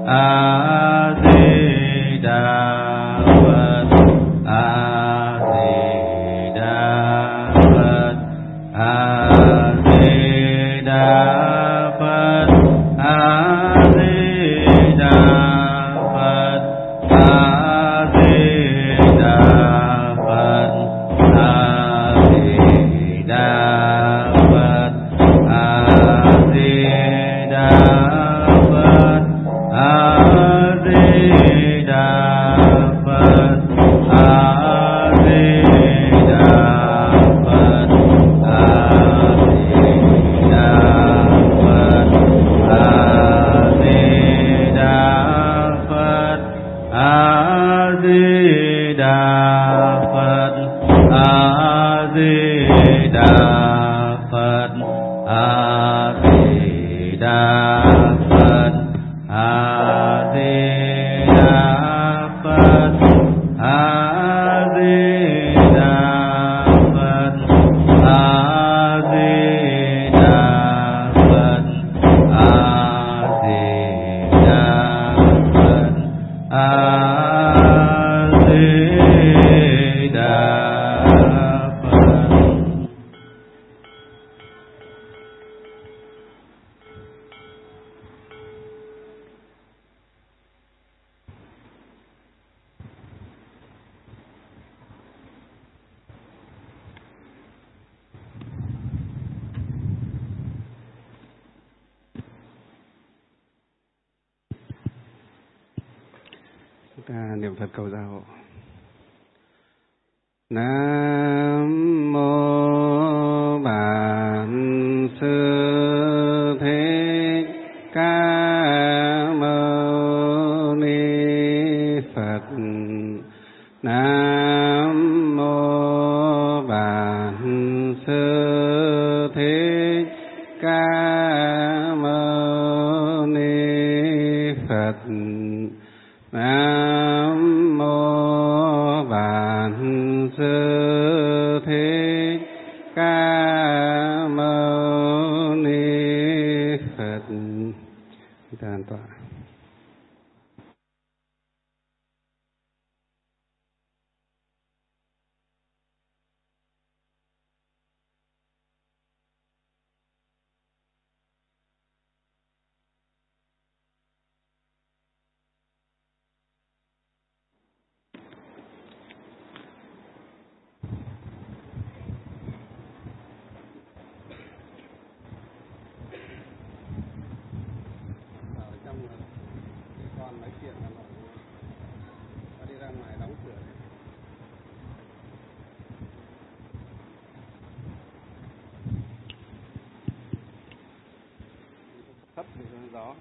A Di Đà Phật. A Di Đà Phật. A Di Đà Phật. A Di Đà Phật. A Di Đà Phật. A Di Đà Phật. A Di Đà Phật. A Di Đà Phật. A Di Đà Phật. A Di Đà Phật. A Di Đà Phật. A Di Đà Phật. A Di Đà Phật. A Di Đà Phật. A Di Đà Phật. A Di Đà Phật. A Di Đà Phật. A Di Đà Phật. A Di Đà Phật. Chúng ta niệm Phật cầu gia hộ. Nam mô Bản Sư Thích Ca Mâu Ni Phật. Nam mô Bản Sư Thích Ca Mâu Ni Phật. Nam mô Bản Sư Thích Ca Mâu Ni Phật. Chúng ta an tọa. Thấp thì gió.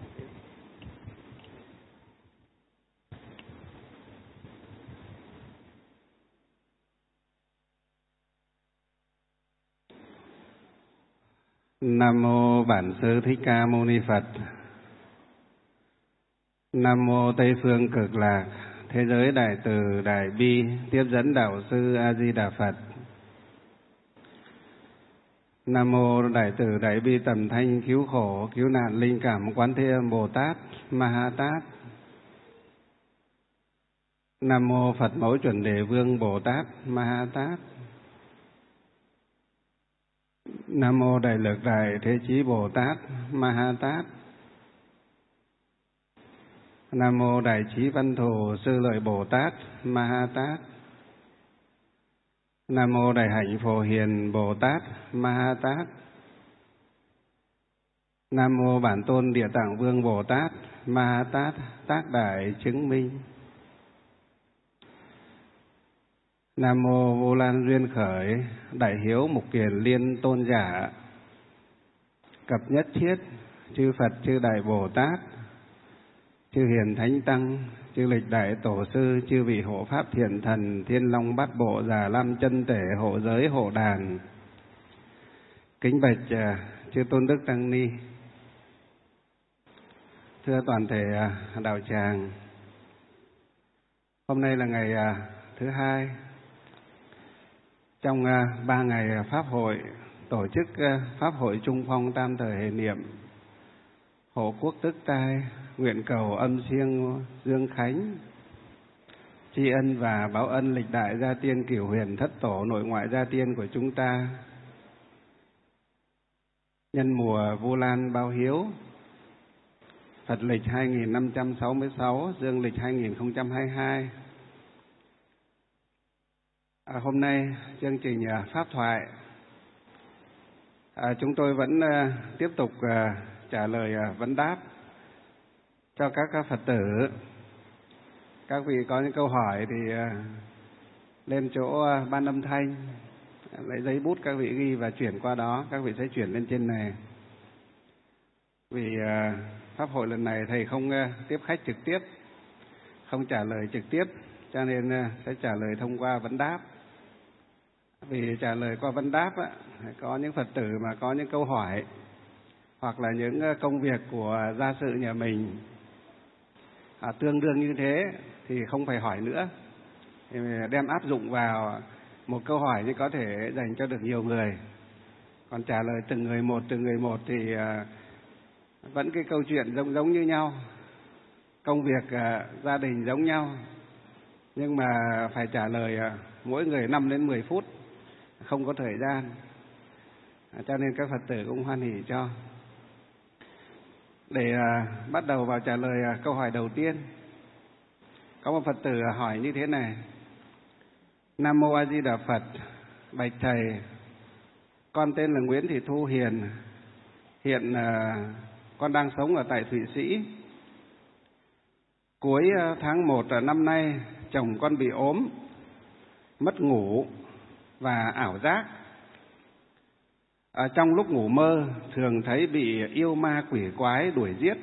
Nam mô Bản Sư Thích Ca Mâu Ni Phật. Nam mô Tây Phương Cực Lạc Thế Giới Đại Từ Đại Bi Tiếp Dẫn Đạo Sư A Di Đà Phật. Nam mô Đại Từ Đại Bi Tầm Thanh Cứu Khổ Cứu Nạn Linh Cảm Quán Thế Âm Bồ Tát Ma Ha Tát. Nam mô Phật Mẫu Chuẩn Đề Vương Bồ Tát Ma Ha Tát. Nam mô Đại Lực Đại Thế Chí Bồ Tát Ma Ha Tát. Nam mô Đại Trí Văn Thù Sư Lợi Bồ Tát Ma Ha Tát. Nam mô Đại Hạnh Phổ Hiền Bồ Tát Ma Ha Tát. Nam mô Bản Tôn Địa Tạng Vương Bồ Tát Ma Ha Tát Tác Đại Chứng Minh. Nam mô Vô Lan Duyên Khởi Đại Hiếu Mục Kiền Liên Tôn Giả. Cập Nhất Thiết Chư Phật Chư Đại Bồ Tát, chư Hiền Thánh Tăng, chư Lịch Đại Tổ Sư, chư vị hộ Pháp Thiện Thần, Thiên Long Bát Bộ, Già Lam Chân Tể, hộ giới hộ đàn. Kính bạch chư Tôn Đức Tăng Ni. Thưa toàn thể đạo tràng, hôm nay là ngày thứ hai trong 3 ngày Pháp hội, tổ chức Pháp hội Trung Phong Tam Thời Hệ Niệm Hộ Quốc Tức Tai nguyện cầu âm siêng Dương Khánh tri ân và báo ân lịch đại gia tiên Cửu Huyền thất tổ nội ngoại gia tiên của chúng ta. Nhân mùa Vu Lan báo hiếu, Phật lịch 2566, Dương lịch 2022. Hôm nay chương trình pháp thoại, chúng tôi vẫn tiếp tục trả lời vấn đáp cho các Phật tử. Các vị có những câu hỏi thì lên chỗ ban âm thanh, lấy giấy bút các vị ghi và chuyển qua đó, các vị sẽ chuyển lên trên này. Vì pháp hội lần này thầy không tiếp khách trực tiếp, không trả lời trực tiếp, cho nên sẽ trả lời thông qua vấn đáp. Vì trả lời qua vấn đáp có những Phật tử mà có những câu hỏi hoặc là những công việc của gia sự nhà mình tương đương như thế thì không phải hỏi nữa, thì đem áp dụng vào một câu hỏi thì có thể dành cho được nhiều người. Còn trả lời từng người một thì vẫn cái câu chuyện giống như nhau, công việc gia đình giống nhau, nhưng mà phải trả lời mỗi người 5 đến 10 phút, không có thời gian, cho nên các Phật tử cũng hoan hỉ cho. Để bắt đầu vào trả lời câu hỏi đầu tiên, có một Phật tử hỏi như thế này: Nam Mô A Di Đà Phật, bạch thầy, con tên là Nguyễn Thị Thu Hiền, hiện con đang sống ở tại Thụy Sĩ. Cuối tháng 1 năm nay, chồng con bị ốm, mất ngủ và ảo giác. Trong lúc ngủ mơ thường thấy bị yêu ma quỷ quái đuổi giết.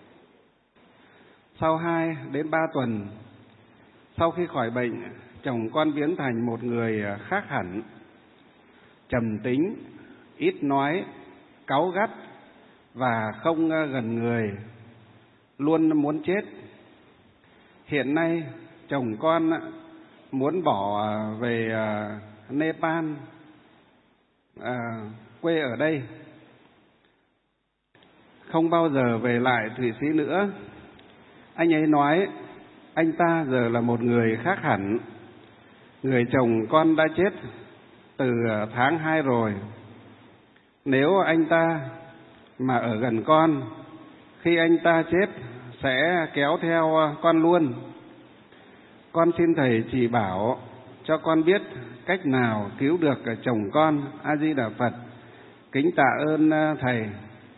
Sau 2 đến 3 tuần sau khi khỏi bệnh, chồng con biến thành một người khác hẳn, trầm tính, ít nói, cáu gắt và không gần người, luôn muốn chết. Hiện nay chồng con muốn bỏ về Nepal, quê ở đây, không bao giờ về lại Thụy Sĩ nữa. Anh ấy nói anh ta giờ là một người khác hẳn. Người chồng con đã chết từ tháng 2 rồi. Nếu anh ta mà ở gần con, khi anh ta chết sẽ kéo theo con luôn. Con xin thầy chỉ bảo cho con biết cách nào cứu được chồng con. A Di Đà Phật, kính tạ ơn thầy.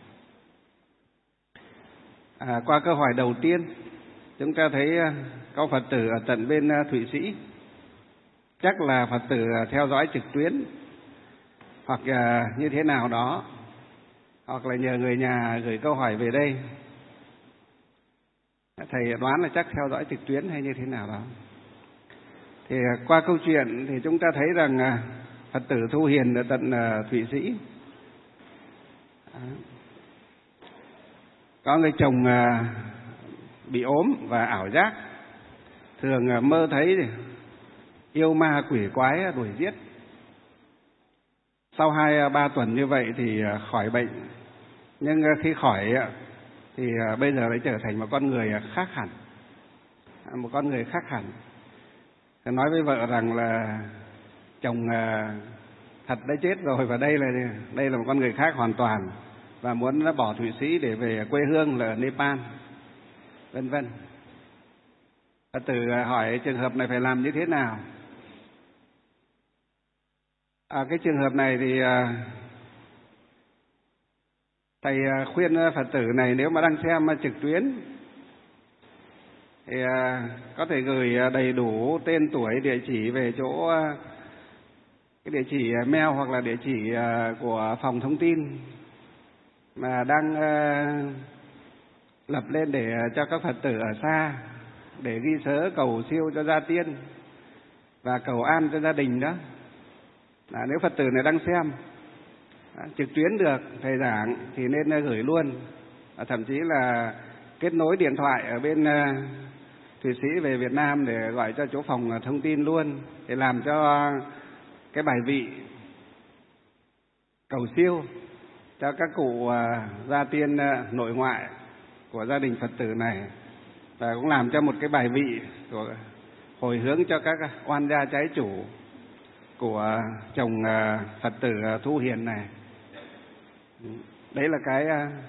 Qua câu hỏi đầu tiên, chúng ta thấy có Phật tử ở tận bên Thụy Sĩ, chắc là Phật tử theo dõi trực tuyến hoặc như thế nào đó, hoặc là nhờ người nhà gửi câu hỏi về đây. Thầy đoán là chắc theo dõi trực tuyến hay như thế nào đó. Thì qua câu chuyện thì chúng ta thấy rằng Phật tử Thu Hiền ở tận Thụy Sĩ có người chồng bị ốm và ảo giác, thường mơ thấy yêu ma quỷ quái đuổi giết. Sau 2-3 tuần như vậy thì khỏi bệnh, nhưng khi khỏi thì bây giờ lại trở thành một con người khác hẳn, một con người khác hẳn. Nói với vợ rằng là chồng thật đã chết rồi, và đây là một con người khác hoàn toàn, và muốn bỏ Thụy Sĩ để về quê hương là ở Nepal, vân vân. Phật tử hỏi trường hợp này phải làm như thế nào? Cái trường hợp này thì thầy khuyên Phật tử này nếu mà đang xem trực tuyến thì có thể gửi đầy đủ tên tuổi, địa chỉ về chỗ cái địa chỉ mail hoặc là địa chỉ của phòng thông tin mà đang lập lên để cho các Phật tử ở xa để ghi sớ cầu siêu cho gia tiên và cầu an cho gia đình đó. Nếu Phật tử này đang xem trực tuyến được thầy giảng thì nên gửi luôn, thậm chí là kết nối điện thoại ở bên Thụy Sĩ về Việt Nam để gọi cho chỗ phòng thông tin luôn, để làm cho cái bài vị cầu siêu cho các cụ gia tiên nội ngoại của gia đình Phật tử này, và cũng làm cho một cái bài vị của hồi hướng cho các oan gia trái chủ của chồng Phật tử Thu Hiền này. Đấy là cái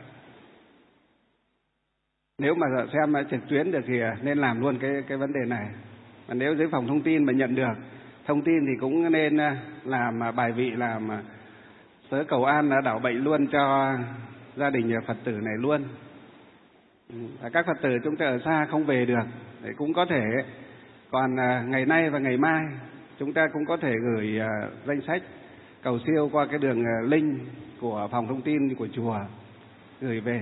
nếu mà xem trực tuyến được thì nên làm luôn cái vấn đề này. Mà nếu dưới phòng thông tin mà nhận được thông tin thì cũng nên làm bài vị, làm sớ cầu an đảo bệnh luôn cho gia đình Phật tử này luôn. Các Phật tử chúng ta ở xa không về được thì cũng có thể, còn ngày nay và ngày mai chúng ta cũng có thể gửi danh sách cầu siêu qua cái đường link của phòng thông tin của chùa gửi về.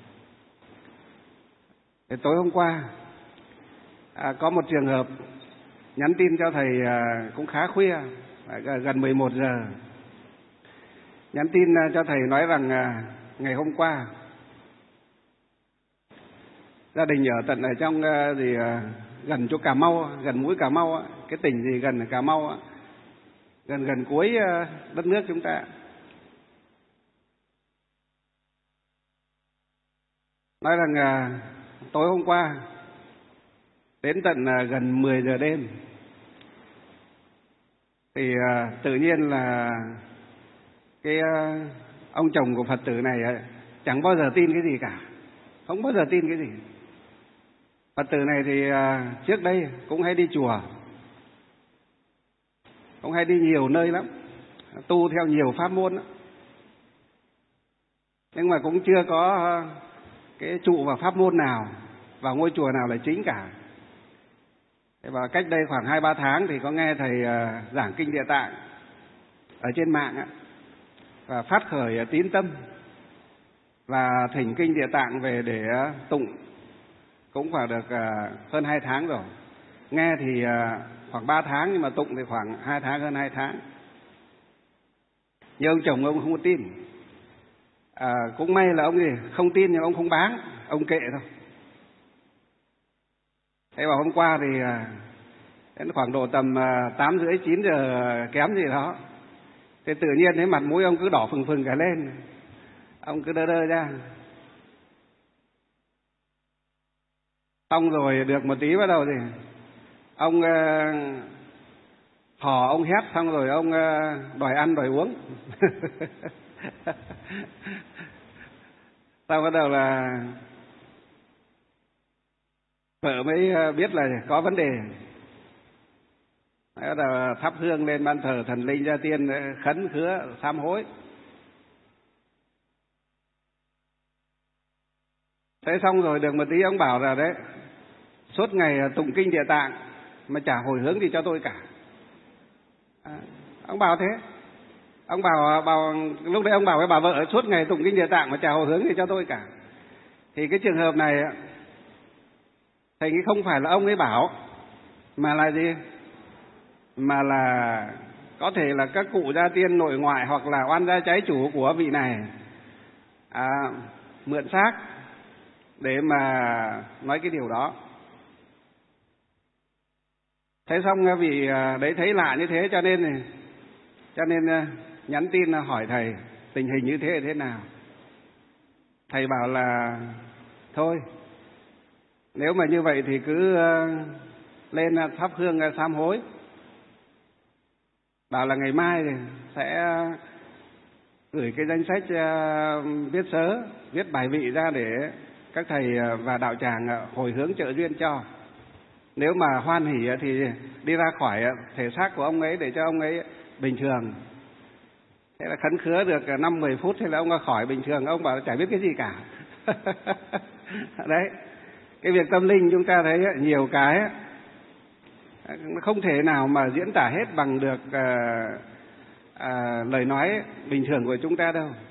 Thì tối hôm qua có một trường hợp nhắn tin cho thầy cũng khá khuya, gần 11 giờ. Nhắn tin cho thầy nói rằng ngày hôm qua gia đình ở tận ở trong gần chỗ Cà Mau, gần mũi Cà Mau, cái tỉnh gì gần Cà Mau, gần cuối đất nước chúng ta. Nói rằng tối hôm qua đến tận gần 10 giờ đêm thì tự nhiên là cái ông chồng của Phật tử này chẳng bao giờ tin cái gì cả, không bao giờ tin cái gì. Phật tử này thì trước đây cũng hay đi chùa, cũng hay đi nhiều nơi lắm, tu theo nhiều pháp môn đó. Nhưng mà cũng chưa có cái trụ vào pháp môn nào, vào ngôi chùa nào là chính cả. Và cách đây khoảng 2-3 tháng thì có nghe thầy giảng kinh Địa Tạng ở trên mạng á, và phát khởi tín tâm và thỉnh kinh Địa Tạng về để tụng, cũng khoảng được hơn 2 tháng rồi. Nghe thì khoảng 3 tháng, nhưng mà tụng thì khoảng 2 tháng, hơn 2 tháng. Nhưng ông chồng ông không có tin. Cũng may là ông gì không tin, nhưng ông không bán, ông kệ thôi. Thế vào hôm qua thì đến khoảng độ tầm 8:30-9 giờ kém gì đó, thì tự nhiên thấy mặt mũi ông cứ đỏ phừng phừng cả lên, ông cứ đơ đơ ra. Xong rồi được một tí bắt đầu thì ông hò, ông hét, xong rồi ông đòi ăn đòi uống. Sau bắt đầu là vợ mới biết là có vấn đề. Bắt đầu thắp hương lên ban thờ thần linh gia tiên, khấn khứa sám hối. Thế xong rồi được một tí ông bảo là đấy, suốt ngày tụng kinh Địa Tạng mà chả hồi hướng gì cho tôi cả. Ông bảo thế. Ông bảo lúc đấy ông bảo với bà vợ suốt ngày tụng kinh Địa Tạng mà chả hồi hướng gì cho tôi cả. Thì cái trường hợp này thầy nghĩ không phải là ông ấy bảo, mà là gì? Mà là có thể là các cụ gia tiên nội ngoại hoặc là oan gia trái chủ của vị này mượn xác để mà nói cái điều đó. Thế xong vị đấy thấy lạ như thế, cho nên nhắn tin hỏi thầy tình hình như thế là thế nào. Thầy bảo là thôi, nếu mà như vậy thì cứ lên thắp hương sám hối. Bảo là ngày mai thì sẽ gửi cái danh sách viết sớ, viết bài vị ra để các thầy và đạo tràng hồi hướng trợ duyên cho. Nếu mà hoan hỉ thì đi ra khỏi thể xác của ông ấy để cho ông ấy bình thường. Thế là khấn khứa được 5-10 phút thì là ông khỏi bình thường. Ông bảo chả biết cái gì cả. Đấy, cái việc tâm linh chúng ta thấy nhiều cái không thể nào mà diễn tả hết bằng được lời nói bình thường của chúng ta đâu.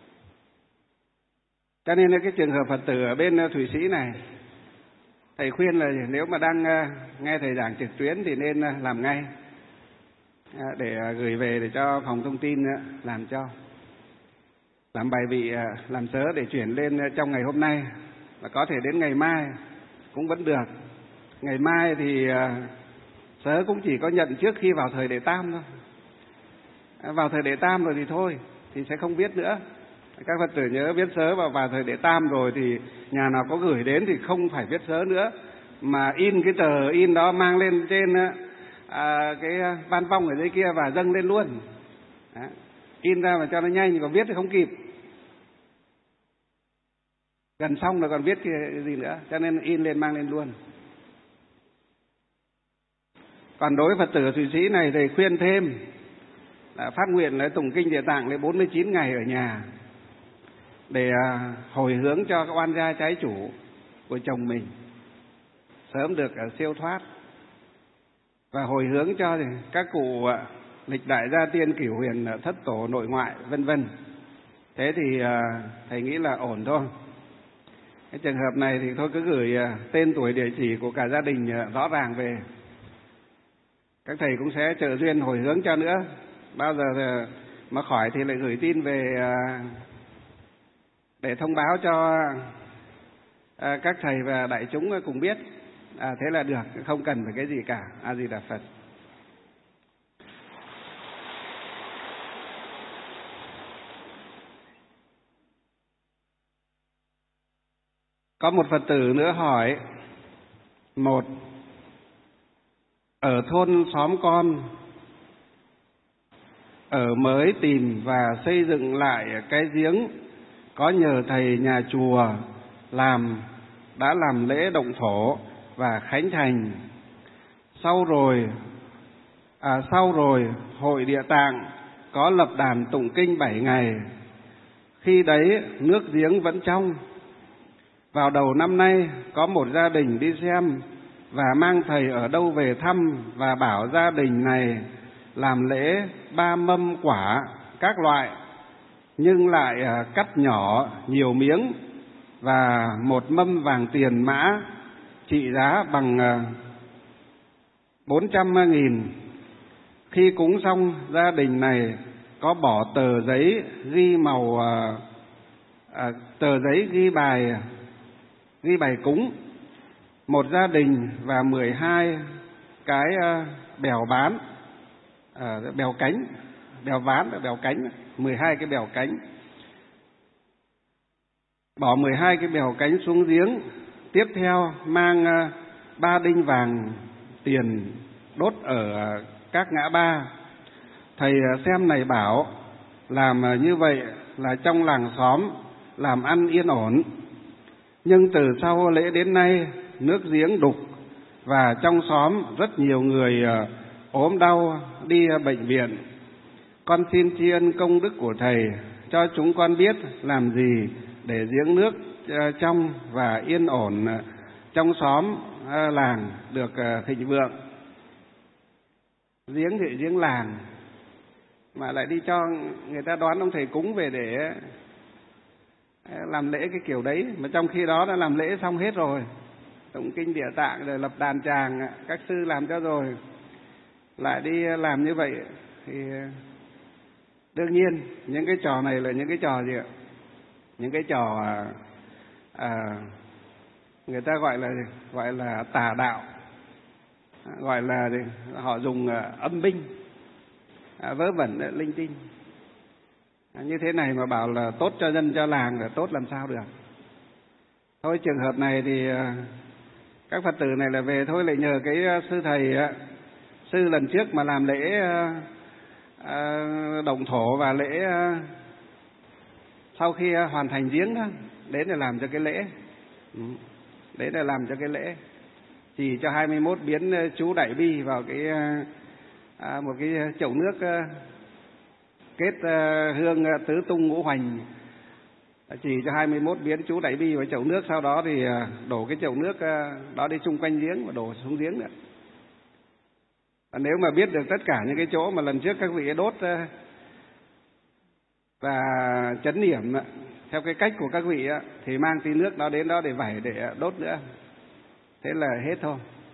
Cho nên cái trường hợp Phật tử ở bên Thụy Sĩ này, thầy khuyên là nếu mà đang nghe thầy giảng trực tuyến thì nên làm ngay, để gửi về để cho phòng thông tin làm cho. Làm bài vị, làm sớ để chuyển lên trong ngày hôm nay, và có thể đến ngày mai cũng vẫn được. Ngày mai thì sớ cũng chỉ có nhận trước khi vào thời đệ tam thôi. Vào thời đệ tam rồi thì thôi, thì sẽ không biết nữa. Các Phật tử nhớ viết sớ vào thời Đệ Tam rồi thì nhà nào có gửi đến thì không phải viết sớ nữa, mà in cái tờ in đó mang lên trên cái van phong ở dưới kia và dâng lên luôn. Đó. In ra mà cho nó nhanh, còn viết thì không kịp. Gần xong rồi còn viết cái gì nữa, cho nên in lên mang lên luôn. Còn đối với Phật tử Thụy Sĩ này thì khuyên thêm là phát nguyện lấy tụng kinh Địa Tạng lấy 49 ngày ở nhà để hồi hướng cho các oan gia trái chủ của chồng mình sớm được siêu thoát, và hồi hướng cho các cụ lịch đại gia tiên cửu huyền thất tổ nội ngoại vân vân. Thế thì thầy nghĩ là ổn thôi. Cái trường hợp này thì thôi cứ gửi tên tuổi địa chỉ của cả gia đình rõ ràng về, các thầy cũng sẽ trợ duyên hồi hướng cho nữa. Bao giờ mà khỏi thì lại gửi tin về để thông báo cho các thầy và đại chúng cùng biết. Thế là được, không cần phải cái gì cả. A Di Đà Phật. Có một Phật tử nữa hỏi: một, ở thôn xóm con ở mới tìm và xây dựng lại cái giếng, có nhờ thầy nhà chùa đã làm lễ động thổ và khánh thành. Sau rồi hội Địa Tạng có lập đàn tụng kinh 7 ngày. Khi đấy nước giếng vẫn trong. Vào đầu năm nay có một gia đình đi xem và mang thầy ở đâu về thăm, và bảo gia đình này làm lễ 3 mâm quả các loại, nhưng lại cắt nhỏ nhiều miếng, và 1 mâm vàng tiền mã trị giá bằng 400.000. Khi cúng xong, gia đình này có bỏ tờ giấy ghi màu tờ giấy ghi bài cúng. Một gia đình và 12 cái bèo cánh, 12 cái bèo cánh. Bỏ 12 cái bèo cánh xuống giếng. Tiếp theo mang 3 đinh vàng tiền đốt ở các ngã ba. Thầy xem này bảo làm như vậy là trong làng xóm làm ăn yên ổn. Nhưng từ sau lễ đến nay nước giếng đục, và trong xóm rất nhiều người ốm đau đi bệnh viện. Con xin tri ân công đức của thầy, cho chúng con biết làm gì để giếng nước trong và yên ổn trong xóm làng được thịnh vượng. Giếng thì giếng làng mà lại đi cho người ta đón ông thầy cúng về để làm lễ cái kiểu đấy, mà trong khi đó đã làm lễ xong hết rồi, tụng kinh Địa Tạng rồi lập đàn tràng, các sư làm cho rồi, lại đi làm như vậy thì đương nhiên những cái trò này là những cái trò gì ạ? Những cái trò người ta gọi là tà đạo, gọi là họ dùng âm binh, vớ vẩn linh tinh. Như thế này mà bảo là tốt cho dân cho làng là tốt làm sao được. Thôi trường hợp này thì các Phật tử này là về thôi lại nhờ cái sư thầy, sư lần trước mà làm lễ động thổ và lễ sau khi hoàn thành giếng đó, đến để làm cho cái lễ. Đấy là làm cho cái lễ. Chỉ cho 21 biến chú Đại Bi vào cái một cái chậu nước kết hương tứ tung ngũ hoành, chỉ cho 21 biến chú Đại Bi vào chậu nước, sau đó thì đổ cái chậu nước đó đi chung quanh giếng và đổ xuống giếng nữa. Nếu mà biết được tất cả những cái chỗ mà lần trước các vị đốt và chấn niệm theo cái cách của các vị thì mang tí nước đó đến đó để vẩy để đốt nữa, thế là hết thôi.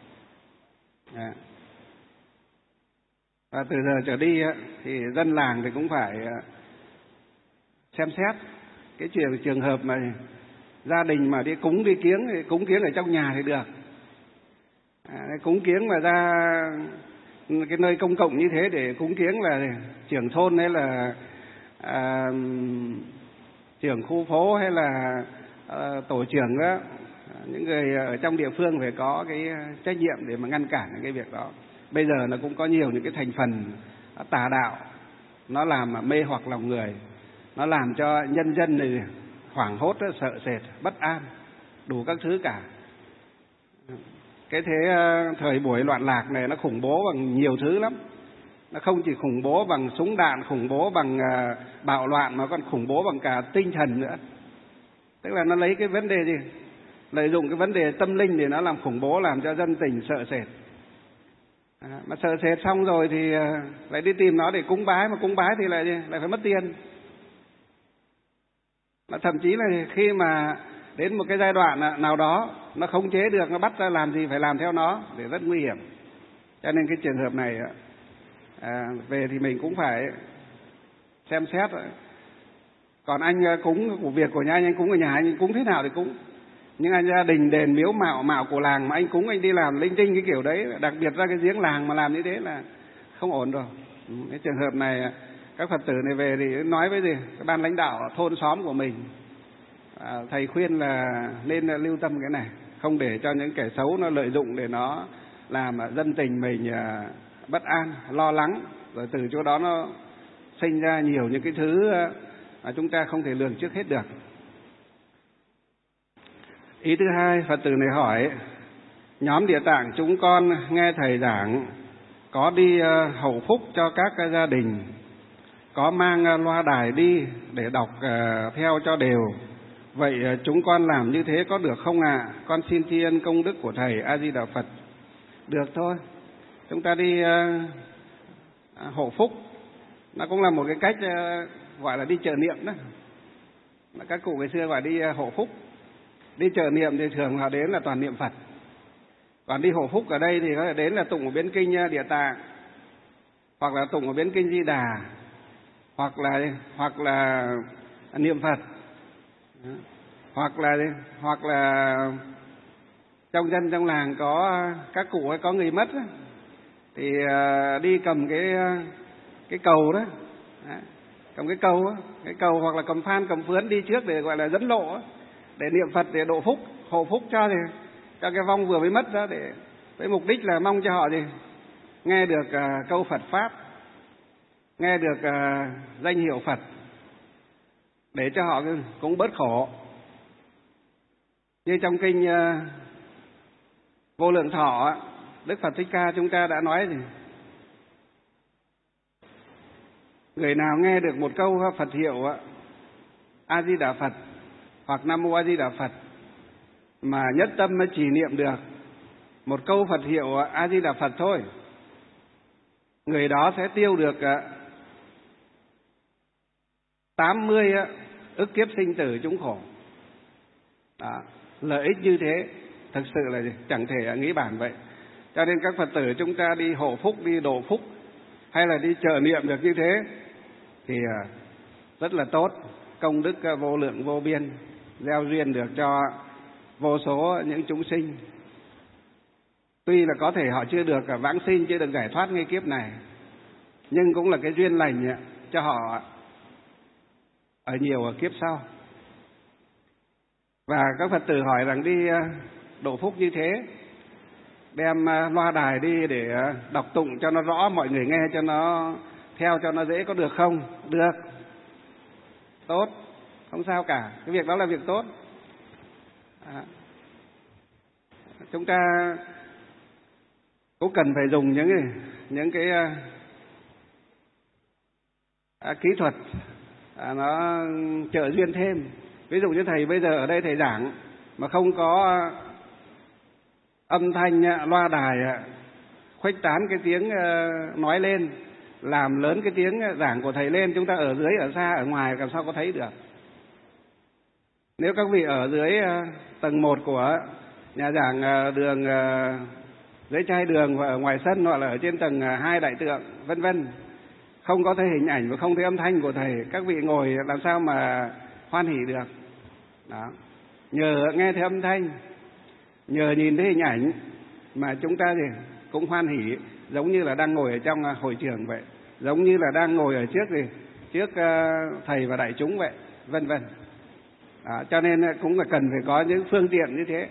Và từ giờ trở đi thì dân làng thì cũng phải xem xét cái trường hợp mà gia đình mà đi cúng đi kiếng thì cúng kiếng ở trong nhà thì được. Cúng kiếng mà ra cái nơi công cộng như thế để cúng kiếng là trưởng thôn hay là trưởng khu phố hay là tổ trưởng đó, những người ở trong địa phương phải có cái trách nhiệm để mà ngăn cản những cái việc đó. Bây giờ nó cũng có nhiều những cái thành phần tà đạo, nó làm mê hoặc lòng người, nó làm cho nhân dân này hoảng hốt, sợ sệt, bất an, đủ các thứ cả. Cái thế thời buổi loạn lạc này nó khủng bố bằng nhiều thứ lắm. Nó không chỉ khủng bố bằng súng đạn, khủng bố bằng bạo loạn, mà còn khủng bố bằng cả tinh thần nữa. Tức là nó lấy cái vấn đề gì? Lợi dụng cái vấn đề tâm linh để nó làm khủng bố, làm cho dân tình sợ sệt. Mà sợ sệt xong rồi thì lại đi tìm nó để cúng bái, mà cúng bái thì lại phải mất tiền. Mà thậm chí là khi mà đến một cái giai đoạn nào đó nó khống chế được, nó bắt ra làm gì phải làm theo nó, để rất nguy hiểm. Cho nên cái trường hợp này về thì mình cũng phải xem xét. Còn anh cúng của việc của nhà anh cúng ở nhà anh cúng thế nào thì cúng. Nhưng anh gia đình đền miếu mạo của làng mà anh cúng, anh đi làm linh tinh cái kiểu đấy, đặc biệt ra cái giếng làng mà làm như thế là không ổn rồi. Cái trường hợp này các Phật tử này về thì nói với cái ban lãnh đạo thôn xóm của mình, thầy khuyên là nên lưu tâm cái này, không để cho những kẻ xấu nó lợi dụng để nó làm dân tình mình bất an, lo lắng, rồi từ chỗ đó nó sinh ra nhiều những cái thứ mà chúng ta không thể lường trước hết được. Ý thứ hai, Phật tử này hỏi, nhóm Địa Tạng chúng con nghe thầy giảng có đi hậu phúc cho các gia đình, có mang loa đài đi để đọc theo cho đều. Vậy chúng con làm như thế có được không ạ? Con xin tri ân công đức của thầy. A Di Đà Phật. Được thôi. Chúng ta đi hộ phúc, nó cũng là một cái cách gọi là đi chợ niệm đó. Các cụ ngày xưa gọi đi hộ phúc. Đi chợ niệm thì thường họ đến là toàn niệm Phật. Còn đi hộ phúc ở đây thì có thể đến là tụng ở biến kinh Địa Tạng, hoặc là tụng ở biến kinh Di Đà, hoặc là niệm Phật, hoặc là trong dân trong làng có các cụ hay có người mất thì đi cầm cái cầu đó, cầm cái cầu hoặc là cầm phan cầm phướn đi trước để gọi là dẫn lộ, để niệm Phật, để độ phúc, hộ phúc cho cái vong vừa mới mất đó, để với mục đích là mong cho họ nghe được câu Phật pháp, nghe được danh hiệu Phật, để cho họ cũng bớt khổ. Như trong kinh Vô Lượng Thọ, Đức Phật Thích Ca chúng ta đã nói gì? Người nào nghe được một câu Phật hiệu A Di Đà Phật hoặc Nam Mô A Di Đà Phật mà nhất tâm chỉ niệm được một câu Phật hiệu A Di Đà Phật thôi, người đó sẽ tiêu được 80 ức kiếp sinh tử chúng khổ. Đó, lợi ích như thế thực sự là chẳng thể nghĩ bản vậy. Cho nên các Phật tử chúng ta đi hộ phúc, đi độ phúc, hay là đi trợ niệm được như thế thì rất là tốt, công đức vô lượng vô biên, gieo duyên được cho vô số những chúng sinh. Tuy là có thể họ chưa được vãng sinh, chưa được giải thoát ngay kiếp này, nhưng cũng là cái duyên lành cho họ ở nhiều kiếp sau. Và các Phật tử hỏi rằng đi độ phúc như thế, đem loa đài đi để đọc tụng cho nó rõ, mọi người nghe cho nó theo cho nó dễ, có được không? Được, tốt, không sao cả, cái việc đó là việc tốt. Chúng ta cũng cần phải dùng những cái kỹ thuật nó trợ duyên thêm. Ví dụ như thầy bây giờ ở đây thầy giảng mà không có âm thanh loa đài khuếch tán cái tiếng nói lên, làm lớn cái tiếng giảng của thầy lên, chúng ta ở dưới, ở xa, ở ngoài làm sao có thấy được. Nếu các vị ở dưới tầng 1 của nhà giảng đường, dưới chai đường và ở ngoài sân, hoặc là ở trên tầng 2 đại tượng vân vân, không có thấy hình ảnh và không thấy âm thanh của thầy, các vị ngồi làm sao mà hoan hỷ được. Đó, nhờ nghe thấy âm thanh, nhờ nhìn thấy hình ảnh mà chúng ta cũng hoan hỷ, giống như là đang ngồi ở trong hội trường vậy, giống như là đang ngồi ở trước thầy và đại chúng vậy, vân vân. Đó, cho nên cũng là cần phải có những phương tiện như thế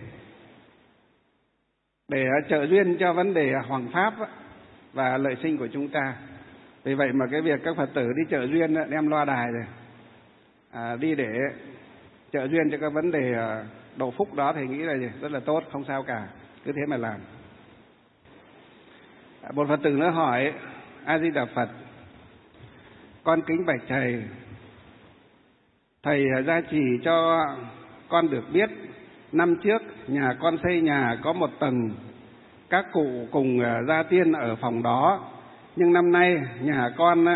để trợ duyên cho vấn đề hoằng pháp và lợi sinh của chúng ta. Vì vậy mà cái việc các Phật tử đi trợ duyên đem loa đài rồi đi để trợ duyên cho các vấn đề độ phúc đó thì nghĩ là rất là tốt, không sao cả, cứ thế mà làm. Một Phật tử nữa hỏi: A Di Đà Phật, con kính bạch thầy, thầy gia trì cho con được biết, năm trước nhà con xây nhà có một tầng, các cụ cùng gia tiên ở phòng đó, nhưng năm nay nhà con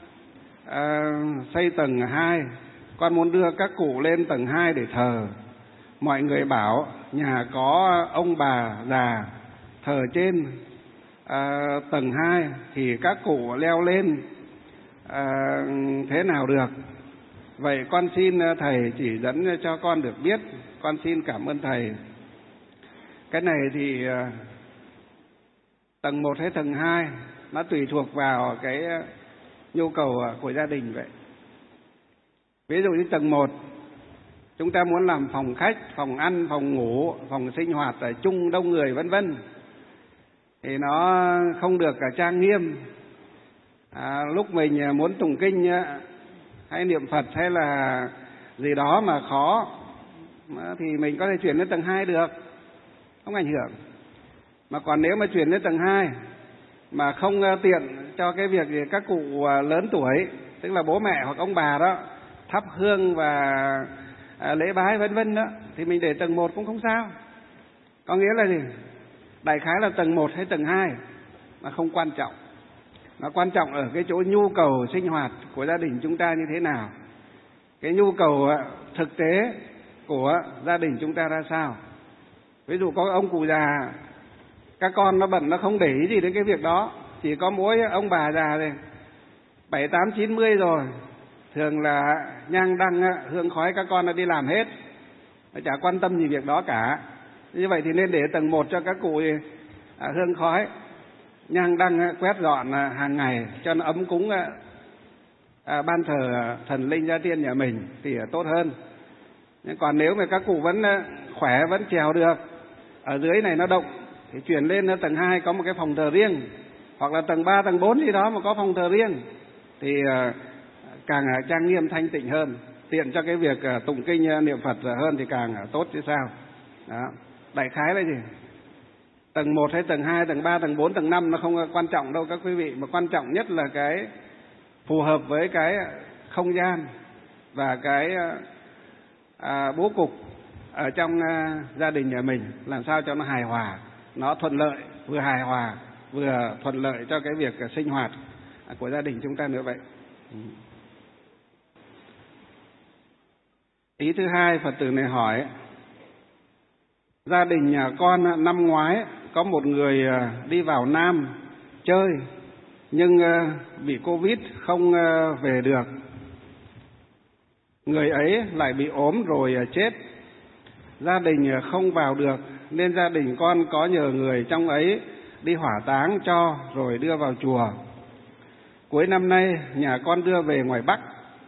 xây tầng 2, con muốn đưa các cụ lên tầng 2 để thờ. Mọi người bảo nhà có ông bà già thờ trên tầng 2 thì các cụ leo lên thế nào được? Vậy con xin thầy chỉ dẫn cho con được biết, con xin cảm ơn thầy. Cái này thì tầng 1 hay tầng 2 nó tùy thuộc vào cái nhu cầu của gia đình vậy. Ví dụ như tầng 1 chúng ta muốn làm phòng khách, phòng ăn, phòng ngủ, phòng sinh hoạt ở chung đông người vân vân, thì nó không được trang nghiêm. Lúc mình muốn tụng kinh hay niệm Phật hay là gì đó mà khó thì mình có thể chuyển lên tầng 2 được, không ảnh hưởng. Mà còn nếu mà chuyển lên tầng 2 mà không tiện cho cái việc gì các cụ lớn tuổi, tức là bố mẹ hoặc ông bà đó thắp hương và lễ bái vân vân đó, thì mình để tầng 1 cũng không sao. Có nghĩa là gì? Đại khái là tầng 1 hay tầng 2 mà không quan trọng. Nó quan trọng ở cái chỗ nhu cầu sinh hoạt của gia đình chúng ta như thế nào, cái nhu cầu thực tế của gia đình chúng ta ra sao. Ví dụ có ông cụ già, các con nó bận, nó không để ý gì đến cái việc đó, chỉ có mỗi ông bà già này 7, 8, 90 rồi, thường là nhang đăng hương khói các con đã đi làm hết, nó chả quan tâm gì việc đó cả. Như vậy thì nên để tầng 1 cho các cụ hương khói, nhang đăng, quét dọn hàng ngày cho nó ấm cúng ban thờ thần linh gia tiên nhà mình thì tốt hơn. Còn nếu mà các cụ vẫn khỏe, vẫn trèo được, ở dưới này nó động, thì chuyển lên tầng 2 có một cái phòng thờ riêng, hoặc là tầng 3, tầng 4 gì đó mà có phòng thờ riêng, thì càng trang nghiêm thanh tịnh hơn, tiện cho cái việc tụng kinh niệm Phật hơn thì càng tốt chứ sao. Đó. Đại khái là gì? Tầng 1 hay tầng 2, tầng 3, tầng 4, tầng 5 nó không quan trọng đâu các quý vị, mà quan trọng nhất là cái phù hợp với cái không gian và cái bố cục ở trong gia đình nhà mình, làm sao cho nó hài hòa, nó thuận lợi, vừa hài hòa vừa thuận lợi cho cái việc sinh hoạt của gia đình chúng ta nữa vậy. Ý thứ hai, Phật tử này hỏi: gia đình nhà con năm ngoái có một người đi vào Nam chơi, nhưng bị Covid không về được. Người ấy lại bị ốm rồi chết. Gia đình không vào được nên gia đình con có nhờ người trong ấy đi hỏa táng cho rồi đưa vào chùa. Cuối năm nay nhà con đưa về ngoài Bắc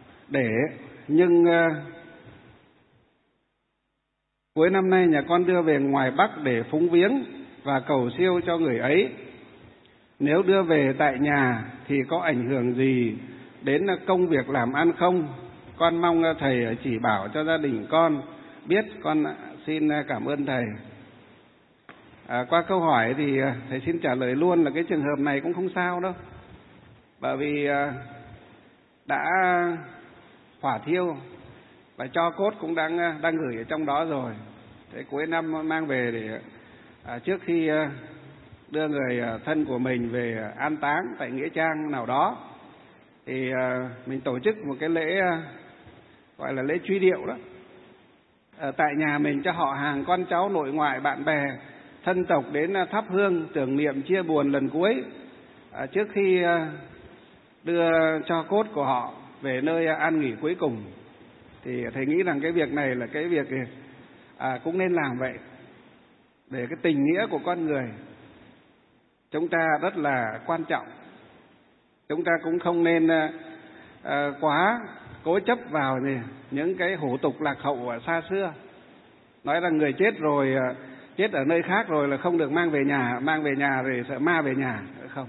cuối năm nay nhà con đưa về ngoài Bắc để phúng viếng và cầu siêu cho người ấy. Nếu đưa về tại nhà thì có ảnh hưởng gì đến công việc làm ăn không? Con mong thầy chỉ bảo cho gia đình con biết, con xin cảm ơn thầy. Qua câu hỏi thì thầy xin trả lời luôn là cái trường hợp này cũng không sao đâu, bởi vì đã hỏa thiêu và tro cốt cũng đang gửi ở trong đó rồi. Thế cuối năm mang về để trước khi đưa người thân của mình về an táng tại nghĩa trang nào đó thì mình tổ chức một cái lễ gọi là lễ truy điệu đó, tại nhà mình, cho họ hàng, con cháu, nội ngoại, bạn bè, thân tộc đến thắp hương tưởng niệm chia buồn lần cuối trước khi đưa tro cốt của họ về nơi an nghỉ cuối cùng. Thì thầy nghĩ rằng cái việc này là cái việc cũng nên làm vậy, để cái tình nghĩa của con người chúng ta rất là quan trọng. Chúng ta cũng không nên quá cố chấp vào những cái hủ tục lạc hậu ở xa xưa, nói rằng người chết rồi, chết ở nơi khác rồi là không được mang về nhà rồi sợ ma về nhà. Không,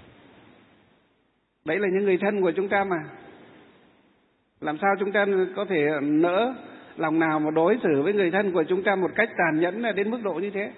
đấy là những người thân của chúng ta mà. Làm sao chúng ta có thể nỡ lòng nào mà đối xử với người thân của chúng ta một cách tàn nhẫn đến mức độ như thế?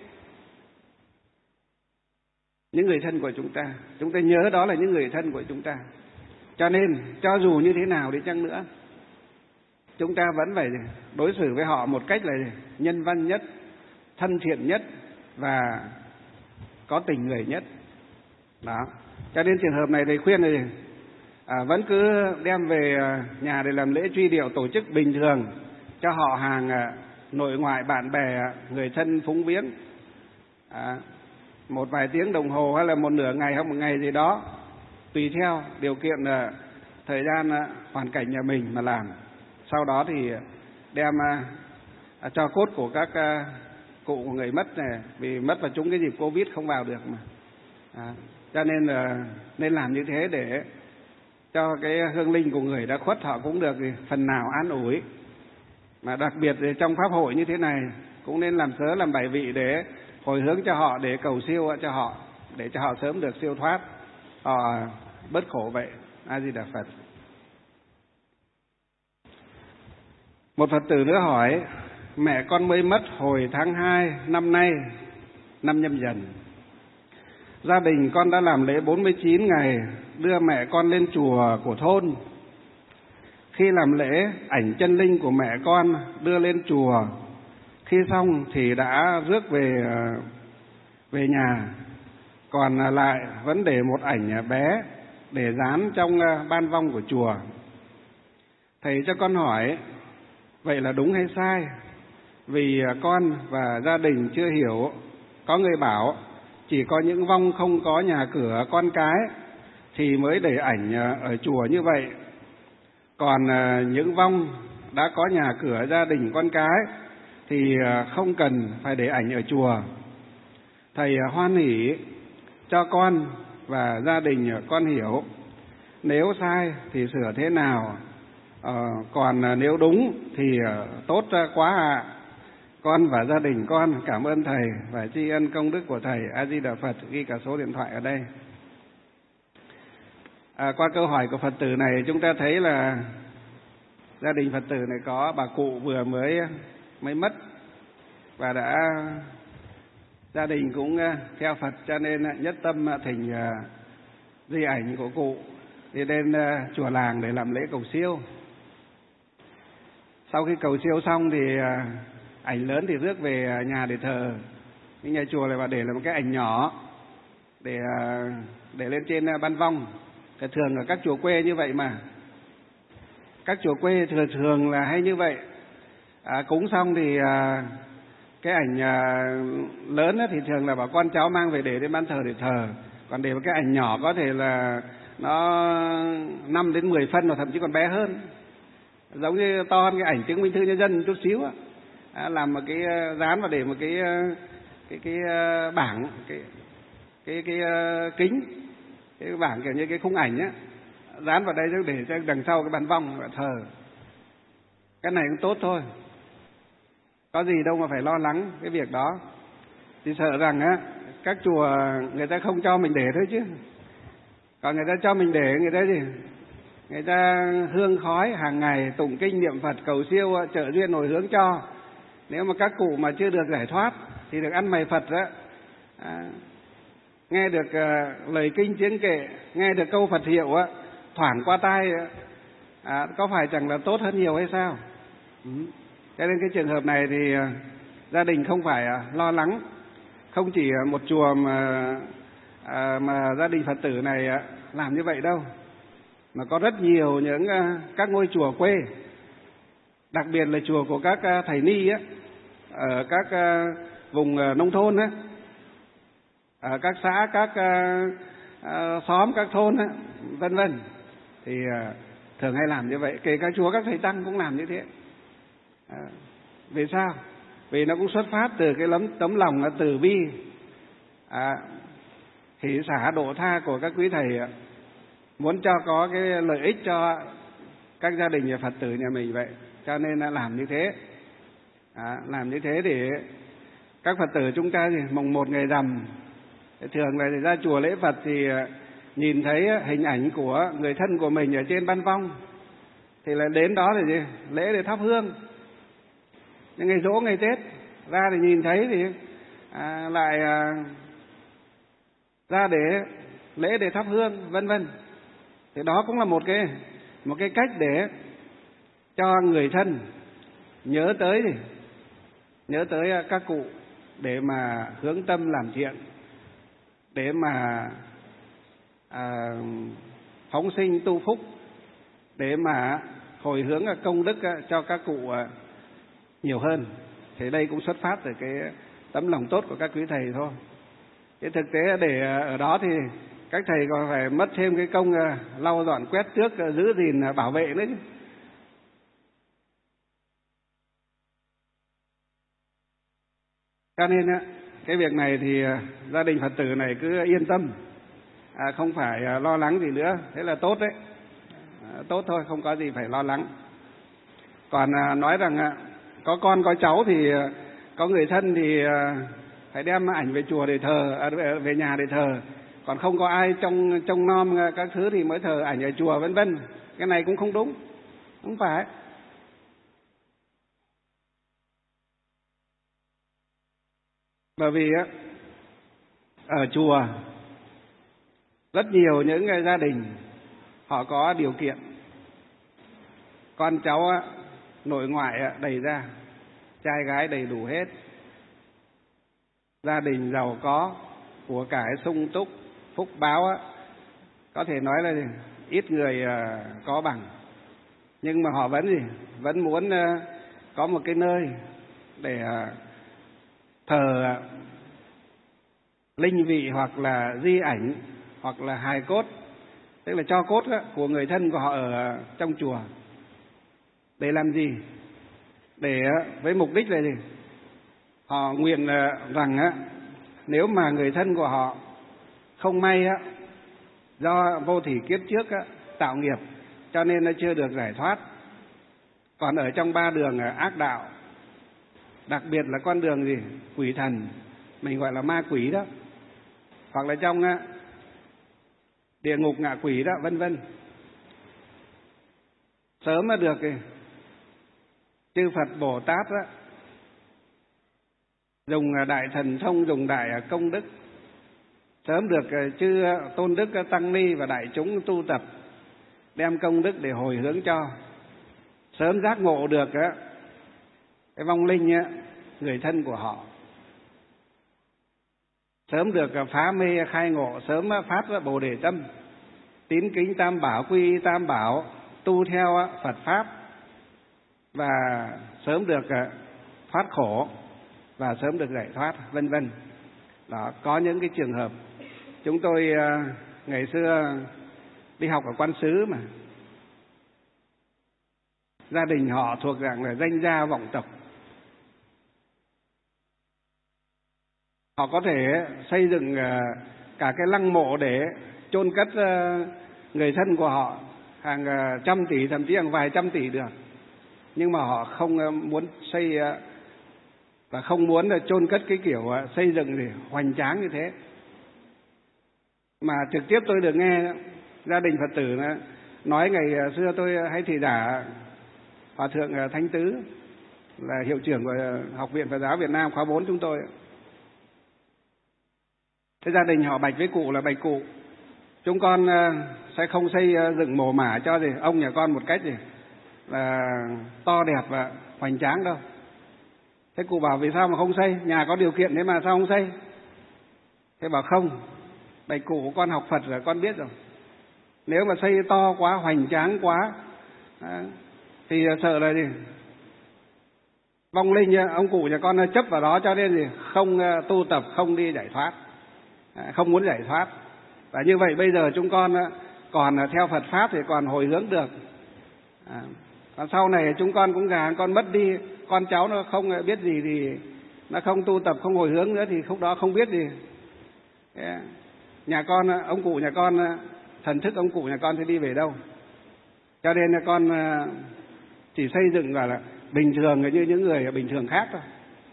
Những người thân của chúng ta nhớ đó là những người thân của chúng ta. Cho nên cho dù như thế nào đi chăng nữa, chúng ta vẫn phải đối xử với họ một cách là nhân văn nhất, thân thiện nhất và có tình người nhất. Đó. Cho nên trường hợp này thầy khuyên là vẫn cứ đem về nhà để làm lễ truy điệu, tổ chức bình thường cho họ hàng, nội ngoại, bạn bè, người thân phúng viếng, một vài tiếng đồng hồ hay là một nửa ngày hoặc một ngày gì đó, tùy theo điều kiện thời gian hoàn cảnh nhà mình mà làm. Sau đó thì đem tro cốt của các cụ của người mất này, vì mất vào trúng cái dịp Covid không vào được mà, cho nên là nên làm như thế để cho cái hương linh của người đã khuất họ cũng được phần nào an ủi. Mà đặc biệt trong pháp hội như thế này cũng nên làm sớ làm bảy vị để hồi hướng cho họ, để cầu siêu cho họ, để cho họ sớm được siêu thoát, họ bớt khổ vậy. A Di Đà Phật. Một Phật tử nữa hỏi: mẹ con mới mất hồi tháng 2 năm nay, năm Nhâm Dần. Gia đình con đã làm lễ 49 ngày đưa mẹ con lên chùa của thôn. Khi làm lễ, ảnh chân linh của mẹ con đưa lên chùa. Khi xong thì đã rước về nhà. Còn lại vẫn để một ảnh bé để dán trong ban vong của chùa. Thầy cho con hỏi, vậy là đúng hay sai? Vì con và gia đình chưa hiểu. Có người bảo chỉ có những vong không có nhà cửa con cái thì mới để ảnh ở chùa như vậy. Còn những vong đã có nhà cửa, gia đình, con cái thì không cần phải để ảnh ở chùa. Thầy hoan hỉ cho con và gia đình con hiểu. Nếu sai thì sửa thế nào, còn nếu đúng thì tốt quá ạ. Con và gia đình con cảm ơn thầy và tri ân công đức của thầy. A Di Đà Phật. Ghi cả số điện thoại ở đây. Qua câu hỏi của Phật tử này, chúng ta thấy là gia đình Phật tử này có bà cụ vừa mới mất và gia đình cũng theo Phật, cho nên nhất tâm thỉnh di ảnh của cụ đi lên chùa làng để làm lễ cầu siêu. Sau khi cầu siêu xong thì ảnh lớn thì rước về nhà để thờ. Nhưng nhà chùa lại để là một cái ảnh nhỏ để lên trên ban vong. Thường ở các chùa quê như vậy mà. Các chùa quê thường là hay như vậy. Cúng xong thì cái ảnh lớn thì thường là bảo con cháu mang về để lên ban thờ để thờ. Còn để một cái ảnh nhỏ có thể là nó 5 đến 10 phân, hoặc thậm chí còn bé hơn. Giống như to hơn cái ảnh chứng minh thư nhân dân chút xíu á. Làm một cái dán và để một cái bảng, cái kính, cái bảng kiểu như cái khung ảnh á, dán vào đây để cho đằng sau cái bàn vong thờ. Cái này cũng tốt thôi, có gì đâu mà phải lo lắng cái việc đó. Chỉ sợ rằng á các chùa người ta không cho mình để thôi chứ. Còn người ta cho mình để, người ta gì? Người ta hương khói hàng ngày, tụng kinh niệm Phật cầu siêu, trợ duyên hồi hướng cho. Nếu mà các cụ mà chưa được giải thoát thì được ăn mày Phật đó. Nghe được lời kinh tiếng kệ, nghe được câu Phật hiệu thoảng qua tai, có phải chẳng là tốt hơn nhiều hay sao? Cho nên cái trường hợp này thì gia đình không phải lo lắng. Không chỉ một chùa mà gia đình Phật tử này làm như vậy đâu, mà có rất nhiều những các ngôi chùa quê, đặc biệt là chùa của các thầy ni ở các vùng nông thôn ở các xã, các xóm, các thôn vân vân, thì thường hay làm như vậy. Kể cả chùa các thầy tăng cũng làm như thế. Vì sao? Vì nó cũng xuất phát từ cái tấm lòng từ bi, hỷ xả độ tha của các quý thầy, muốn cho có cái lợi ích cho các gia đình Phật tử nhà mình vậy, cho nên là làm như thế. Làm như thế để các Phật tử chúng ta thì mùng 1 ngày rằm thường là ra chùa lễ Phật thì nhìn thấy hình ảnh của người thân của mình ở trên ban vong, thì là đến đó thì lễ để thắp hương. Nhưng ngày giỗ ngày Tết ra thì nhìn thấy thì lại ra để lễ để thắp hương, vân vân. Thì đó cũng là một cái cách để cho người thân nhớ tới các cụ, để mà hướng tâm làm thiện, để mà phóng sinh tu phúc, để mà hồi hướng công đức cho các cụ nhiều hơn. Thì đây cũng xuất phát từ cái tấm lòng tốt của các quý thầy thôi. Cái thực tế để ở đó thì các thầy còn phải mất thêm cái công lau dọn quét tước, giữ gìn bảo vệ nữa chứ. Cho nên cái việc này thì gia đình Phật tử này cứ yên tâm, không phải lo lắng gì nữa, thế là tốt đấy. Tốt thôi, không có gì phải lo lắng. Còn nói rằng có con có cháu thì có người thân thì phải đem ảnh về chùa để thờ, về nhà để thờ. Còn không có ai trông nom các thứ thì mới thờ ảnh ở chùa, vân vân. Cái này cũng không đúng, không phải. Bởi vì ở chùa rất nhiều những gia đình họ có điều kiện, con cháu nội ngoại đầy ra, trai gái đầy đủ hết, gia đình giàu có, của cải sung túc, phúc báo có thể nói là ít người có bằng. Nhưng mà họ vẫn muốn có một cái nơi để thờ linh vị, hoặc là di ảnh, hoặc là hài cốt, tức là tro cốt của người thân của họ ở trong chùa. Để làm gì? Để với mục đích là gì? Họ nguyện rằng nếu mà người thân của họ không may do vô thỉ kiếp trước tạo nghiệp, cho nên nó chưa được giải thoát, còn ở trong ba đường ác đạo, đặc biệt là con đường gì? Quỷ thần, mình gọi là ma quỷ đó, hoặc là trong địa ngục ngạ quỷ đó, vân vân. Sớm mà được chư Phật Bồ Tát dùng đại thần thông, dùng đại công đức, sớm được chư tôn đức tăng ni và đại chúng tu tập, đem công đức để hồi hướng cho, sớm giác ngộ được cái vong linh người thân của họ, sớm được phá mê khai ngộ, sớm phát Bồ Đề tâm, tín kính Tam Bảo, quy y Tam Bảo, tu theo Phật pháp, và sớm được thoát khổ, và sớm được giải thoát, vân vân. Đó, có những cái trường hợp chúng tôi ngày xưa đi học ở Quan Xứ mà gia đình họ thuộc dạng là danh gia vọng tộc, họ có thể xây dựng cả cái lăng mộ để chôn cất người thân của họ, hàng trăm tỷ, thậm chí hàng vài trăm tỷ được, nhưng mà họ không muốn xây và không muốn chôn cất cái kiểu xây dựng thì hoành tráng như thế. Mà trực tiếp tôi được nghe gia đình Phật tử nói, ngày xưa tôi hay thị giả Hòa thượng Thanh Tứ, là hiệu trưởng của Học viện Phật giáo Việt Nam khóa 4 chúng tôi. Thế gia đình họ bạch với cụ là: bạch cụ, chúng con sẽ không xây dựng mồ mả cho gì ông nhà con một cách gì là to đẹp và hoành tráng đâu. Thế cụ bảo: vì sao mà không xây? Nhà có điều kiện thế mà sao không xây? Thế bảo: không, bạch cụ, con học Phật rồi, con biết rồi. Nếu mà xây to quá, hoành tráng quá thì sợ là gì? Vong linh ông cụ nhà con chấp vào đó, cho nên gì không tu tập, không đi giải thoát, không muốn giải thoát. Và như vậy bây giờ chúng con còn theo Phật pháp thì còn hồi hướng được. Còn sau này chúng con cũng già, con mất đi, con cháu nó không biết gì thì nó không tu tập, không hồi hướng nữa, thì khúc đó không biết gì. Nhà con, ông cụ nhà con, thần thức ông cụ nhà con thì đi về đâu? Cho nên là con chỉ xây dựng là bình thường như những người bình thường khác thôi,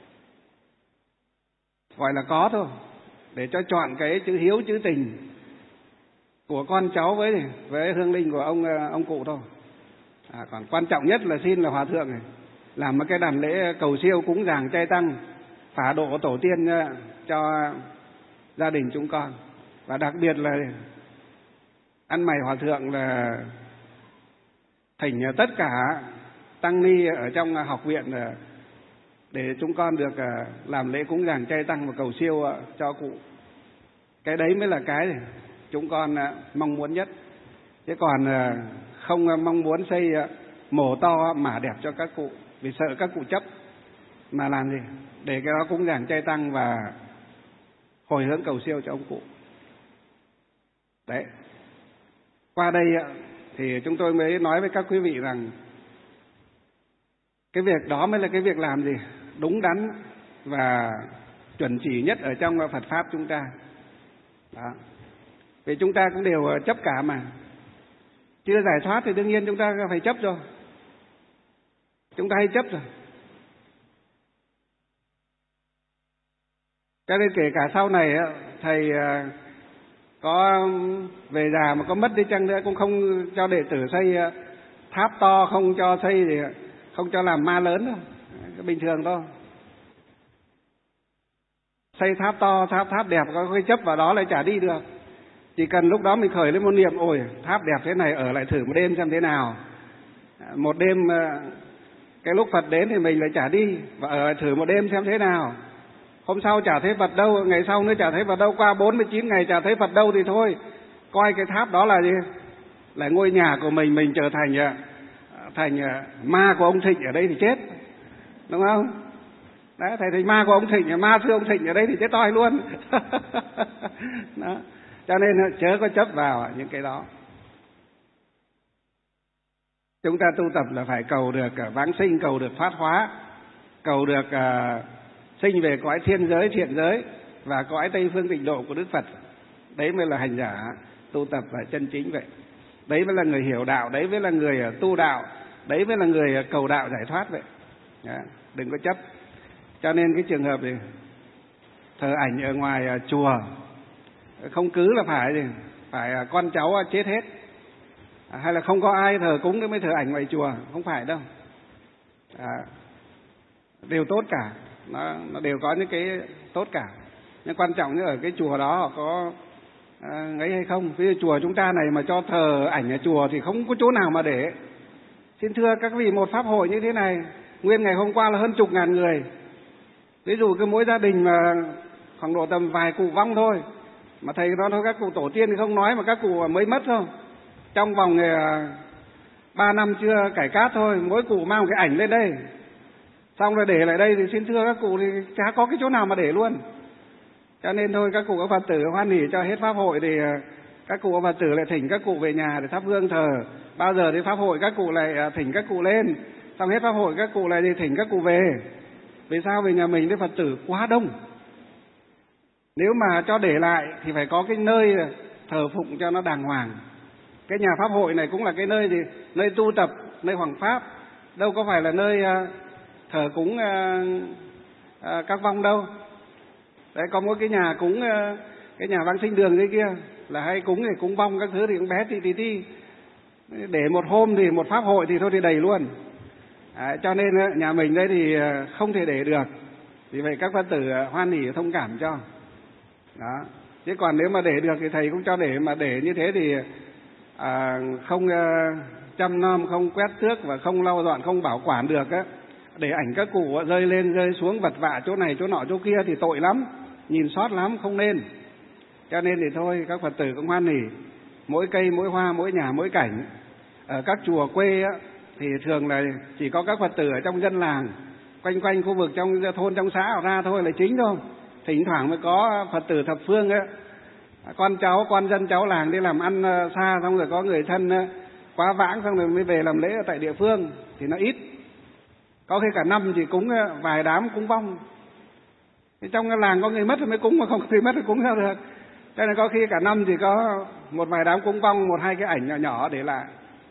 gọi là có thôi, để cho chọn cái chữ hiếu chữ tình của con cháu với hương linh của ông cụ thôi. Còn quan trọng nhất là xin là hòa thượng này làm một cái đàn lễ cầu siêu cúng dường chay tăng, phả độ tổ tiên cho gia đình chúng con. Và đặc biệt là ăn mày hòa thượng là thỉnh tất cả tăng ni ở trong học viện để chúng con được làm lễ cúng dường chay tăng và cầu siêu cho cụ. Cái đấy mới là cái chúng con mong muốn nhất. Chứ còn không mong muốn xây mồ to mả đẹp cho các cụ, vì sợ các cụ chấp. Mà làm gì? Để cái đó cúng dường chay tăng và hồi hướng cầu siêu cho ông cụ. Đấy. Qua đây thì chúng tôi mới nói với các quý vị rằng cái việc đó mới là cái việc làm gì? Đúng đắn và chuẩn chỉ nhất ở trong Phật Pháp chúng ta. Đó. Vì chúng ta cũng đều chấp cả mà. Chưa giải thoát thì đương nhiên chúng ta phải chấp rồi. Chúng ta hay chấp rồi. Cho nên kể cả sau này thầy có về già mà có mất đi chăng nữa cũng không cho đệ tử xây tháp to, không cho xây thì không cho làm ma lớn đâu. Bình thường thôi. Xây tháp to, tháp đẹp có cái chấp vào đó lại chả đi được. Chỉ cần lúc đó mình khởi lên một niệm, ôi tháp đẹp thế này ở lại thử một đêm xem thế nào. Một đêm cái lúc Phật đến thì mình lại chả đi, và ở lại thử một đêm xem thế nào. Hôm sau chả thấy Phật đâu, ngày sau nữa chả thấy Phật đâu, qua 49 ngày chả thấy Phật đâu thì thôi. Coi cái tháp đó là gì? Là ngôi nhà của mình trở thành ma của ông Thịnh ở đây thì chết. Đúng không? Đấy, thầy thành ma của ông Thịnh, ma sư ông Thịnh ở đây thì chết toi luôn. Đó. Cho nên chớ có chấp vào những cái đó. Chúng ta tu tập là phải cầu được vãng sinh, cầu được thoát hóa, cầu được sinh về cõi thiên giới, thiện giới và cõi Tây Phương Tịnh Độ của Đức Phật. Đấy mới là hành giả tu tập và chân chính vậy. Đấy mới là người hiểu đạo, đấy mới là người tu đạo, đấy mới là người cầu đạo giải thoát vậy. Đó. Đừng có chấp. Cho nên cái trường hợp này thờ ảnh ở ngoài chùa không cứ là phải con cháu chết hết, hay là không có ai thờ cúng nữa mới thờ ảnh ngoài chùa, không phải đâu. Đều tốt cả, nó đều có những cái tốt cả. Nhưng quan trọng như ở cái chùa đó họ có ấy hay không. Ví dụ chùa chúng ta này mà cho thờ ảnh ở chùa thì không có chỗ nào mà để. Xin thưa các vị, một pháp hội như thế này nguyên ngày hôm qua là hơn chục ngàn người. Ví dụ cứ mỗi gia đình mà khoảng độ tầm vài cụ vong thôi, mà thầy nói thôi các cụ tổ tiên thì không nói, mà các cụ mới mất thôi, trong vòng 3 năm chưa cải cát thôi, mỗi cụ mang một cái ảnh lên đây, xong rồi để lại đây thì xin thưa các cụ thì chả có cái chỗ nào mà để luôn. Cho nên thôi các cụ các Phật tử hoan hỉ cho hết pháp hội thì các cụ các Phật tử lại thỉnh các cụ về nhà để thắp hương thờ. Bao giờ đến pháp hội các cụ lại thỉnh các cụ lên, xong hết pháp hội các cụ lại đi thỉnh các cụ về. Vì sao? Vì nhà mình với Phật tử quá đông. Nếu mà cho để lại thì phải có cái nơi thờ phụng cho nó đàng hoàng. Cái nhà pháp hội này cũng là cái nơi nơi tu tập, nơi hoằng pháp, đâu có phải là nơi thờ cúng các vong đâu. Đấy, có mỗi cái nhà cúng, cái nhà vãng sinh đường dưới kia là hay cúng thì cúng vong các thứ thì cũng bé tí. Để một hôm thì một pháp hội thì thôi thì đầy luôn. Cho nên nhà mình đây thì không thể để được. Vì vậy các Phật tử hoan hỉ thông cảm cho. Đó. Chứ còn nếu mà để được thì thầy cũng cho để, mà để như thế thì không chăm nom, không quét tước và không lau dọn, không bảo quản được á, để ảnh các cụ rơi lên rơi xuống vật vạ chỗ này chỗ nọ chỗ kia thì tội lắm, nhìn sót lắm, không nên. Cho nên thì thôi các Phật tử cũng hoan hỉ, mỗi cây mỗi hoa mỗi nhà mỗi cảnh. Ở các chùa quê á thì thường là chỉ có các Phật tử ở trong dân làng, quanh khu vực trong thôn trong xã ra thôi là chính thôi. Thỉnh thoảng mới có Phật tử thập phương á, con cháu con dân cháu làng đi làm ăn xa, xong rồi có người thân quá vãng xong rồi mới về làm lễ ở tại địa phương thì nó ít. Có khi cả năm chỉ cúng vài đám cúng vong. Trong cái làng có người mất thì mới cúng, mà không người mất thì cúng sao được. Cho nên có khi cả năm chỉ có một vài đám cúng vong, một hai cái ảnh nhỏ nhỏ để lại.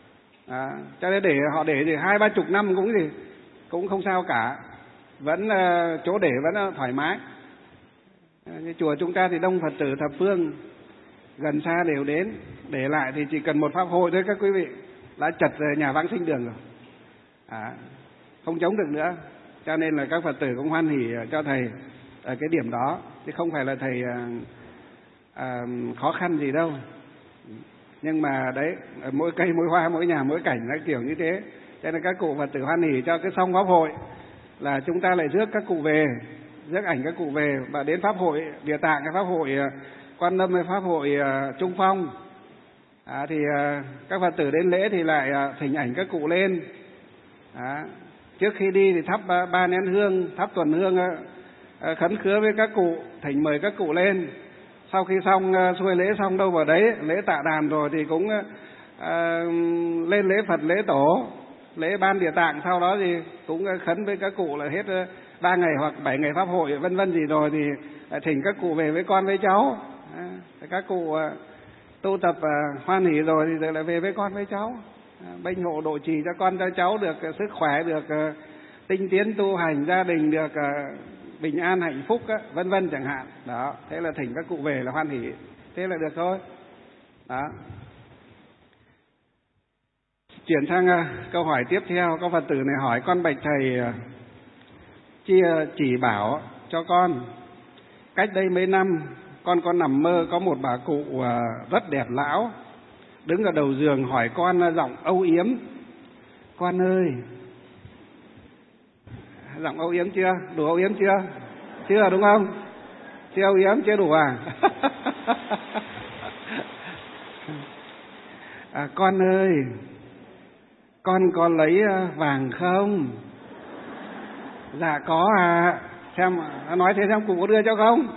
Cho nên để họ để thì 20-30 năm cũng không sao cả, vẫn chỗ để vẫn thoải mái. Như chùa chúng ta thì đông Phật tử thập phương, gần xa đều đến, để lại thì chỉ cần một pháp hội thôi các quý vị đã chật nhà vãng sinh đường rồi, không chống được nữa. Cho nên là các Phật tử cũng hoan hỉ cho thầy ở cái điểm đó, chứ không phải là thầy khó khăn gì đâu. Nhưng mà đấy, mỗi cây mỗi hoa mỗi nhà mỗi cảnh là kiểu như thế. Cho nên các cụ Phật tử hoan hỉ cho cái xong pháp hội là chúng ta lại rước các cụ về, rước ảnh các cụ về, và đến pháp hội Địa Tạng, cái pháp hội Quan Âm, pháp hội Trung Phong thì các Phật tử đến lễ thì lại thỉnh ảnh các cụ lên. Trước khi đi thì thắp 3 nén hương, thắp tuần hương khấn khứa với các cụ, thỉnh mời các cụ lên. Sau khi xong xuôi lễ xong đâu vào đấy, lễ tạ đàn rồi thì cũng lên lễ Phật, lễ Tổ, lễ Ban Địa Tạng, sau đó thì cũng khấn với các cụ là hết 3 ngày hoặc 7 ngày pháp hội vân vân gì rồi thì thỉnh các cụ về với con với cháu. Các cụ tu tập hoan hỉ rồi thì lại về với con với cháu, bênh hộ độ trì cho con cho cháu được sức khỏe, được tinh tiến tu hành, gia đình được bình an hạnh phúc vân vân chẳng hạn. Đó, thế là thỉnh các cụ về là hoan hỉ, thế là được thôi. Đó. Chuyển sang câu hỏi tiếp theo, câu Phật tử này hỏi: con bạch thầy chỉ bảo cho con, cách đây mấy năm con có nằm mơ có một bà cụ rất đẹp lão đứng ở đầu giường hỏi con giọng âu yếm: con ơi, giọng âu yếm chưa? Đủ âu yếm chưa? Chưa đúng không? Chưa âu yếm, chưa đủ à? Con ơi, con có lấy vàng không? Dạ có à. Xem, nói thế xem cụ có đưa cho không?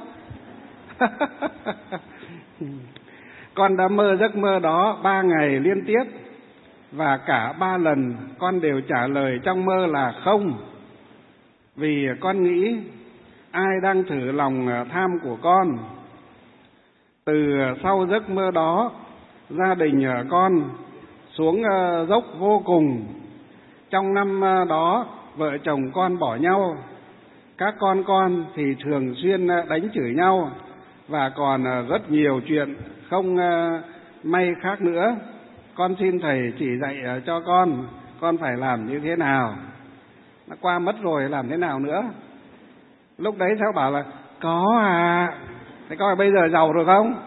Con đã mơ giấc mơ đó 3 ngày liên tiếp, và cả 3 lần con đều trả lời trong mơ là không. Vì con nghĩ ai đang thử lòng tham của con. Từ sau giấc mơ đó, gia đình con xuống dốc vô cùng. Trong năm đó, vợ chồng con bỏ nhau. Các con thì thường xuyên đánh chửi nhau, và còn rất nhiều chuyện không may khác nữa. Con xin thầy chỉ dạy cho con phải làm như thế nào. Nó qua mất rồi làm thế nào nữa? Lúc đấy sao bảo là có à? Thế coi bây giờ giàu rồi không?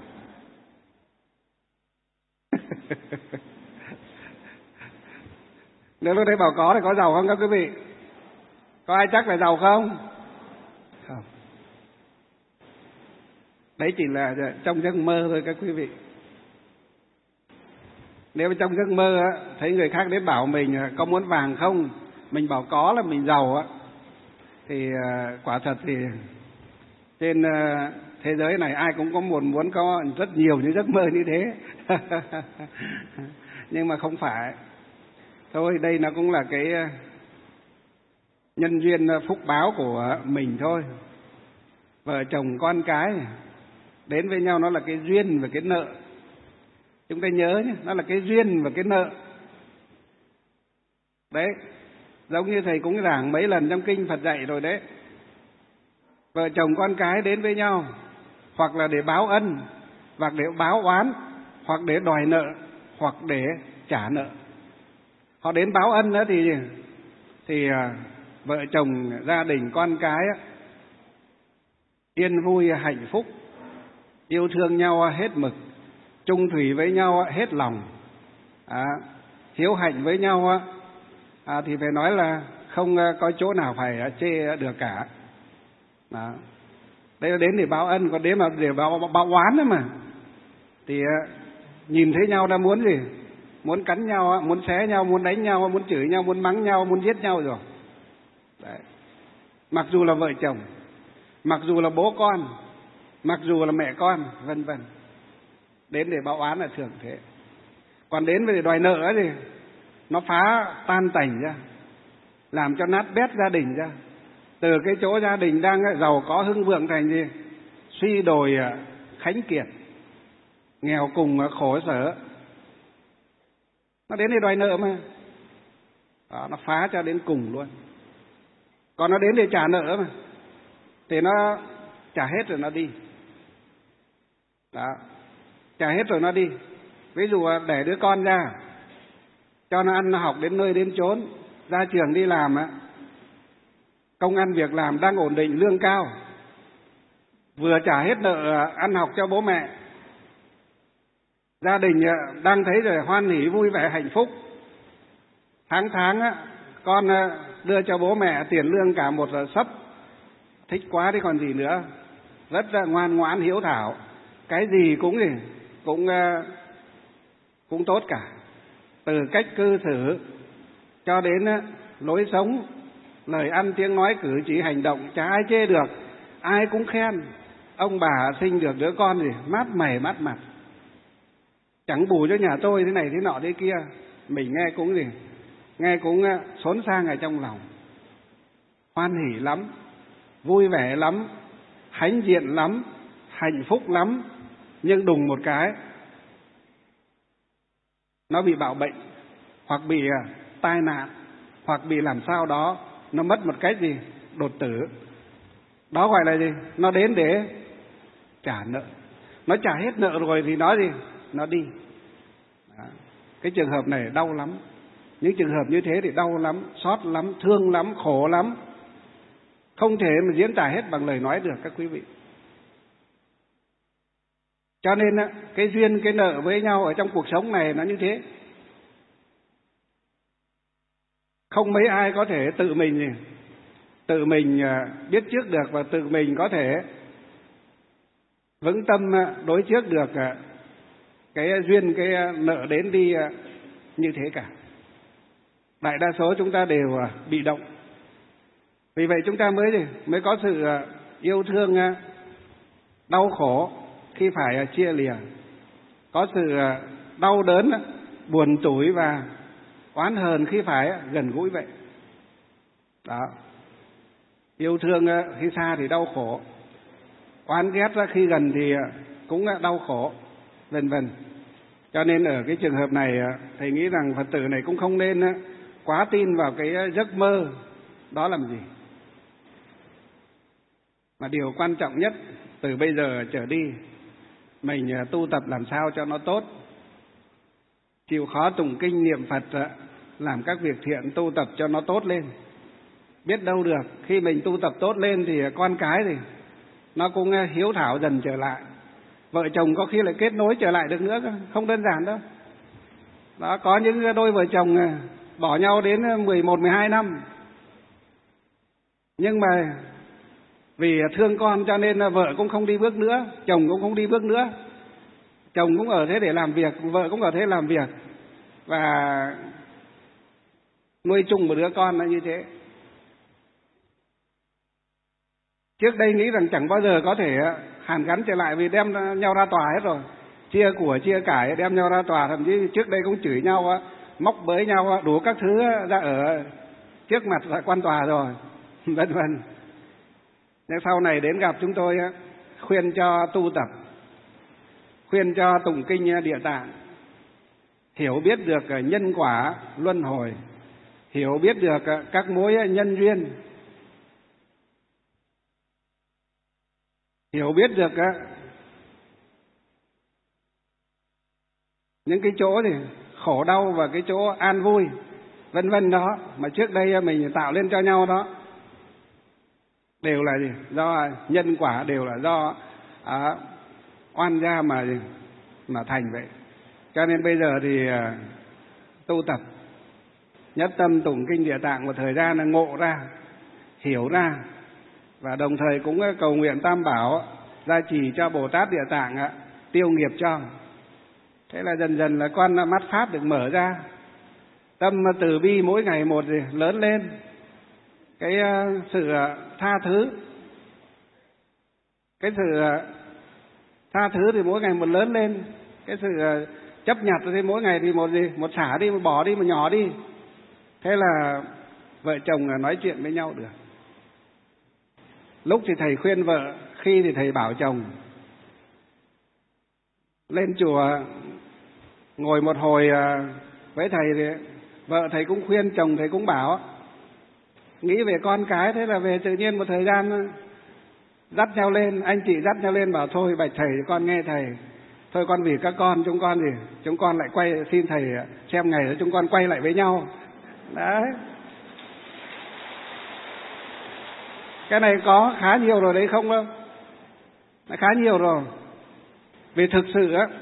Nếu lúc đấy bảo có thì có giàu không các quý vị? Có ai chắc là giàu không? Không. Đấy chỉ là trong giấc mơ thôi các quý vị. Nếu trong giấc mơ thấy người khác đến bảo mình có muốn vàng không, mình bảo có là mình giàu thì quả thật thì trên thế giới này ai cũng có muốn có rất nhiều những giấc mơ như thế. Nhưng mà không phải. Thôi đây nó cũng là cái nhân duyên phúc báo của mình thôi. Vợ chồng con cái đến với nhau nó là cái duyên và cái nợ. Chúng ta nhớ nhé, nó là cái duyên và cái nợ. Đấy, giống như thầy cũng giảng mấy lần trong kinh Phật dạy rồi đấy. Vợ chồng con cái đến với nhau, hoặc là để báo ân, hoặc để báo oán, hoặc để đòi nợ, hoặc để trả nợ. Họ đến báo ân đó thì vợ chồng, gia đình, con cái yên vui, hạnh phúc, yêu thương nhau hết mực, chung thủy với nhau hết lòng, hiếu hạnh với nhau thì phải nói là không có chỗ nào phải chê được cả. Đó. Đây là đến để báo ân, còn đến mà để báo oán đấy mà thì nhìn thấy nhau đã muốn gì? Muốn cắn nhau, muốn xé nhau, muốn đánh nhau, muốn chửi nhau, muốn mắng nhau, muốn giết nhau rồi. Đấy. Mặc dù là vợ chồng, mặc dù là bố con, mặc dù là mẹ con, vân vân. Đến để báo oán là thường thế. Còn đến để đòi nợ thì nó phá tan tành ra, làm cho nát bét gia đình ra. Từ cái chỗ gia đình đang giàu có hưng vượng thành gì? Suy đồi khánh kiệt, nghèo cùng khổ sở. Nó đến để đòi nợ mà. Đó, nó phá cho đến cùng luôn. Còn nó đến để trả nợ mà, thì nó trả hết rồi nó đi. Đó, trả hết rồi nó đi. Ví dụ để đứa con ra, cho nó ăn nó học đến nơi đến chốn, ra trường đi làm á, công ăn việc làm đang ổn định, lương cao, vừa trả hết nợ ăn học cho bố mẹ, gia đình đang thấy rồi hoan hỉ vui vẻ hạnh phúc. Tháng á, con đưa cho bố mẹ tiền lương cả một sấp, thích quá đi còn gì nữa, rất là ngoan ngoãn hiếu thảo, cái gì cũng tốt cả, từ cách cư xử cho đến lối sống, lời ăn tiếng nói cử chỉ hành động, chả ai chê được, ai cũng khen. Ông bà sinh được đứa con gì mát mẻ mát mặt, chẳng bù cho nhà tôi thế này thế nọ thế kia, mình nghe cũng xốn sang ở trong lòng, hoan hỉ lắm, vui vẻ lắm, hãnh diện lắm, hạnh phúc lắm. Nhưng đùng một cái nó bị bạo bệnh, hoặc bị tai nạn, hoặc bị làm sao đó, nó mất một cách gì đột tử. Đó gọi là gì? Nó đến để trả nợ. Nó trả hết nợ rồi thì nó gì? Nó đi. Đó. Cái trường hợp này đau lắm. Những trường hợp như thế thì đau lắm, xót lắm, thương lắm, khổ lắm, không thể mà diễn tả hết bằng lời nói được các quý vị. Cho nên cái duyên, cái nợ với nhau ở trong cuộc sống này nó như thế. Không mấy ai có thể tự mình biết trước được và tự mình có thể vững tâm đối trước được cái duyên, cái nợ đến đi như thế cả. Đại đa số chúng ta đều bị động. Vì vậy chúng ta mới có sự yêu thương đau khổ khi phải chia lìa, có sự đau đớn, buồn tủi và oán hờn khi phải gần gũi vậy. Đó. Yêu thương khi xa thì đau khổ, oán ghét khi gần thì cũng đau khổ, vân vân. Cho nên ở cái trường hợp này, thầy nghĩ rằng Phật tử này cũng không nên quá tin vào cái giấc mơ đó làm gì. Mà điều quan trọng nhất từ bây giờ trở đi, mình tu tập làm sao cho nó tốt, chịu khó tụng kinh niệm Phật, làm các việc thiện, tu tập cho nó tốt lên. Biết đâu được khi mình tu tập tốt lên thì con cái thì nó cũng hiếu thảo dần trở lại, vợ chồng có khi lại kết nối trở lại được nữa, không đơn giản đâu. Đó, có những đôi vợ chồng bỏ nhau đến 11, 12 năm, nhưng mà vì thương con cho nên vợ cũng không đi bước nữa, chồng cũng không đi bước nữa. Chồng cũng ở thế để làm việc, vợ cũng ở thế làm việc, và nuôi chung một đứa con là như thế. Trước đây nghĩ rằng chẳng bao giờ có thể hàn gắn trở lại vì đem nhau ra tòa hết rồi, chia của chia cải đem nhau ra tòa, thậm chí trước đây cũng chửi nhau, móc bới nhau, đủ các thứ ra ở trước mặt là quan tòa rồi, vân vân. Nhưng sau này đến gặp chúng tôi khuyên cho tu tập, khuyên cho tụng kinh Địa Tạng, hiểu biết được nhân quả luân hồi, hiểu biết được các mối nhân duyên, hiểu biết được những cái chỗ thì khổ đau và cái chỗ an vui, vân vân đó mà trước đây mình tạo lên cho nhau đó, đều là gì? Do nhân quả, đều là do oan gia mà thành vậy. Cho nên bây giờ thì tu tập, nhất tâm tụng kinh Địa Tạng một thời gian là ngộ ra, hiểu ra, và đồng thời cũng cầu nguyện Tam Bảo gia trì cho Bồ Tát Địa Tạng tiêu nghiệp cho. Thế là dần dần là con mắt pháp được mở ra, tâm từ bi mỗi ngày một thì lớn lên, cái sự tha thứ, thì mỗi ngày một lớn lên, cái sự chấp nhặt thì mỗi ngày thì một xả đi, một bỏ đi, một nhỏ đi. Thế là vợ chồng nói chuyện với nhau được. Lúc thì thầy khuyên vợ, khi thì thầy bảo chồng. Lên chùa ngồi một hồi với thầy thì vợ thầy cũng khuyên, chồng thầy cũng bảo, nghĩ về con cái. Thế là về tự nhiên một thời gian dắt nhau lên, anh chị dắt nhau lên bảo thôi bạch thầy con nghe thầy, thôi con vì các con, chúng con lại quay, xin thầy xem ngày đó chúng con quay lại với nhau. Đấy, cái này có khá nhiều rồi đấy không đâu, khá nhiều rồi. Vì thực sự á,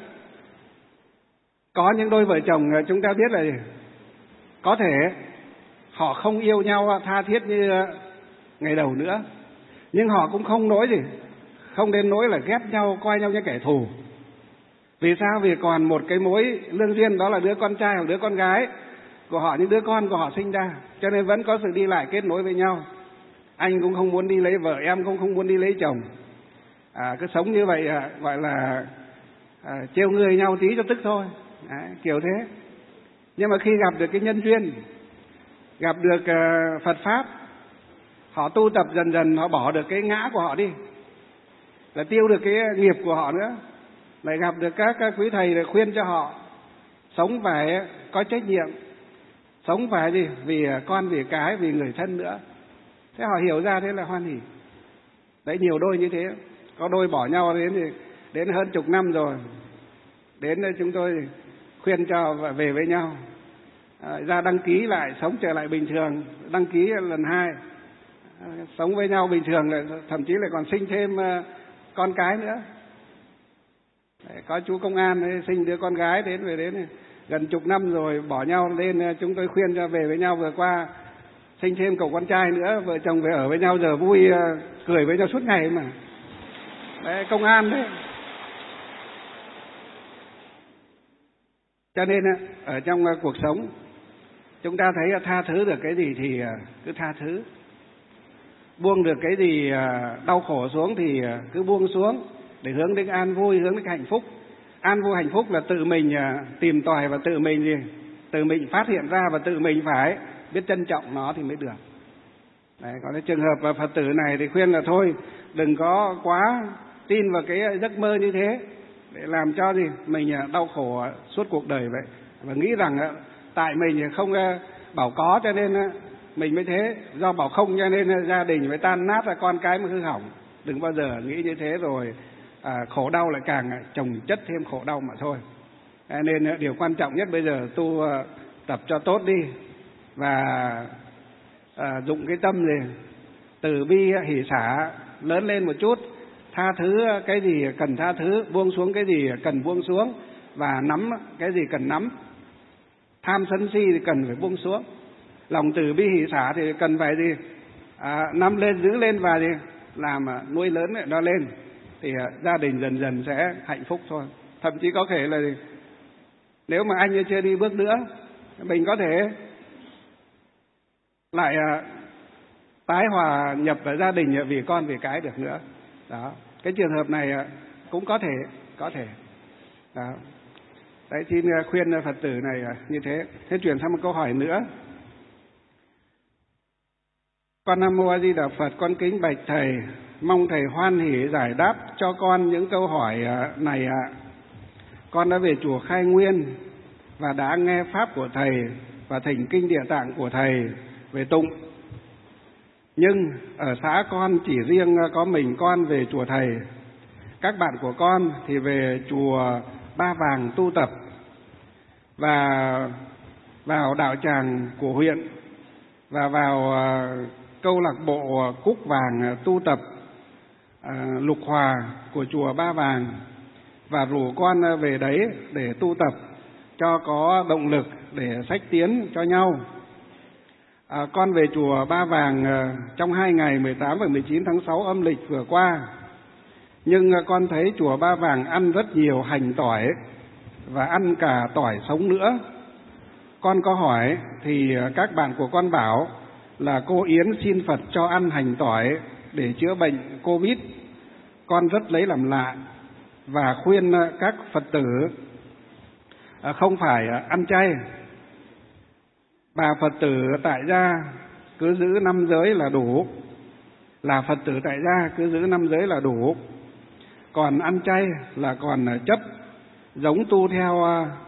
có những đôi vợ chồng chúng ta biết là gì? Có thể họ không yêu nhau tha thiết như ngày đầu nữa, nhưng họ cũng không đến nỗi là ghét nhau, coi nhau như kẻ thù. Vì sao? Vì còn một cái mối lương duyên, đó là đứa con trai hoặc đứa con gái của họ, những đứa con của họ sinh ra, cho nên vẫn có sự đi lại kết nối với nhau. Anh cũng không muốn đi lấy vợ, em cũng không muốn đi lấy chồng, cứ sống như vậy gọi là trêu người nhau tí cho tức thôi. Đấy, kiểu thế. Nhưng mà khi gặp được cái nhân duyên, gặp được Phật Pháp, họ tu tập dần dần, họ bỏ được cái ngã của họ đi, là tiêu được cái nghiệp của họ nữa, lại gặp được các quý thầy để khuyên cho họ sống phải có trách nhiệm, sống phải gì? Vì con, vì cái, vì người thân nữa. Thế họ hiểu ra, thế là hoan hỉ. Đấy, nhiều đôi như thế. Có đôi bỏ nhau đến hơn chục năm rồi, đến chúng tôi khuyên cho về với nhau, ra đăng ký lại, sống trở lại bình thường, đăng ký lần 2, sống với nhau bình thường, thậm chí là còn sinh thêm con cái nữa. Đấy, có chú công an sinh đứa con gái đến gần chục năm rồi, bỏ nhau lên, chúng tôi khuyên cho về với nhau. Vừa qua sinh thêm cậu con trai nữa, vợ chồng về ở với nhau giờ vui, cười với nhau suốt ngày mà. Đấy, công an đấy. Cho nên ở trong cuộc sống chúng ta thấy tha thứ được cái gì thì cứ tha thứ, buông được cái gì đau khổ xuống thì cứ buông xuống, để hướng đến an vui, hướng đến hạnh phúc. An vui hạnh phúc là tự mình tìm tòi và tự mình phát hiện ra, và tự mình phải biết trân trọng nó thì mới được. Đấy, còn cái trường hợp Phật tử này thì khuyên là thôi đừng có quá tin vào cái giấc mơ như thế, để làm cho mình đau khổ suốt cuộc đời vậy, và nghĩ rằng tại mình không bảo có cho nên mình mới thế, do bảo không cho nên gia đình mới tan nát, là con cái mới hư hỏng. Đừng bao giờ nghĩ như thế, rồi khổ đau lại càng chồng chất thêm khổ đau mà thôi. Nên điều quan trọng nhất bây giờ tu tập cho tốt đi, và dụng cái tâm từ bi hỷ xả lớn lên một chút, tha thứ cái gì cần tha thứ, buông xuống cái gì cần buông xuống, và nắm cái gì cần nắm. Tham sân si thì cần phải buông xuống, lòng từ bi hỷ xả thì cần phải nắm lên, giữ lên, và làm nuôi lớn nó lên, thì gia đình dần dần sẽ hạnh phúc thôi. Thậm chí có thể là nếu mà anh chưa đi bước nữa, mình có thể lại tái hòa nhập vào gia đình vì con vì cái được nữa. Đó, cái trường hợp này cũng có thể. Đó. Đấy, xin khuyên Phật tử này như thế. Thế chuyển sang một câu hỏi nữa. Con Nam Mô A Di Đà Phật, con kính bạch thầy, mong thầy hoan hỷ giải đáp cho con những câu hỏi này ạ. Con đã về chùa Khai Nguyên và đã nghe pháp của thầy và thỉnh kinh Địa Tạng của thầy về tụng. Nhưng ở xã con chỉ riêng có mình con về chùa thầy. Các bạn của con thì về chùa Ba Vàng tu tập, và vào đạo tràng của huyện, và vào câu lạc bộ Cúc Vàng tu tập Lục Hòa của chùa Ba Vàng, và rủ con về đấy để tu tập cho có động lực để xách tiến cho nhau. Con về chùa Ba Vàng trong 2 ngày 18 và 19 tháng 6 âm lịch vừa qua, nhưng con thấy chùa Ba Vàng ăn rất nhiều hành tỏi và ăn cả tỏi sống nữa. Con có hỏi thì các bạn của con bảo là cô Yến xin Phật cho ăn hành tỏi để chữa bệnh Covid. Con rất lấy làm lạ và khuyên các Phật tử không phải ăn chay. Bà Phật tử tại gia cứ giữ 5 giới là đủ, là Phật tử tại gia cứ giữ 5 giới là đủ. Còn ăn chay là còn chấp, giống tu theo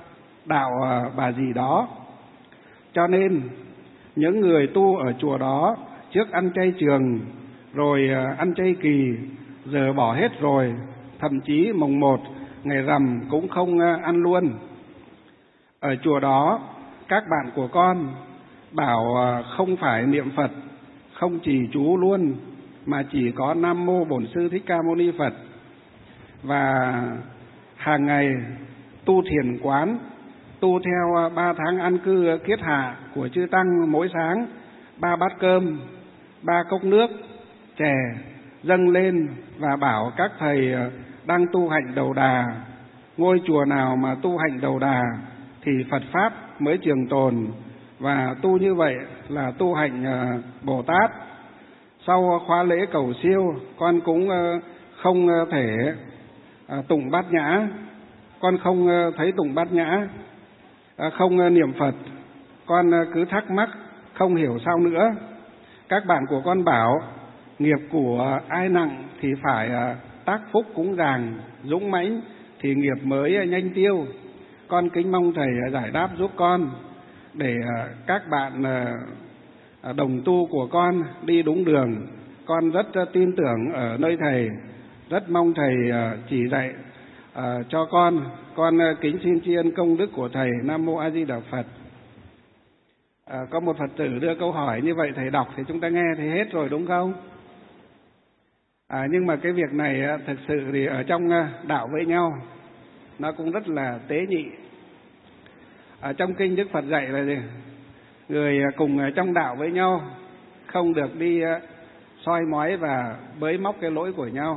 đạo bà gì đó. Cho nên những người tu ở chùa đó trước ăn chay trường, rồi ăn chay kỳ, giờ bỏ hết rồi, thậm chí mùng 1 ngày rằm cũng không ăn luôn. Ở chùa đó các bạn của con bảo không phải niệm Phật, không trì chú luôn, mà chỉ có Nam Mô Bổn Sư Thích Ca Mâu Ni Phật. Và hàng ngày tu thiền quán, tu theo 3 tháng an cư kiết hạ của chư Tăng, mỗi sáng 3 bát cơm, 3 cốc nước, chè dâng lên và bảo các thầy đang tu hành đầu đà. Ngôi chùa nào mà tu hành đầu đà thì Phật Pháp mới trường tồn, và tu như vậy là tu hành Bồ Tát. Sau khóa lễ cầu siêu, con cũng không thể tụng bát nhã, con không thấy tụng bát nhã, không niệm Phật. Con cứ thắc mắc không hiểu sao nữa. Các bạn của con bảo nghiệp của ai nặng thì phải tác phúc cúng dường dũng mãnh thì nghiệp mới nhanh tiêu. Con kính mong thầy giải đáp giúp con để các bạn đồng tu của con đi đúng đường. Con rất tin tưởng ở nơi thầy, rất mong thầy chỉ dạy cho con. Con kính xin tri ân công đức của thầy. Nam Mô A Di Đà Phật. Có một Phật tử đưa câu hỏi như vậy, thầy đọc thì chúng ta nghe thì hết rồi đúng không? Nhưng mà cái việc này thực sự thì ở trong đạo với nhau nó cũng rất là tế nhị. Ở trong kinh Đức Phật dạy là gì? Người cùng trong đạo với nhau không được đi soi mói và bới móc cái lỗi của nhau.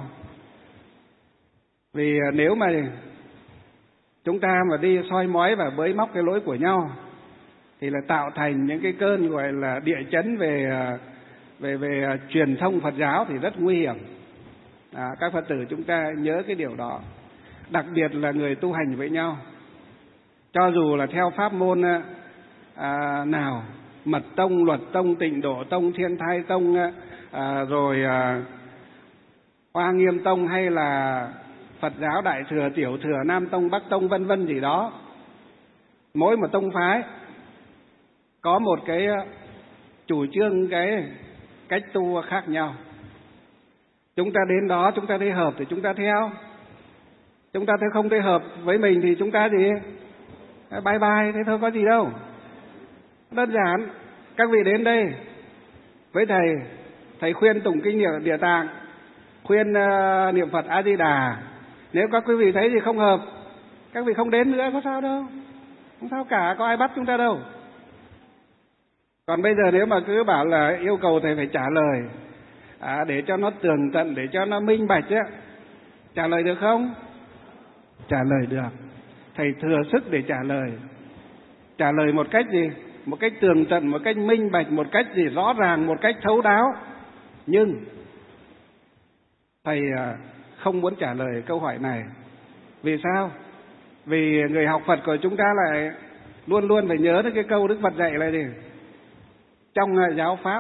Vì nếu mà chúng ta mà đi soi mói và bới móc cái lỗi của nhau thì là tạo thành những cái cơn gọi là địa chấn về truyền thông Phật giáo thì rất nguy hiểm. Các Phật tử chúng ta nhớ cái điều đó, đặc biệt là người tu hành với nhau. Cho dù là theo pháp môn nào, Mật Tông, Luật Tông, Tịnh Độ Tông, Thiên Thai Tông, rồi Hoa Nghiêm Tông, hay là Phật giáo Đại Thừa, Tiểu Thừa, Nam Tông, Bắc Tông, vân vân gì đó, mỗi một tông phái có một cái chủ trương, cái cách tu khác nhau. Chúng ta đến đó chúng ta thấy hợp thì chúng ta theo, chúng ta thấy không thấy hợp với mình thì chúng ta gì bye bye, thế thôi, có gì đâu. Đơn giản. Các vị đến đây với thầy, thầy khuyên tụng kinh Địa Tạng, khuyên niệm Phật A Di Đà. Nếu các quý vị thấy gì không hợp, các vị không đến nữa, có sao đâu, không sao cả, có ai bắt chúng ta đâu. Còn bây giờ nếu mà cứ bảo là yêu cầu thầy phải trả lời để cho nó tường tận, để cho nó minh bạch á, trả lời được không? Trả lời được. Thầy thừa sức để trả lời. Trả lời một cách gì? Một cách tường tận, một cách minh bạch, một cách gì rõ ràng, một cách thấu đáo. Nhưng thầy không muốn trả lời câu hỏi này. Vì sao? Vì người học Phật của chúng ta lại luôn luôn phải nhớ đến cái câu Đức Phật dạy là gì? Trong giáo pháp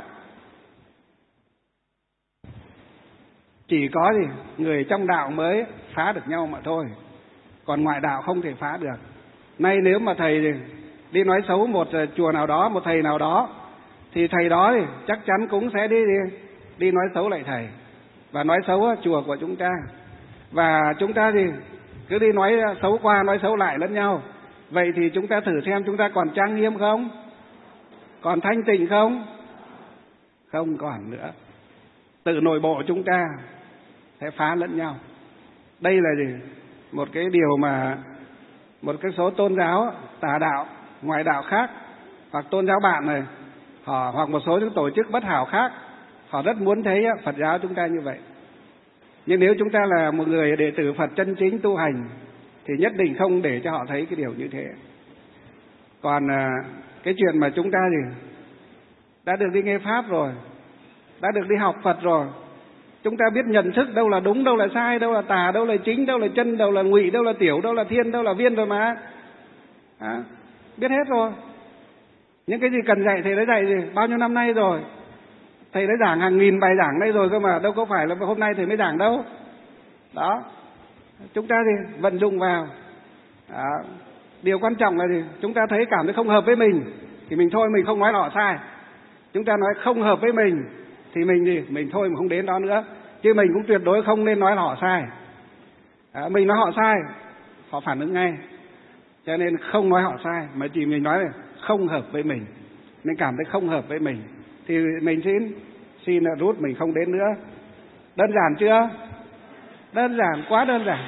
chỉ có gì người trong đạo mới phá được nhau mà thôi, còn ngoại đạo không thể phá được. Nay nếu mà thầy đi nói xấu một chùa nào đó, một thầy nào đó, thì thầy đó thì chắc chắn cũng sẽ đi nói xấu lại thầy, và nói xấu chùa của chúng ta. Và chúng ta thì cứ đi nói xấu qua, nói xấu lại lẫn nhau. Vậy thì chúng ta thử xem chúng ta còn trang nghiêm không? Còn thanh tịnh không? Không còn nữa. Tự nội bộ chúng ta sẽ phá lẫn nhau. Đây là gì? Một cái điều mà một cái số tôn giáo tà đạo, ngoại đạo khác, hoặc tôn giáo bạn này, họ hoặc một số những tổ chức bất hảo khác, họ rất muốn thấy Phật giáo chúng ta như vậy. Nhưng nếu chúng ta là một người đệ tử Phật chân chính tu hành thì nhất định không để cho họ thấy cái điều như thế. Còn cái chuyện mà chúng ta thì đã được đi nghe Pháp rồi, đã được đi học Phật rồi, chúng ta biết nhận thức đâu là đúng, đâu là sai, đâu là tà, đâu là chính, đâu là chân, đâu là ngụy, đâu là tiểu, đâu là thiên, đâu là viên rồi mà. Biết hết rồi. Những cái gì cần dạy thầy đã dạy gì bao nhiêu năm nay rồi. Thầy đã giảng hàng nghìn bài giảng đây rồi cơ mà, đâu có phải là hôm nay thầy mới giảng đâu. Đó. Chúng ta thì vận dụng vào. Điều quan trọng là gì? Chúng ta thấy cảm thấy không hợp với mình thì mình thôi, mình không nói là họ sai. Chúng ta nói không hợp với mình thì mình thôi, mình không đến đó nữa. Chứ mình cũng tuyệt đối không nên nói là họ sai. Mình nói họ sai, họ phản ứng ngay. Cho nên không nói họ sai, mà chỉ mình nói là không hợp với mình, nên cảm thấy không hợp với mình thì mình xin rút, mình không đến nữa. Đơn giản chưa? Đơn giản, quá đơn giản.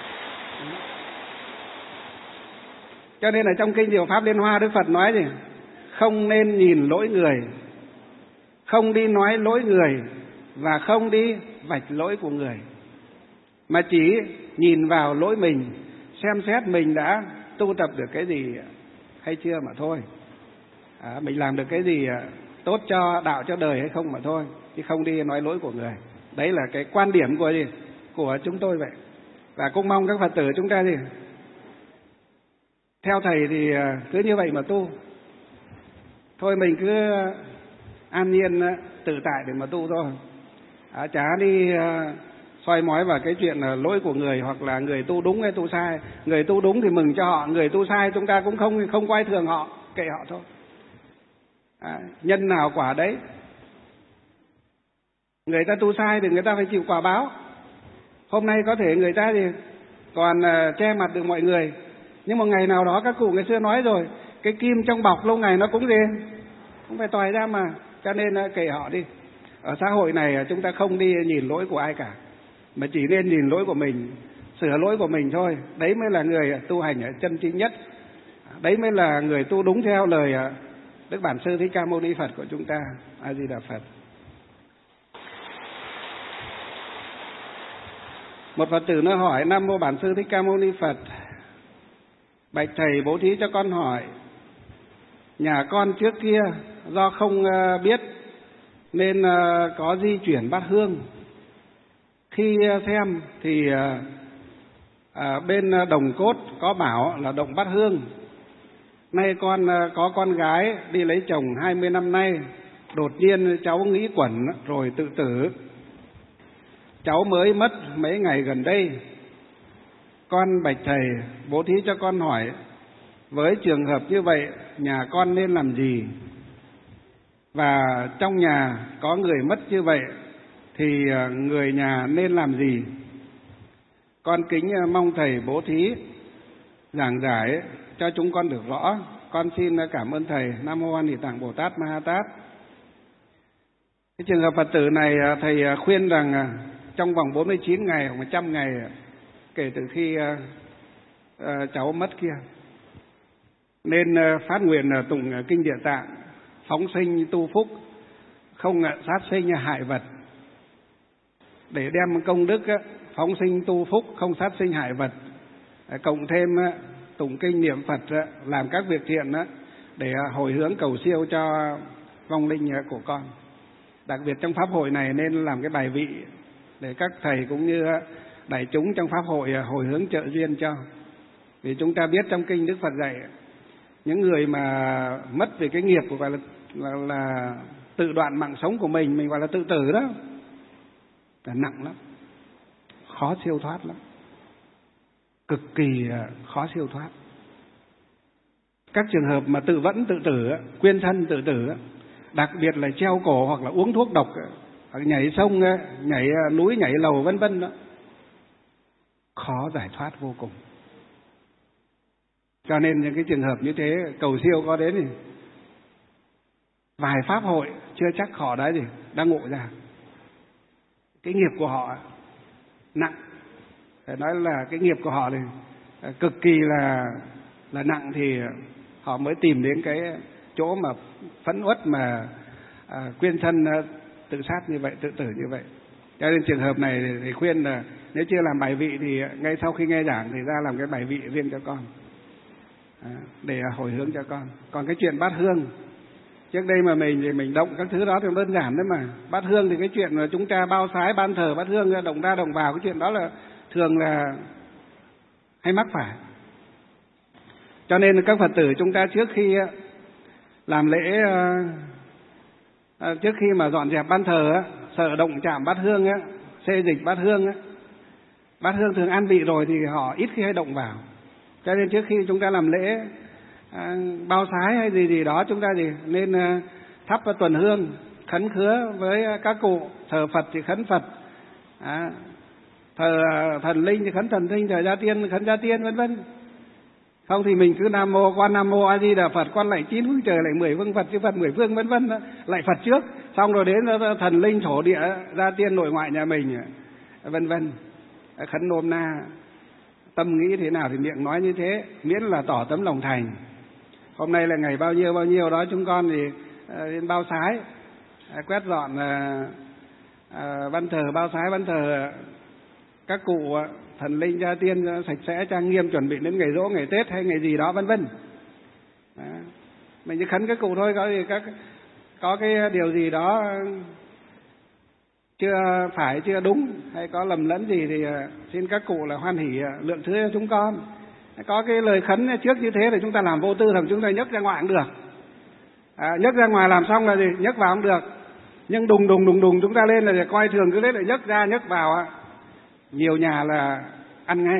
Cho nên ở trong kinh Diệu Pháp Liên Hoa, Đức Phật nói gì? Không nên nhìn lỗi người, không đi nói lỗi người, và không đi vạch lỗi của người, mà chỉ nhìn vào lỗi mình, xem xét mình đã tu tập được cái gì hay chưa mà thôi. Mình làm được cái gì tốt cho đạo, cho đời hay không mà thôi, chứ không đi nói lỗi của người. Đấy là cái quan điểm của chúng tôi vậy. Và cũng mong các Phật tử chúng ta theo thầy thì cứ như vậy mà tu. Thôi mình cứ an nhiên tự tại để mà tu thôi. Chả đi soi mói vào cái chuyện là lỗi của người, hoặc là người tu đúng hay tu sai. Người tu đúng thì mừng cho họ, người tu sai chúng ta cũng không coi thường họ, kệ họ thôi. Nhân nào quả đấy. Người ta tu sai thì người ta phải chịu quả báo. Hôm nay có thể người ta thì còn che mặt được mọi người, nhưng một ngày nào đó các cụ ngày xưa nói rồi, cái kim trong bọc lâu ngày nó cũng cũng phải tòi ra mà. Cho nên kệ họ đi. Ở xã hội này chúng ta không đi nhìn lỗi của ai cả, mà chỉ nên nhìn lỗi của mình, sửa lỗi của mình thôi. Đấy mới là người tu hành chân chính nhất. Đấy mới là người tu đúng theo lời Đức Bản Sư Thích Ca Mâu Ni Phật của chúng ta. A Di Đà Phật. Một Phật tử nó hỏi: Nam Mô Bản Sư Thích Ca Mâu Ni Phật, bạch thầy bố thí cho con hỏi, nhà con trước kia do không biết nên có di chuyển bát hương. Khi xem thì bên Đồng Cốt có bảo là động bát hương. Nay con có con gái đi lấy chồng 20 năm nay, đột nhiên cháu nghĩ quẩn rồi tự tử. Cháu mới mất mấy ngày gần đây. Con bạch thầy bố thí cho con hỏi, với trường hợp như vậy nhà con nên làm gì? Và trong nhà có người mất như vậy thì người nhà nên làm gì? Con kính mong thầy bố thí giảng giải cho chúng con được rõ. Con xin cảm ơn thầy. Nam Mô A Di Đà Bồ Tát Ma Ha Tát. Cái trường hợp Phật tử này thầy khuyên rằng trong vòng 49 ngày hoặc 100 ngày kể từ khi cháu mất kia, nên phát nguyện tụng kinh Địa Tạng, phóng sinh tu phúc, không sát sinh hại vật, để đem công đức phóng sinh tu phúc, không sát sinh hại vật, cộng thêm tụng kinh niệm Phật, làm các việc thiện để hồi hướng cầu siêu cho vong linh của con. Đặc biệt trong pháp hội này nên làm cái bài vị để các thầy cũng như đại chúng trong pháp hội hồi hướng trợ duyên cho. Vì chúng ta biết trong kinh Đức Phật dạy, những người mà mất vì cái nghiệp của gọi là tự đoạn mạng sống của mình gọi là tự tử đó, là nặng lắm, khó siêu thoát lắm, cực kỳ khó siêu thoát. Các trường hợp mà tự vẫn tự tử, quyên thân tự tử, đặc biệt là treo cổ hoặc là uống thuốc độc, hoặc nhảy sông, nhảy núi, nhảy lầu vân vân đó, khó giải thoát vô cùng. Cho nên những cái trường hợp như thế cầu siêu có đến thì vài pháp hội chưa chắc họ đã ngộ ra. Cái nghiệp của họ nặng, phải nói là cái nghiệp của họ thì cực kỳ là nặng, thì họ mới tìm đến cái chỗ mà phẫn uất mà quyên thân tự sát như vậy, tự tử như vậy. Cho nên trường hợp này thì khuyên là nếu chưa làm bài vị thì ngay sau khi nghe giảng thì ra làm cái bài vị riêng cho con, để hồi hướng cho con. Còn cái chuyện bát hương, trước đây mà mình động các thứ đó thì đơn giản đấy mà. Bát hương thì cái chuyện mà chúng ta bao sái ban thờ bát hương động ra động vào, cái chuyện đó là thường là hay mắc phải. Cho nên các Phật tử chúng ta trước khi làm lễ, trước khi mà dọn dẹp ban thờ, sợ động chạm bát hương, xê dịch bát hương. Bát hương thường an vị rồi thì họ ít khi hay động vào. Cho nên trước khi chúng ta làm lễ bao sái hay gì đó, chúng ta thì nên thắp tuần hương khấn khứa với các cụ. Thờ Phật thì khấn Phật, thờ thần linh thì khấn thần linh, thờ gia tiên khấn gia tiên, vân vân. Không thì mình cứ Nam Mô Quan, Nam Mô A Di Đà Phật, con lạy 9 phương trời, lạy 10 phương Phật, chư Phật 10 phương, vân vân, lạy Phật trước, xong rồi đến thần linh thổ địa, gia tiên nội ngoại nhà mình, vân vân, khấn nôm na. Tâm nghĩ thế nào thì miệng nói như thế, miễn là tỏ tấm lòng thành. Hôm nay là ngày bao nhiêu đó, chúng con thì đến bao sái, quét dọn ban thờ, bao sái ban thờ các cụ thần linh gia tiên sạch sẽ trang nghiêm, chuẩn bị đến ngày giỗ, ngày Tết hay ngày gì đó, vân vân. Mình chỉ khấn các cụ thôi, có cái điều gì đó chưa phải, chưa đúng hay có lầm lẫn gì thì xin các cụ là hoan hỉ lượng thứ cho chúng con. Có cái lời khấn trước như thế thì chúng ta làm vô tư, thậm chúng ta nhấc ra ngoài cũng được. Nhấc ra ngoài làm xong là gì? Nhấc vào cũng được. Nhưng đùng chúng ta lên là coi thường, cứ thế lại nhấc ra nhấc vào. Nhiều nhà là ăn ngay.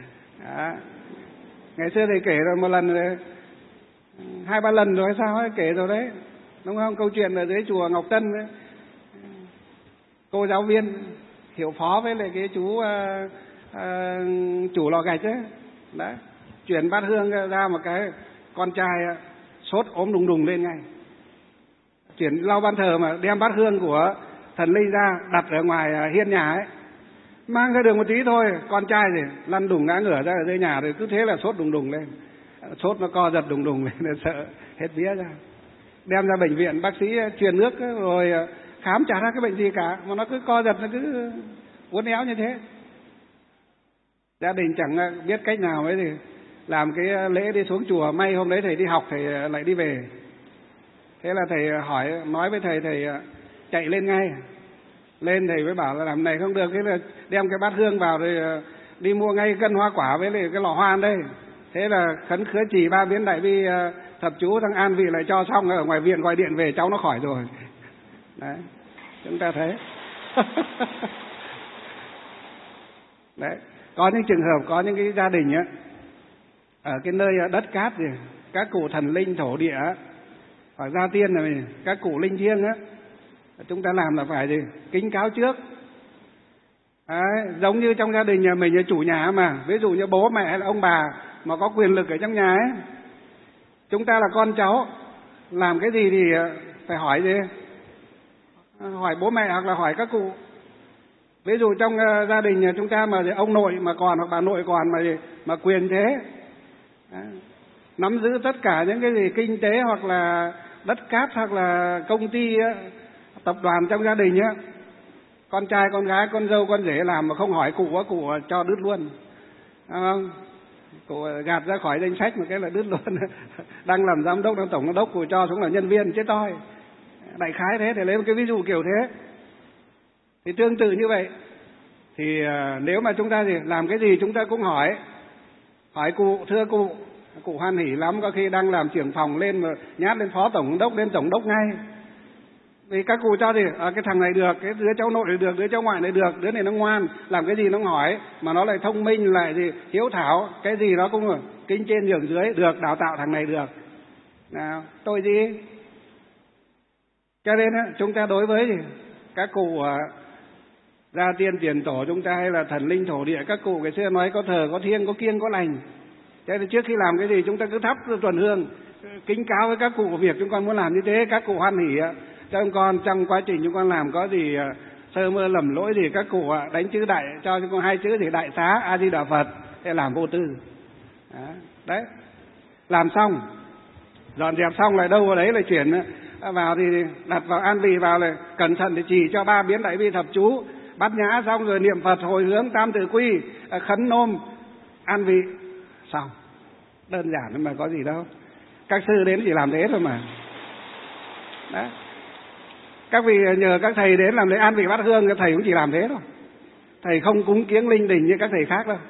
Ngày xưa thầy kể rồi một lần rồi, 2-3 lần rồi hay sao ấy, kể rồi đấy, đúng không? Câu chuyện ở dưới chùa Ngọc Tân ấy, cô giáo viên hiệu phó với lại cái chú chủ lò gạch ấy, đấy, chuyển bát hương ra một cái con trai sốt ốm đùng lên ngay. Chuyển lau ban thờ mà đem bát hương của thần linh ra đặt ở ngoài hiên nhà ấy, mang ra đường một tí thôi, con trai thì lăn đùng ngã ngửa ra ở dưới nhà, rồi cứ thế là sốt đùng lên, sốt nó co giật đùng lên, sợ hết vía ra. Đem ra bệnh viện, bác sĩ truyền nước rồi khám chả ra cái bệnh gì cả, mà nó cứ co giật, nó cứ uốn éo như thế. Gia đình chẳng biết cách nào ấy thì làm cái lễ đi xuống chùa. May hôm đấy thầy đi học, thầy lại đi về. Thế là thầy hỏi, nói với thầy chạy lên ngay. Lên thầy mới bảo là làm này không được, thế là đem cái bát hương vào rồi đi mua ngay cân hoa quả với lại cái lọ hoa đây. Thế là khấn khứa trì 3 biến đại bi thập chú thằng An Vị lại cho xong, ở ngoài viện gọi điện về cháu nó khỏi rồi. Đấy, chúng ta thấy. Đấy, có những trường hợp, có những cái gia đình á, ở cái nơi đất cát thì các cụ thần linh thổ địa hoặc gia tiên này, các cụ linh thiêng á, chúng ta làm là phải gì? Kính cáo trước. Đấy, giống như trong gia đình nhà mình là chủ nhà mà, ví dụ như bố mẹ hay là ông bà mà có quyền lực ở trong nhà ấy, chúng ta là con cháu, làm cái gì thì phải hỏi gì? Hỏi bố mẹ hoặc là hỏi các cụ. Ví dụ trong gia đình nhà chúng ta mà ông nội mà còn hoặc bà nội còn mà quyền thế, nắm giữ tất cả những cái gì kinh tế hoặc là đất cát hoặc là công ty, tập đoàn trong gia đình á, con trai con gái con dâu con rể làm mà không hỏi cụ, cụ cho đứt luôn, đúng không? Cụ gạt ra khỏi danh sách một cái là đứt luôn. Đang làm giám đốc, đang tổng giám đốc, cụ cho xuống là nhân viên, chết toi. Đại khái thế, để lấy một cái ví dụ kiểu thế. Thì tương tự như vậy, thì nếu mà chúng ta thì làm cái gì chúng ta cũng hỏi cụ, thưa cụ hoan hỉ lắm, có khi đang làm trưởng phòng lên mà nhát lên phó tổng đốc, lên tổng đốc ngay. Vì các cụ cho thì cái thằng này được, cái đứa cháu nội này được, đứa cháu ngoại này được, đứa này nó ngoan, làm cái gì nó hỏi, mà nó lại thông minh, lại gì hiếu thảo, cái gì nó cũng kính trên nhường dưới, được, đào tạo thằng này được. Nào, tôi gì? Cho nên chúng ta đối với các cụ gia tiên tiền tổ chúng ta hay là thần linh thổ địa, các cụ ngày xưa nói có thờ, có thiêng, có kiêng, có lành. Thế thì trước khi làm cái gì chúng ta cứ thắp tuần hương, kính cáo với các cụ của việc chúng con muốn làm như thế. Các cụ hoan hỉ cho chúng con, trong quá trình chúng con làm có gì sơ mơ lầm lỗi gì, các cụ đánh chữ đại cho chúng con 2 chữ thì đại xá A Di Đà Phật, để làm vô tư. Đấy, làm xong dọn dẹp xong lại đâu vào đấy lại chuyển vào thì đặt vào an vị vào, là cẩn thận thì chỉ cho 3 biến đại bi thập chú, bát nhã xong rồi niệm Phật hồi hướng tam tự quy, khấn nôm an vị xong. Đơn giản mà có gì đâu, các sư đến chỉ làm thế thôi mà. Đấy, các vị nhờ các thầy đến làm lễ an vị bát hương, các thầy cũng chỉ làm thế thôi. Thầy không cúng kiếng linh đình như các thầy khác đâu.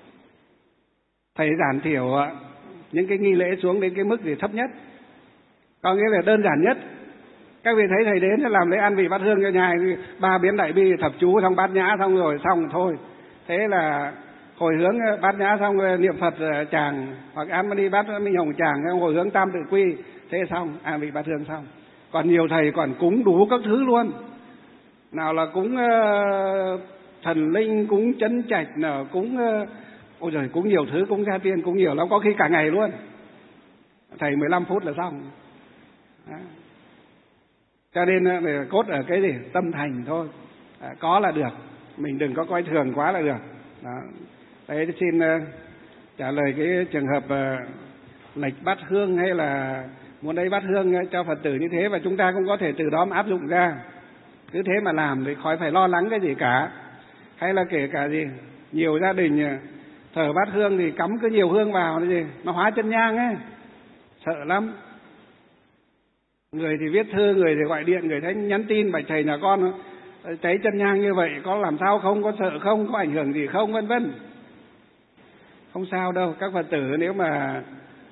Thầy giảm thiểu những cái nghi lễ xuống đến cái mức gì thấp nhất, có nghĩa là đơn giản nhất. Các vị thấy thầy đến làm lễ an vị bát hương cho nhà, 3 biến đại bi thập chú xong bát nhã xong rồi xong thôi, thế là hồi hướng bát nhã xong rồi niệm Phật tràng, hoặc án mani bát minh hồng tràng, hồi hướng tam tự quy, thế xong vị bát hương xong. Còn nhiều thầy còn cúng đủ các thứ luôn, nào là cúng thần linh, cúng chân trạch, nào cúng ôi trời, cúng nhiều thứ, cúng gia tiên, cúng nhiều lắm, có khi cả ngày luôn. Thầy 15 phút là xong. Đó. Cho nên cốt ở cái gì? Tâm thành thôi. Có là được, mình đừng có coi thường quá là được. Đó. Đấy, xin trả lời cái trường hợp lệch bát hương hay là muốn lấy bát hương cho Phật tử như thế, và chúng ta cũng có thể từ đó mà áp dụng ra. Cứ thế mà làm thì khỏi phải lo lắng cái gì cả. Hay là kể cả gì, nhiều gia đình thờ bát hương thì cắm cứ nhiều hương vào, gì nó hóa chân nhang ấy, sợ lắm. Người thì viết thư, người thì gọi điện, người thấy nhắn tin bạch thầy nhà con cháy chân nhang như vậy có làm sao không, có sợ không, có ảnh hưởng gì không, vân vân. Không sao đâu. Các Phật tử nếu mà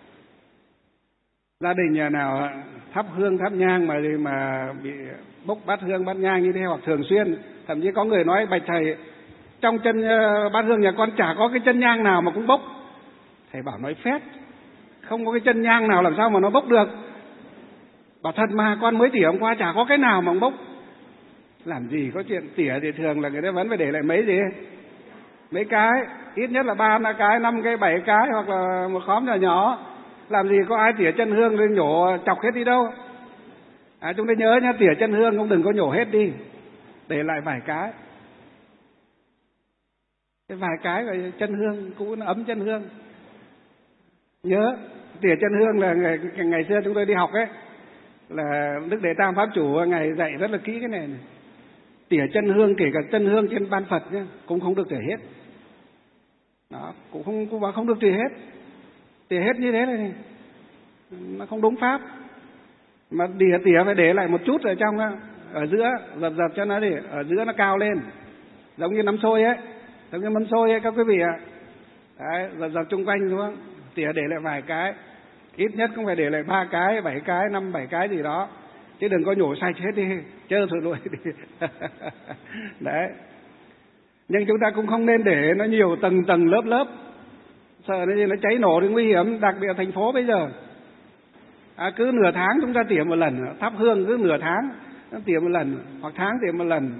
gia đình nhà nào thắp hương thắp nhang mà bị bốc bát hương bát nhang như thế, hoặc thường xuyên, thậm chí có người nói bạch thầy trong chân bát hương nhà con chả có cái chân nhang nào mà cũng bốc. Thầy bảo nói phét, không có cái chân nhang nào làm sao mà nó bốc được. Bảo thật mà, con mới tỉa hôm qua chả có cái nào mà bốc. Làm gì có chuyện tỉa thì thường là người ta vẫn phải để lại mấy cái, ít nhất là 3 cái, 5 cái, 7 cái, hoặc là một khóm nhỏ nhỏ. Làm gì có ai tỉa chân hương lên nhổ chọc hết đi đâu. Chúng ta nhớ nhá, tỉa chân hương cũng đừng có nhổ hết đi, để lại vài cái. Cái vài cái rồi chân hương cũng ấm chân hương. Nhớ tỉa chân hương là ngày xưa chúng tôi đi học ấy, là Đức Đệ Tam Pháp Chủ ngày dạy rất là kỹ cái này. Tỉa chân hương, kể cả chân hương trên ban Phật nhá, cũng không được tỉa hết. Đó, cũng không được tỉa hết. Tỉa hết như thế này nó không đúng pháp. Mà tỉa phải để lại một chút ở trong, ở giữa, giật cho nó, ở giữa nó cao lên, giống như nắm xôi ấy, giống như mâm xôi ấy các quý vị ạ. Đấy, giật chung quanh đúng không? Tỉa để lại vài cái, ít nhất cũng phải để lại 3 cái, 7 cái, 5, 7 cái gì đó, chứ đừng có nhổ sạch hết đi, chơ thổi lụi đi. Đấy. Nhưng chúng ta cũng không nên để nó nhiều tầng lớp, sợ nó cháy nổ thì nguy hiểm, đặc biệt ở thành phố bây giờ. Cứ nửa tháng chúng ta tỉa một lần, thắp hương cứ nửa tháng tỉa một lần, hoặc tháng tỉa một lần.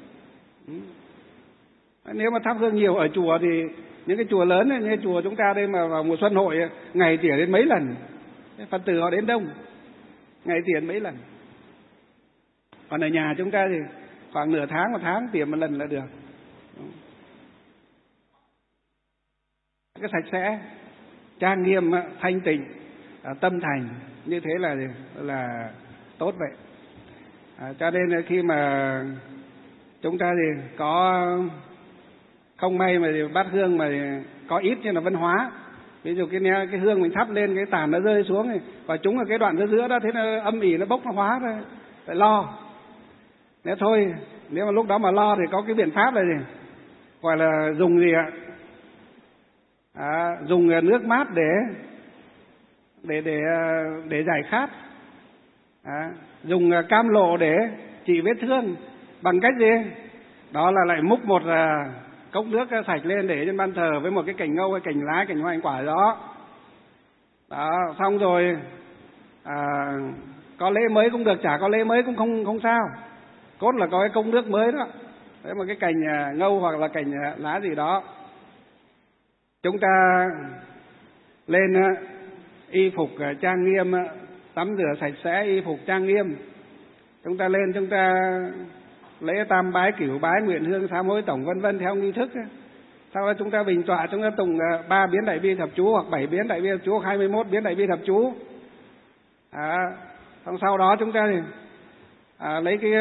Nếu mà thắp hương nhiều ở chùa thì những cái chùa lớn này, như chùa chúng ta đây mà vào mùa xuân hội ngày tỉa đến mấy lần, Phật tử họ đến đông, ngày tỉa mấy lần. Còn ở nhà chúng ta thì khoảng nửa tháng, một tháng tỉa một lần là được. Cái sạch sẽ, trang nghiêm, thanh tịnh, tâm thành, như thế là tốt vậy. Cho nên khi mà chúng ta thì có không may mà bát hương mà có ít như là văn hóa, ví dụ cái hương mình thắp lên, cái tàn nó rơi xuống và chúng ở cái đoạn giữa đó, thế nó âm ỉ, nó bốc, nó hóa rồi, phải lo. Nếu mà lúc đó mà lo thì có cái biện pháp là gì, gọi là dùng gì ạ? Dùng nước mát để giải khát, dùng cam lộ để trị vết thương. Bằng cách gì? Đó là lại múc một cốc nước sạch lên để trên ban thờ với một cái cành ngâu, cái cành lá, cành hoa, cành quả đó. Xong rồi có lễ mới cũng được, chả có lễ mới cũng không sao. Cốt là có cái cốc nước mới đó, với một cái cành ngâu hoặc là cành lá gì đó. Chúng ta lên y phục trang nghiêm, tắm rửa sạch sẽ, y phục trang nghiêm. Chúng ta lên, chúng ta lễ tam bái, cửu bái, nguyện hương, sám hối tổng vân vân theo nghi thức. Sau đó chúng ta bình tọa, chúng ta tụng 3 biến đại bi thập chú, hoặc 7 biến đại bi thập chú, 21 biến đại bi thập chú. Xong sau đó chúng ta thì lấy cái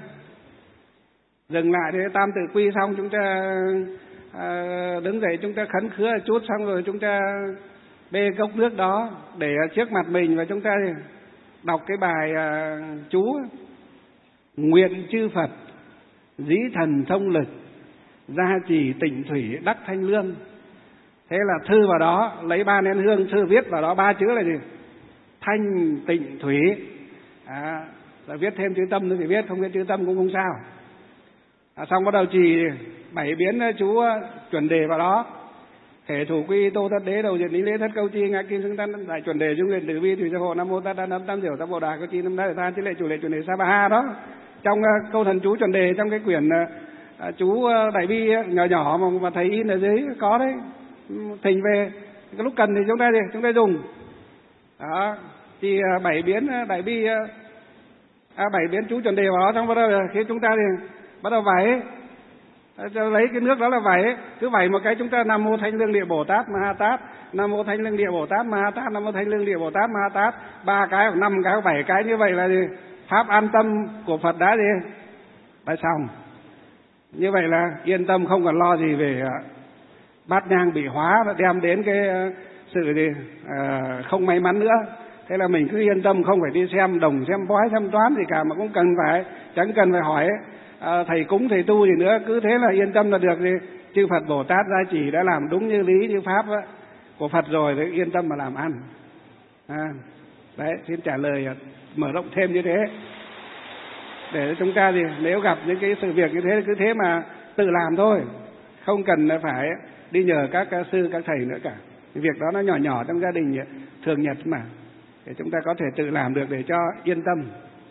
dừng lại thì tam tự quy xong, chúng ta đứng dậy, chúng ta khấn khứa chút, xong rồi chúng ta bê cốc nước đó để trước mặt mình, và chúng ta đọc cái bài chú: nguyện chư Phật dĩ thần thông lực, gia trì tịnh thủy đắc thanh lương. Thế là thư vào đó, lấy 3 nén hương, thư viết vào đó 3 chữ là gì? Thanh tịnh thủy. Là viết thêm chữ tâm nữa thì viết, không viết chữ tâm cũng không sao. Xong bắt đầu trì 7 biến chú chuẩn đề vào đó. Thể thủ quy tô thất đế đầu diệt lý lễ thất câu chi ngã kim xưng tân đại chuẩn đề dung luyện tử vi thủy gia hộ nam mô tát đa nam tam diệu tam bộ đà câu chi nam đa tha chí lệ chủ lệ chuẩn đề sa ba ha đó. Trong câu thần chú chuẩn đề trong cái quyển chú đại bi nhỏ nhỏ mà thầy in ở dưới có đấy. Thỉnh về cái lúc cần thì chúng ta dùng đó. Thì 7 biến đại bi 7 biến chú chuẩn đề vào đó, xong bắt đầu khi chúng ta thì bắt đầu vẩy, lấy cái nước đó là vẩy, cứ vẩy một cái chúng ta nam mô thanh lương địa bồ tát ma ha tát, nam mô thanh lương địa bồ tát ma ha tát, nam mô thanh lương địa bồ tát ma ha tát, 3 cái hoặc 5 cái hoặc 7 cái như vậy là gì? Pháp an tâm của Phật đã gì? Đã xong. Như vậy là yên tâm, không còn lo gì về bát nhang bị hóa, đem đến cái sự gì không may mắn nữa. Thế là mình cứ yên tâm, không phải đi xem đồng, xem bói, xem toán gì cả, mà cũng chẳng cần phải hỏi thầy cúng, thầy tu gì nữa. Cứ thế là yên tâm là được gì? Chư Phật Bồ Tát gia chỉ đã làm đúng như lý như pháp của Phật rồi, thì yên tâm mà làm ăn. Đấy, xin trả lời mở rộng thêm như thế. Để chúng ta thì nếu gặp những cái sự việc như thế, cứ thế mà tự làm thôi, không cần phải đi nhờ các sư, các thầy nữa cả. Việc đó nó nhỏ nhỏ trong gia đình thường nhật mà, để chúng ta có thể tự làm được để cho yên tâm.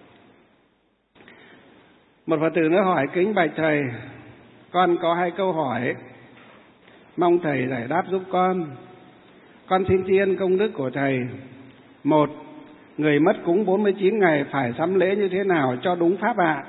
Một Phật tử nữa hỏi: kính bạch thầy, con có 2 câu hỏi, mong thầy giải đáp giúp con. Con xin tri ân công đức của thầy. 1. Người mất cúng 49 ngày phải sắm lễ như thế nào cho đúng pháp ạ?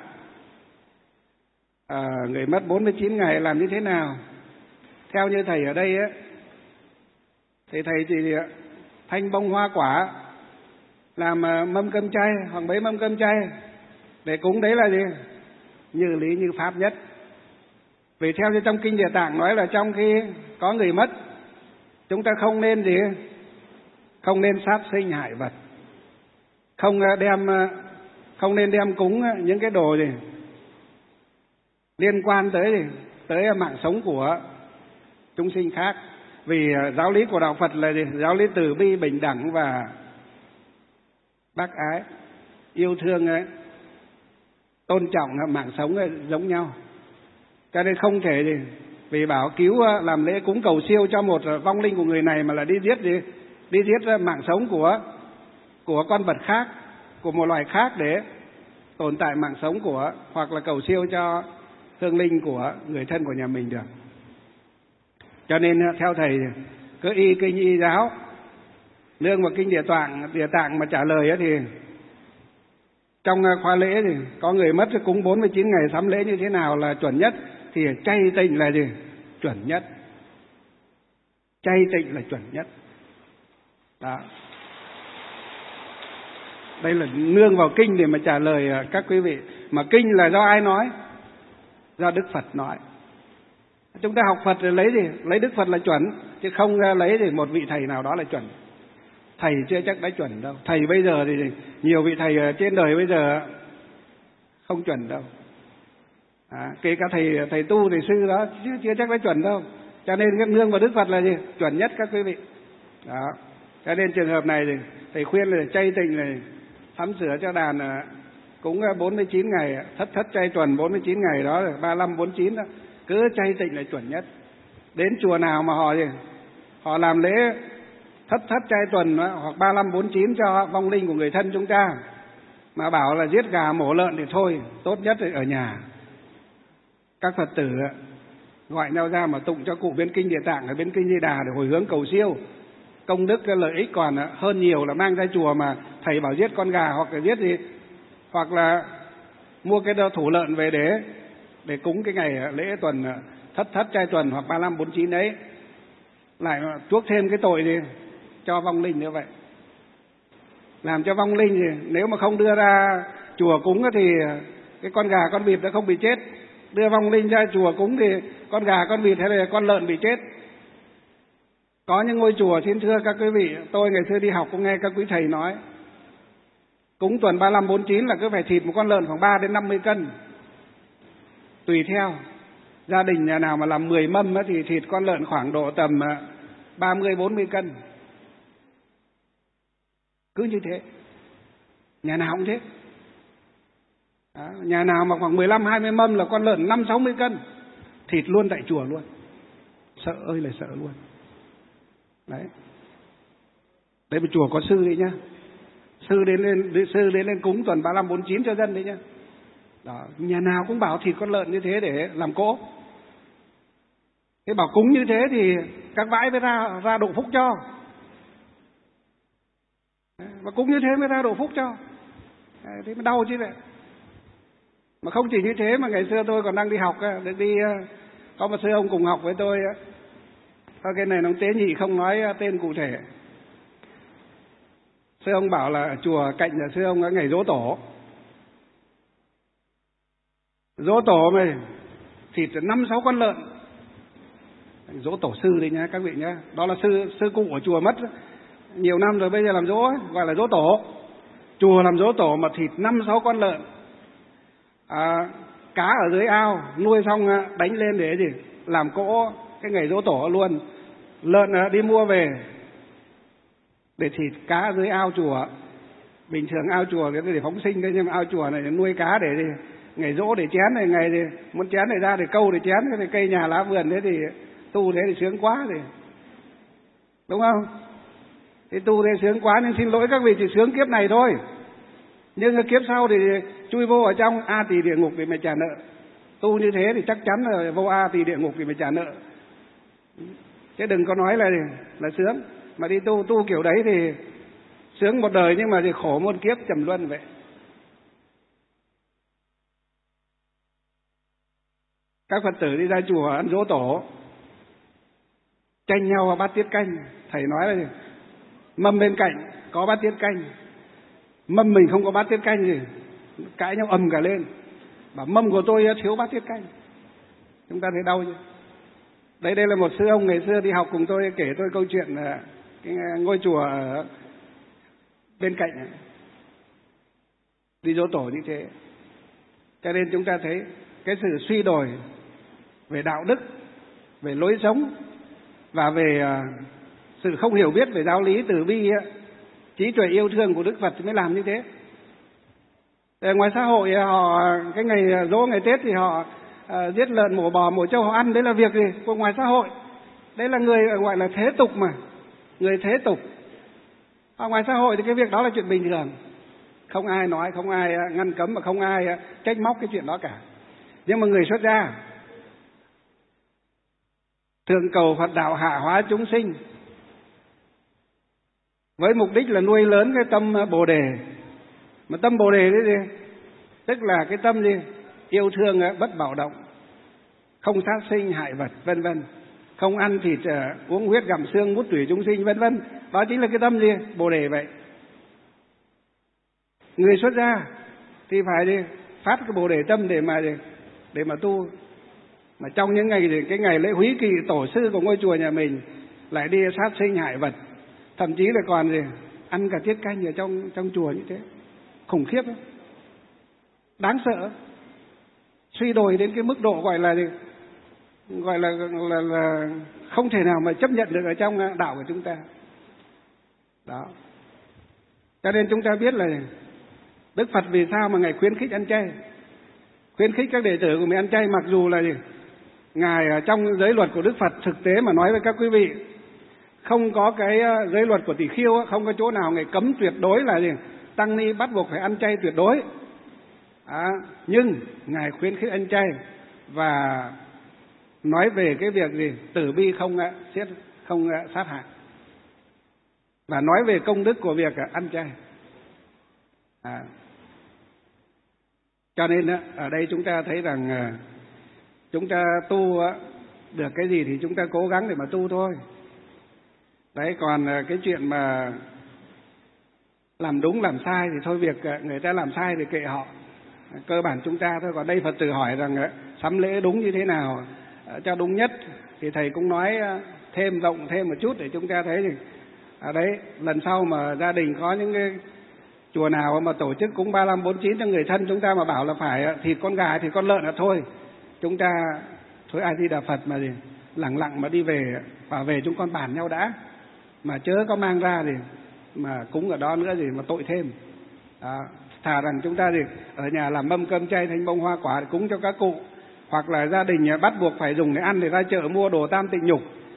Người mất 49 ngày làm như thế nào? Theo như thầy ở đây á, thì thầy chỉ thanh bông hoa quả, làm mâm cơm chay hoặc mấy mâm cơm chay để cúng, đấy là gì? Như lý như pháp nhất. Vì theo như trong kinh Địa Tạng nói là trong khi có người mất, chúng ta không nên gì? Không nên sát sinh hại vật, không nên đem cúng những cái đồ gì liên quan tới mạng sống của chúng sinh khác. Vì giáo lý của đạo Phật là gì? Giáo lý từ bi, bình đẳng và bác ái, yêu thương tôn trọng mạng sống giống nhau. Cho nên không thể gì vì bảo cứu làm lễ cúng cầu siêu cho một vong linh của người này mà là đi giết mạng sống của con vật khác, của một loài khác để tồn tại mạng sống của, hoặc là cầu siêu cho hương linh của người thân của nhà mình được. Cho nên theo thầy cứ y kinh y giáo, nương vào kinh Địa Tạng mà trả lời thì trong khóa lễ thì có người mất cúng 49 ngày sắm lễ như thế nào là chuẩn nhất, thì chay tịnh là gì? Chuẩn nhất. Chay tịnh là chuẩn nhất. Đó. Đây là nương vào kinh để mà trả lời các quý vị. Mà kinh là do ai nói? Do Đức Phật nói. Chúng ta học Phật thì lấy gì? Lấy Đức Phật là chuẩn, chứ không lấy thì một vị thầy nào đó là chuẩn. Thầy chưa chắc đã chuẩn đâu. Thầy bây giờ thì nhiều vị thầy trên đời bây giờ không chuẩn đâu. Kể cả thầy tu, thầy sư đó chưa chắc đã chuẩn đâu. Cho nên cái nương vào Đức Phật là gì? Chuẩn nhất các quý vị. Đó. Cho nên trường hợp này thì thầy khuyên là chay tịnh này, sắm sửa cho đàn cúng 49 ngày, thất chay tuần 49 ngày đó, 35, 49 đó. Cứ chay tịnh là chuẩn nhất. Đến chùa nào mà họ làm lễ thất chay tuần hoặc 35, 49 cho vong linh của người thân chúng ta, mà bảo là giết gà mổ lợn thì thôi, tốt nhất là ở nhà. Các Phật tử gọi nhau ra mà tụng cho cụ bên kinh Địa Tạng ở bên kinh Di Đà để hồi hướng cầu siêu. Công đức cái lợi ích còn hơn nhiều là mang ra chùa mà thầy bảo giết con gà hoặc là giết gì, hoặc là mua cái thủ lợn về để cúng cái ngày lễ tuần thất chay tuần hoặc 35, 49 đấy, lại chuốc thêm cái tội gì cho vong linh như vậy. Làm cho vong linh thì nếu mà không đưa ra chùa cúng thì cái con gà con vịt nó không bị chết. Đưa vong linh ra chùa cúng thì con gà con vịt hay là con lợn bị chết. Có những ngôi chùa, xin thưa các quý vị, tôi ngày xưa đi học cũng nghe các quý thầy nói, cúng tuần 35, 49 là cứ phải thịt một con lợn khoảng 3 đến 50 cân. Tùy theo gia đình nhà nào mà làm 10 mâm thì thịt con lợn khoảng độ tầm 30, 40 cân. Cứ như thế. Nhà nào cũng thế. Đó, nhà nào mà khoảng 15, 20 mâm là con lợn 5, 60 cân. Thịt luôn tại chùa luôn. Sợ ơi là sợ luôn. Đấy. Đấy mà chùa có sư đấy nhá. Sư đến lên cúng tuần 35 49 cho dân đấy nhá. Đó, nhà nào cũng bảo thịt con lợn như thế để làm cỗ. Thế bảo cúng như thế thì các vãi mới ra độ phúc cho. Và cúng như thế mới ra độ phúc cho. Thế mới đau chứ vậy. Mà không chỉ như thế mà ngày xưa tôi còn đang đi học, được đi có một sư ông cùng học với tôi. Cái này nó tế nhị không nói tên cụ thể. Sư ông bảo là chùa cạnh nhà sư ông có ngày giỗ tổ. Giỗ tổ này thịt 5-6 con lợn. Giỗ tổ sư đấy nhá các vị nhá. Đó là sư cụ của chùa mất nhiều năm rồi, bây giờ làm giỗ ấy, gọi là giỗ tổ. Chùa làm giỗ tổ mà thịt 5-6 con lợn. Cá ở dưới ao nuôi xong đánh lên để gì làm cỗ cái ngày giỗ tổ luôn. Lợn đi mua về để thịt cá ở dưới ao chùa. Bình thường ao chùa để phóng sinh đấy, nhưng mà ao chùa này nuôi cá để gì ngày giỗ để chén này, ngày thì muốn chén này ra để câu để chén, cái cây nhà lá vườn thế thì tu thế thì sướng quá thì đúng không? Thì tu thế sướng quá, nhưng xin lỗi các vị, chỉ sướng kiếp này thôi. Nhưng kiếp sau thì chui vô ở trong A tỳ địa ngục để mà trả nợ. Tu như thế thì chắc chắn là vô A tỳ địa ngục để mà trả nợ. Chứ đừng có nói là sướng. Mà đi tu kiểu đấy thì sướng một đời nhưng mà thì khổ muôn kiếp trầm luân vậy. Các Phật tử đi ra chùa ăn giỗ tổ, tranh nhau vào bát tiết canh. Thầy nói là mâm bên cạnh có bát tiết canh, mâm mình không có bát tiết canh gì, cãi nhau ầm cả lên. Bảo mâm của tôi thiếu bát tiết canh. Chúng ta thấy đau chưa? Đây là một sư ông ngày xưa đi học cùng tôi, kể tôi câu chuyện là cái ngôi chùa ở bên cạnh đi giỗ tổ như thế. Cho nên chúng ta thấy cái sự suy đổi về đạo đức, về lối sống và về sự không hiểu biết về giáo lý từ bi, trí tuệ yêu thương của Đức Phật mới làm như thế. Ngoài xã hội họ cái ngày giỗ ngày Tết thì họ giết lợn mổ bò mổ trâu họ ăn, đấy là việc gì của ngoài xã hội. Đấy là người gọi là thế tục mà, người thế tục. Ở ngoài xã hội thì cái việc đó là chuyện bình thường, không ai nói, không ai ngăn cấm và không ai trách móc cái chuyện đó cả. Nhưng mà người xuất gia thường cầu Phật đạo hạ hóa chúng sinh với mục đích là nuôi lớn cái tâm Bồ đề. Mà tâm Bồ đề đấy gì? Tức là cái tâm gì? Yêu thương bất bạo động, không sát sinh hại vật, vân vân, không ăn thịt uống huyết gặm xương mút tủy chúng sinh, vân vân. Đó chính là cái tâm gì? Bồ đề vậy. Người xuất gia thì phải đi phát cái Bồ đề tâm để mà tu. Mà trong những ngày thì cái ngày lễ húy kỳ tổ sư của ngôi chùa nhà mình lại đi sát sinh hại vật, thậm chí là còn gì ăn cả tiết canh ở trong chùa như thế. Khủng khiếp đó. Đáng sợ. Suy đồi đến cái mức độ gọi là không thể nào mà chấp nhận được ở trong đạo của chúng ta. Đó. Cho nên chúng ta biết là Đức Phật vì sao mà Ngài khuyến khích ăn chay, khuyến khích các đệ tử của mình ăn chay, mặc dù là Ngài ở trong giới luật của Đức Phật thực tế mà nói với các quý vị, không có cái giới luật của Tỷ Khưu, không có chỗ nào Ngài cấm tuyệt đối là tăng ni bắt buộc phải ăn chay tuyệt đối. Nhưng Ngài khuyến khích ăn chay và nói về cái việc tử bi không sát hại, và nói về công đức của việc ăn chay. Cho nên ở đây chúng ta thấy rằng chúng ta tu được cái gì thì chúng ta cố gắng để mà tu thôi. Đấy, còn cái chuyện mà làm đúng làm sai thì thôi, việc người ta làm sai thì kệ họ, cơ bản chúng ta thôi. Còn đây Phật tử hỏi rằng sắm lễ đúng như thế nào cho đúng nhất, thì thầy cũng nói thêm rộng thêm một chút để chúng ta thấy đấy, lần sau mà gia đình có những cái chùa nào mà tổ chức cúng 35 49 cho người thân chúng ta mà bảo là phải thịt con gà thịt con lợn là thôi, chúng ta thôi A Di Đà Phật mà lẳng lặng mà đi về, và về chúng con bàn nhau đã, mà chớ có mang ra mà cúng ở đó nữa mà tội thêm. Thà rằng chúng ta ở nhà làm mâm cơm chay thanh bông hoa quả để cúng cho các cụ, hoặc là gia đình bắt buộc phải dùng để ăn thì ra chợ mua đồ tam tịnh nhục,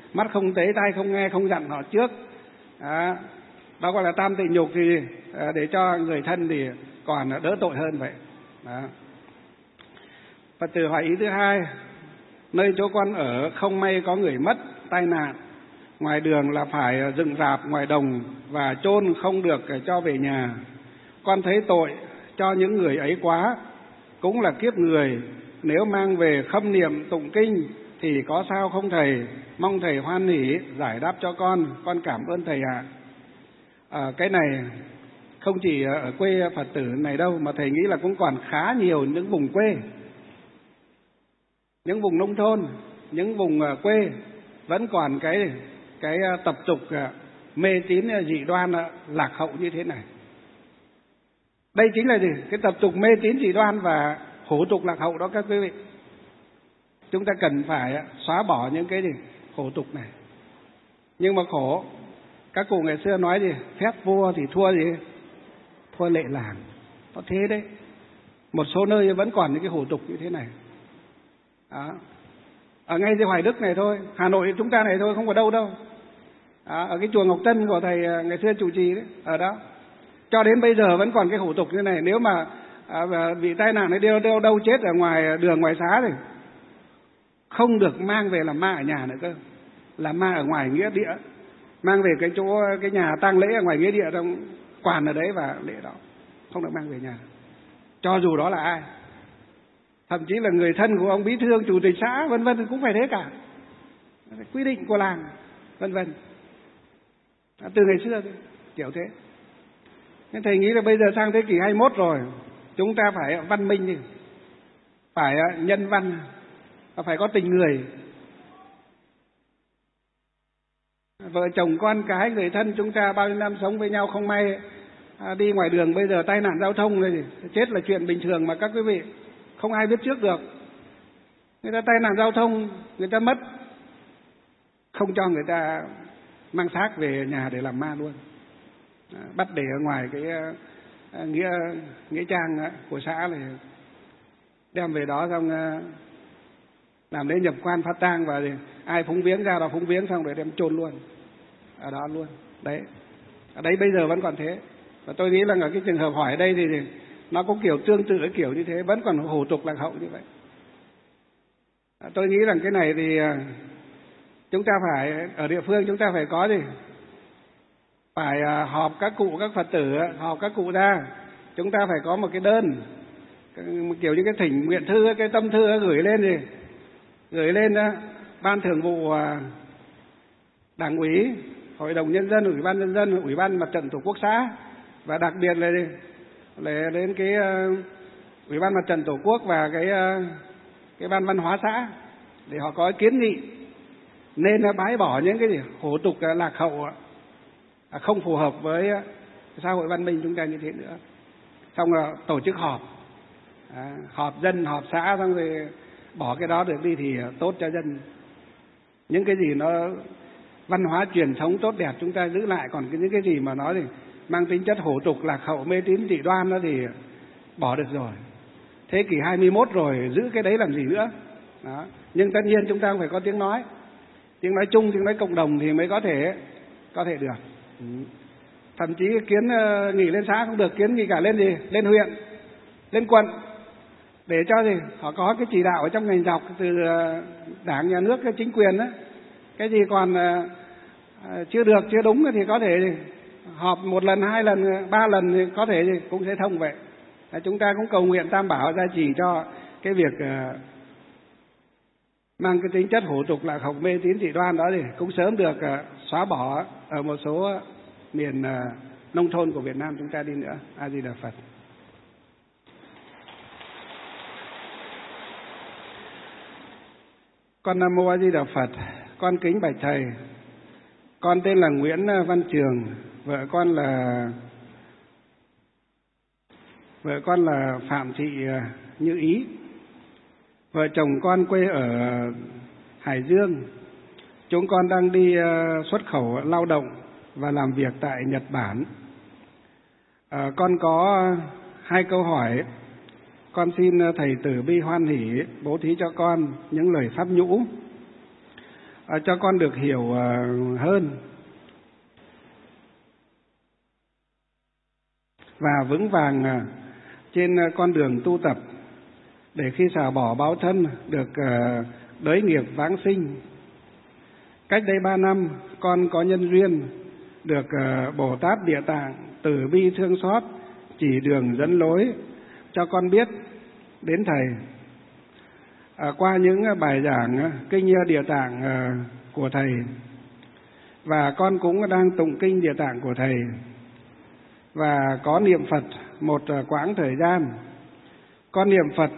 mắt không thấy, tai không nghe, không dặn họ trước. Đó gọi là tam tịnh nhục, thì để cho người thân thì còn đỡ tội hơn vậy. Đó. Phật tử hỏi ý thứ hai: nơi chỗ con ở không may có người mất, tai nạn, ngoài đường là phải dựng rạp ngoài đồng và chôn, không được cho về nhà. Con thấy tội cho những người ấy quá, cũng là kiếp người, nếu mang về khâm niệm tụng kinh thì có sao không thầy? Mong thầy hoan hỷ giải đáp cho con cảm ơn thầy ạ. Cái này không chỉ ở quê Phật tử này đâu, mà thầy nghĩ là cũng còn khá nhiều những vùng quê, những vùng nông thôn, những vùng quê vẫn còn cái tập tục mê tín dị đoan lạc hậu như thế này. Đây chính là gì? Cái tập tục mê tín dị đoan và hủ tục lạc hậu đó các quý vị. Chúng ta cần phải xóa bỏ những cái gì hủ tục này. Nhưng mà khổ, các cụ ngày xưa nói gì? Phép vua thì thua gì? Thua lệ làng. Có thế đấy. Một số nơi vẫn còn những cái hủ tục như thế này. Đó. Ở ngay Hoài Đức này thôi, Hà Nội chúng ta này thôi, không có đâu đâu. Ở cái chùa Ngọc Tân của thầy ngày xưa trụ trì đấy, ở đó. Cho đến bây giờ vẫn còn cái hủ tục như này. Nếu mà bị tai nạn hay đâu chết ở ngoài đường ngoài xá thì không được mang về làm ma ở nhà nữa cơ. Làm ma ở ngoài nghĩa địa, mang về cái nhà tang lễ ở ngoài nghĩa địa, trong quản ở đấy và lễ đó, không được mang về nhà, cho dù đó là ai. Thậm chí là người thân của ông bí thư, chủ tịch xã vân vân cũng phải thế cả. Quy định của làng vân vân. Từ ngày xưa kiểu thế. Nên thầy nghĩ là bây giờ sang thế kỷ 21 rồi, chúng ta phải văn minh đi, phải nhân văn, và phải có tình người. Vợ chồng con cái người thân chúng ta bao nhiêu năm sống với nhau, không may đi ngoài đường bây giờ tai nạn giao thông này, chết là chuyện bình thường mà các quý vị, không ai biết trước được. Người ta tai nạn giao thông, người ta mất, không cho người ta mang xác về nhà để làm ma luôn. Bắt để ở ngoài cái nghĩa trang của xã này, đem về đó xong làm lễ nhập quan phát tang, và ai phúng viếng ra đó phúng viếng, xong rồi đem chôn luôn ở đó luôn. Đấy, ở đấy bây giờ vẫn còn thế. Và tôi nghĩ là ở cái trường hợp hỏi ở đây thì nó cũng kiểu tương tự cái kiểu như thế, vẫn còn hủ tục lạc hậu như vậy. Tôi nghĩ rằng cái này thì chúng ta phải ở địa phương chúng ta phải có gì, phải họp các cụ, các Phật tử, họp các cụ ra, chúng ta phải có một cái đơn, kiểu như cái thỉnh nguyện thư, cái tâm thư gửi lên gì, gửi lên ban thường vụ Đảng ủy, Hội đồng Nhân dân, Ủy ban Nhân dân, Ủy ban Mặt trận Tổ quốc xã, và đặc biệt là đến cái Ủy ban Mặt trận Tổ quốc và cái ban văn hóa xã, để họ có kiến nghị nên bãi bỏ những cái gì hủ tục lạc hậu, không phù hợp với xã hội văn minh chúng ta như thế nữa. Xong rồi tổ chức họp dân, họp xã, xong rồi bỏ cái đó được đi thì tốt cho dân. Những cái gì nó văn hóa truyền thống tốt đẹp chúng ta giữ lại, còn những cái gì mà nó thì mang tính chất hủ tục lạc hậu, mê tín dị đoan đó thì bỏ được rồi. Thế kỷ 21 rồi, giữ cái đấy làm gì nữa. Đó. Nhưng tất nhiên chúng ta phải có tiếng nói chung, tiếng nói cộng đồng thì mới có thể được. Thậm chí kiến nghỉ lên xã không được, kiến nghỉ cả lên lên huyện, lên quận, để cho họ có cái chỉ đạo ở trong ngành dọc từ đảng, nhà nước, cái chính quyền đó. Cái gì còn chưa được, chưa đúng thì có thể họp 1 lần, 2 lần, 3 lần thì có thể cũng sẽ thông vậy. Chúng ta cũng cầu nguyện Tam Bảo gia trì cho cái việc mang cái tính chất hủ tục lạc hậu, mê tín dị đoan đó thì cũng sớm được xóa bỏ ở một số miền nông thôn của Việt Nam chúng ta đi nữa. A Di Đà Phật. Con Nam Mô A Di Đà Phật. Con kính bạch thầy. Con tên là Nguyễn Văn Trường, vợ con là Phạm Thị Như Ý. Vợ chồng con quê ở Hải Dương. Chúng con đang đi xuất khẩu lao động và làm việc tại Nhật Bản. Con có 2 câu hỏi. Con xin thầy từ bi hoan hỷ bố thí cho con những lời pháp nhũ. cho con được hiểu hơn và vững vàng trên con đường tu tập, để khi xả bỏ báo thân được đới nghiệp vãng sinh. Cách đây 3 năm, con có nhân duyên được Bồ Tát Địa Tạng từ bi thương xót chỉ đường dẫn lối cho con biết đến Thầy. Qua những bài giảng kinh Địa Tạng của Thầy, và con cũng đang tụng kinh Địa Tạng của Thầy và có niệm Phật một quãng thời gian. Con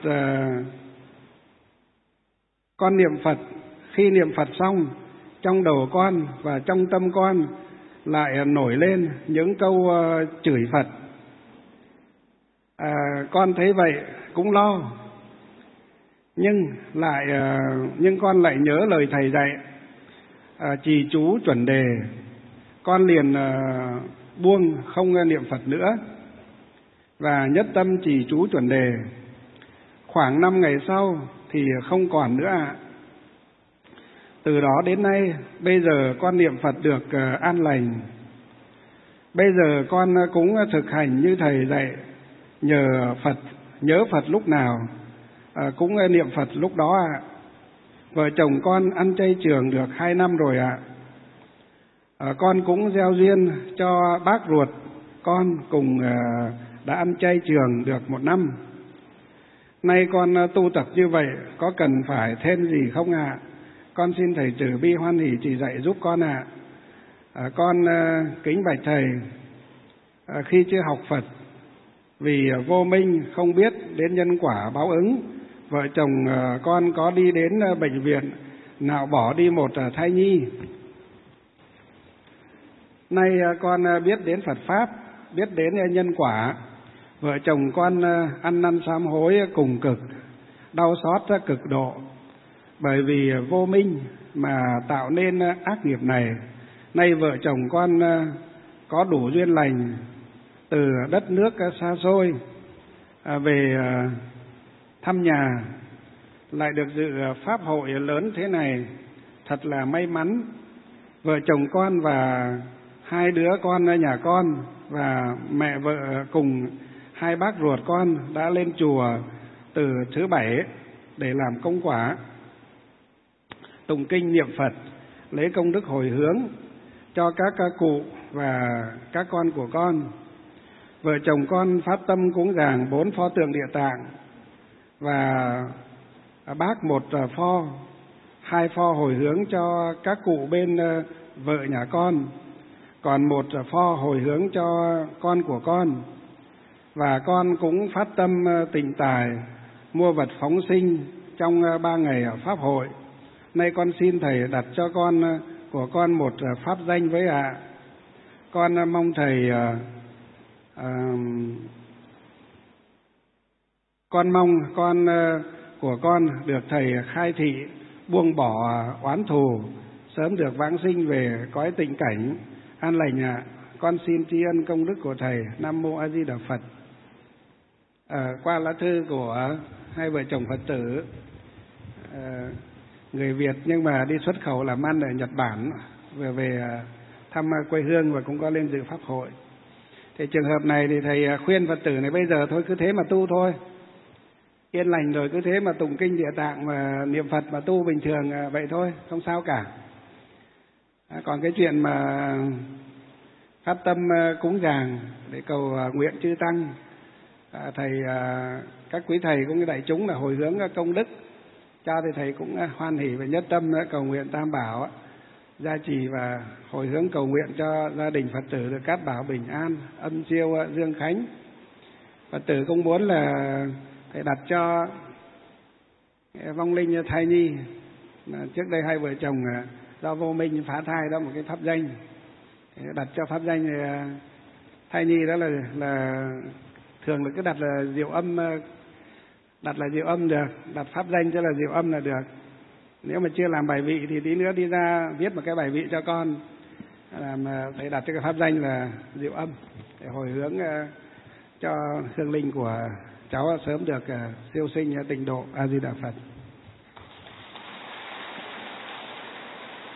niệm Phật, khi niệm Phật xong, trong đầu con và trong tâm con lại nổi lên những câu chửi Phật. Con thấy vậy cũng lo, nhưng con lại nhớ lời Thầy dạy, trì chú chuẩn đề. Con liền buông không niệm Phật nữa và nhất tâm trì chú chuẩn đề. Khoảng 5 ngày sau thì không còn nữa ạ. Từ đó đến nay, bây giờ con niệm Phật được an lành. Bây giờ con cũng thực hành như Thầy dạy, nhớ Phật lúc nào cũng niệm Phật lúc đó ạ. Vợ chồng con ăn chay trường được 2 năm rồi ạ. Con cũng gieo duyên cho bác ruột con cùng đã ăn chay trường được 1 năm. Nay con tu tập như vậy, có cần phải thêm gì không ạ? Con xin Thầy từ bi hoan hỷ chỉ dạy giúp con ạ. Con kính bạch Thầy, khi chưa học Phật, vì vô minh không biết đến nhân quả báo ứng, vợ chồng con có đi đến bệnh viện nạo bỏ đi một thai nhi. Nay con biết đến Phật Pháp, biết đến nhân quả, vợ chồng con ăn năn sám hối cùng cực, đau xót cực độ, bởi vì vô minh mà tạo nên ác nghiệp này. Nay vợ chồng con có đủ duyên lành từ đất nước xa xôi về thăm nhà, lại được dự pháp hội lớn thế này, thật là may mắn. Vợ chồng con và 2 đứa con nhà con và mẹ vợ cùng 2 bác ruột con đã lên chùa từ thứ 7 để làm công quả, tụng kinh niệm Phật, lấy công đức hồi hướng cho các cụ và các con của con. Vợ chồng con phát tâm cúng dường 4 pho tượng Địa Tạng và bác 1 pho, 2 pho hồi hướng cho các cụ bên vợ nhà con, còn 1 pho hồi hướng cho con của con. Và con cũng phát tâm tịnh tài mua vật phóng sinh trong 3 ngày ở pháp hội. Nay con xin Thầy đặt cho con của con một pháp danh với ạ. Con mong Thầy con mong con của con được Thầy khai thị buông bỏ oán thù, sớm được vãng sinh về cõi tịnh cảnh an lành ạ. Con xin tri ân công đức của Thầy. Nam mô A Di Đà Phật. Qua lá thư của 2 vợ chồng Phật tử, người Việt nhưng mà đi xuất khẩu làm ăn ở Nhật Bản, vừa về thăm quê hương và cũng có lên dự pháp hội. Thì trường hợp này thì Thầy khuyên Phật tử này bây giờ thôi cứ thế mà tu thôi, yên lành rồi cứ thế mà tụng kinh Địa Tạng mà niệm Phật mà tu bình thường vậy thôi, không sao cả. Còn cái chuyện mà phát tâm cúng dường để cầu nguyện chư tăng, Thầy các quý thầy cũng như đại chúng là hồi hướng công đức cho, thì Thầy cũng hoan hỷ và nhất tâm cầu nguyện Tam Bảo gia trì và hồi hướng cầu nguyện cho gia đình Phật tử được cát bảo bình an, âm siêu dương khánh. Phật tử cũng muốn là Thầy đặt cho vong linh thai nhi, trước đây 2 vợ chồng do vô minh phá thai đó một cái pháp danh, đặt cho pháp danh thai nhi đó là thường là cứ đặt là diệu âm được, đặt pháp danh cho là diệu âm là được. Nếu mà chưa làm bài vị thì tí nữa đi ra viết một cái bài vị cho con, làm Thầy đặt cho cái pháp danh là diệu âm để hồi hướng cho hương linh của cháu sớm được siêu sinh tịnh độ. A Di Đà Phật.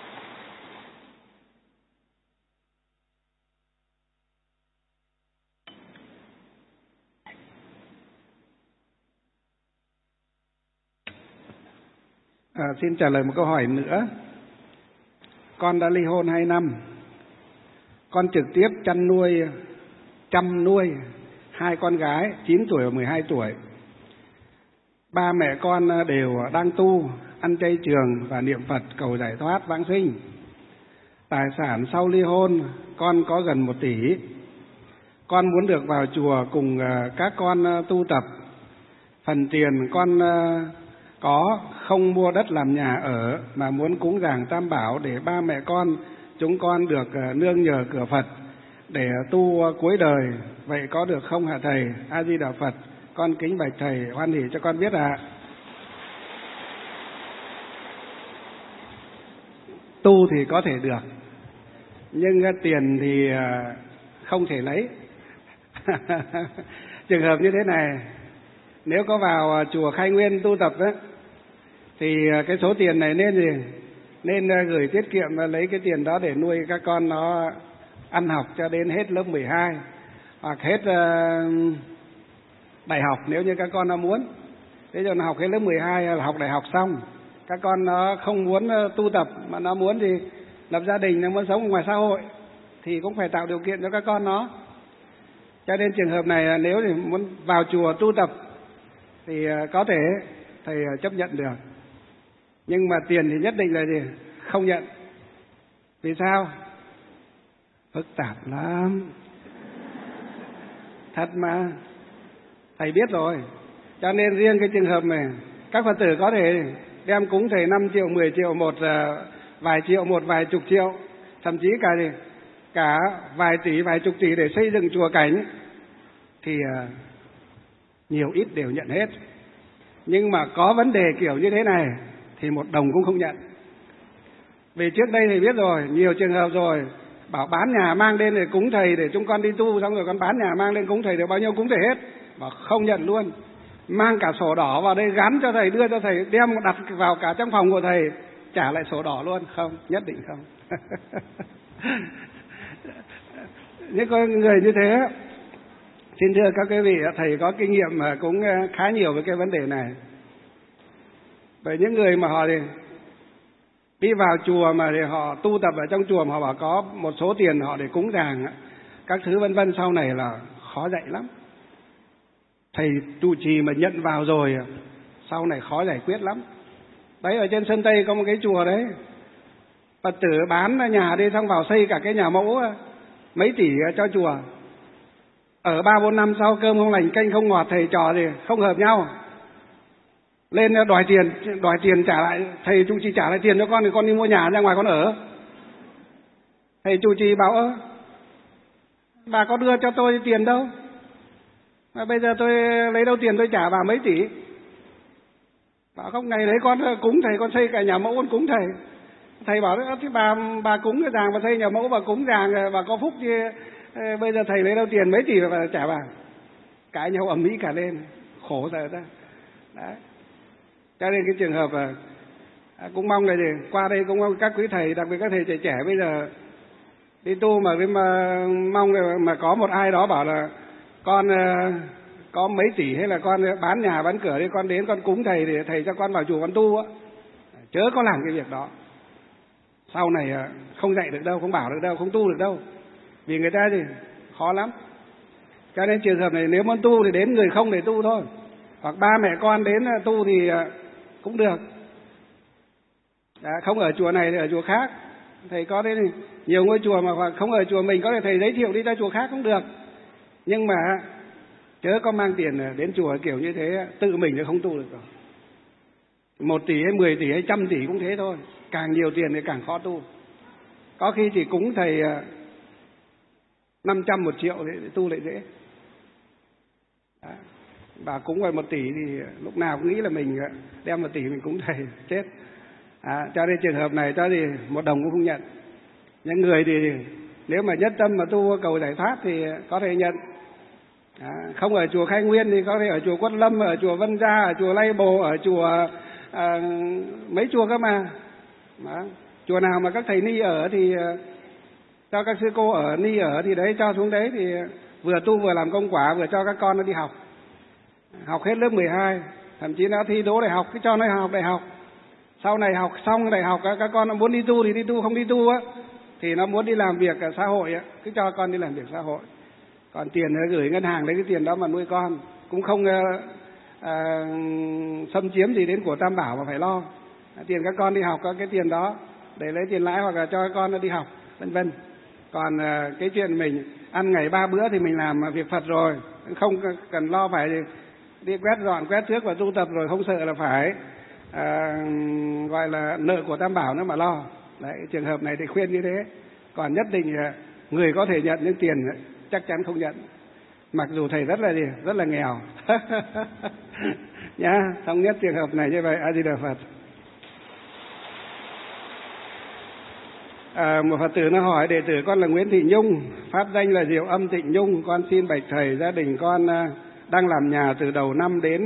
Xin trả lời một câu hỏi nữa. Con đã ly hôn 2 năm. Con trực tiếp chăm nuôi 2 con gái 9 tuổi và 12 tuổi. Ba mẹ con đều đang tu, ăn chay trường và niệm Phật cầu giải thoát vãng sinh. Tài sản sau ly hôn con có gần 1 tỷ. Con muốn được vào chùa cùng các con tu tập. Phần tiền con có không mua đất làm nhà ở mà muốn cúng dường Tam Bảo để ba mẹ chúng con được nương nhờ cửa Phật để tu cuối đời. Vậy có được không hả thầy? A Di Đà Phật. Con kính bạch thầy hoan hỷ cho con biết ạ. Tu thì có thể được, nhưng tiền thì không thể lấy. Trường hợp như thế này, nếu có vào chùa Khai Nguyên tu tập ấy, thì cái số tiền này nên gửi tiết kiệm và lấy cái tiền đó để nuôi các con nó ăn học cho đến hết lớp 12 hoặc hết đại học nếu như các con nó muốn. Thế rồi nó học hết lớp 12 là học đại học xong, các con nó không muốn tu tập mà nó muốn thì lập gia đình, nó muốn sống ngoài xã hội thì cũng phải tạo điều kiện cho các con nó. Cho nên trường hợp này nếu thì muốn vào chùa tu tập thì có thể thầy chấp nhận được, nhưng mà tiền thì nhất định là không nhận. Vì sao? Phức tạp lắm, thật mà, thầy biết rồi. Cho nên riêng cái trường hợp này, các Phật tử có thể đem cúng thầy 5 triệu, 10 triệu, vài triệu, vài chục triệu, thậm chí cả vài tỷ, vài chục tỷ để xây dựng chùa cảnh thì nhiều ít đều nhận hết. Nhưng mà có vấn đề kiểu như thế này thì 1 đồng cũng không nhận. Vì trước đây thì biết rồi, nhiều trường hợp rồi, bảo bán nhà mang lên để cúng thầy để chúng con đi tu, xong rồi con bán nhà mang lên cúng thầy được bao nhiêu cúng thầy hết, mà không nhận luôn. Mang cả sổ đỏ vào đây gắn cho thầy, đưa cho thầy, đem đặt vào cả trong phòng của thầy, trả lại sổ đỏ luôn. Không, nhất định không. Những con người như thế, xin thưa các quý vị, thầy có kinh nghiệm mà cũng khá nhiều với cái vấn đề này. Bởi những người mà họ thì đi vào chùa mà thì họ tu tập ở trong chùa mà họ bảo có một số tiền họ để cúng dường các thứ vân vân, sau này là khó dạy lắm. Thầy trụ trì mà nhận vào rồi sau này khó giải quyết lắm. Đấy, ở trên Sơn Tây có một cái chùa đấy, Phật tử bán nhà đi xong vào xây cả cái nhà mẫu mấy tỷ cho chùa. Ở 3-4 năm sau cơm không lành canh không ngọt, thầy trò thì không hợp nhau, lên đòi tiền trả lại. Thầy trụ trì trả lại tiền cho con thì con đi mua nhà ra ngoài con ở. Thầy trụ trì bảo bà có đưa cho tôi tiền đâu, mà bây giờ tôi lấy đâu tiền tôi trả bà mấy tỷ. Bảo không, ngày đấy con cúng thầy, con xây cả nhà mẫu con cúng thầy. Thầy bảo thế bà cúng cái giàng và xây nhà mẫu, bà cúng giàng bà có phúc chứ, bây giờ thầy lấy đâu tiền mấy tỷ và trả bà. Cãi nhau ầm ĩ cả lên, khổ rồi ta. Đấy. Cho nên cái trường hợp cũng mong là qua đây cũng mong các quý thầy, đặc biệt các thầy trẻ trẻ bây giờ đi tu mà mong mà có một ai đó bảo là con có mấy tỷ hay là con bán nhà bán cửa đi, con đến con cúng thầy để thầy cho con vào chùa con tu á, chớ có làm cái việc đó. Sau này không dạy được đâu, không bảo được đâu, không tu được đâu, vì người ta thì khó lắm. Cho nên trường hợp này nếu muốn tu thì đến người không để tu thôi, hoặc ba mẹ con đến tu thì cũng được. Không ở chùa này thì ở chùa khác. Thầy có đấy, nhiều ngôi chùa mà không ở chùa mình có thể thầy giới thiệu đi ra chùa khác cũng được. Nhưng mà chớ có mang tiền đến chùa kiểu như thế, tự mình thì không tu được rồi. 1 tỷ hay 10 tỷ hay 100 tỷ cũng thế thôi, càng nhiều tiền thì càng khó tu. Có khi chỉ cúng thầy 500, 1 triệu thì tu lại dễ. Đó. Và cúng vào 1 tỷ thì lúc nào cũng nghĩ là mình đem 1 tỷ mình cúng thầy chết. Cho nên trường hợp này cho thì 1 đồng cũng không nhận. Những người thì nếu mà nhất tâm mà tu cầu giải thoát thì có thể nhận. Không ở chùa Khai Nguyên thì có thể ở chùa Quất Lâm, ở chùa Vân Gia, ở chùa Lay Bồ, ở chùa mấy chùa cơ mà. Đó. Chùa nào mà các thầy ni ở thì cho các sư cô ở ni ở thì đấy cho xuống đấy thì vừa tu vừa làm công quả, vừa cho các con nó đi học. Học hết lớp 12, thậm chí nó thi đỗ đại học, cứ cho nó học đại học. Sau này học xong đại học các con nó muốn đi tu thì đi tu, không đi tu á thì nó muốn đi làm việc ở xã hội á, cứ cho con đi làm việc xã hội. Còn tiền gửi ngân hàng lấy cái tiền đó mà nuôi con, cũng không xâm chiếm gì đến của Tam Bảo mà phải lo. Tiền các con đi học có cái tiền đó để lấy tiền lãi hoặc là cho các con nó đi học, vân vân. Còn cái chuyện mình ăn ngày 3 bữa thì mình làm việc Phật rồi, không cần lo phải đi quét dọn quét thước và tu tập rồi, không sợ là phải gọi là nợ của Tam Bảo nữa mà lo. Đấy, trường hợp này thì khuyên như thế. Còn nhất định người có thể nhận những tiền chắc chắn không nhận, mặc dù thầy rất là nghèo. Nhá, thống nhất trường hợp này như vậy. A Di Đà Phật. Một Phật tử nó hỏi: đệ tử con là Nguyễn Thị Nhung, pháp danh là Diệu Âm Tịnh Nhung. Con xin bạch thầy, gia đình con đang làm nhà từ đầu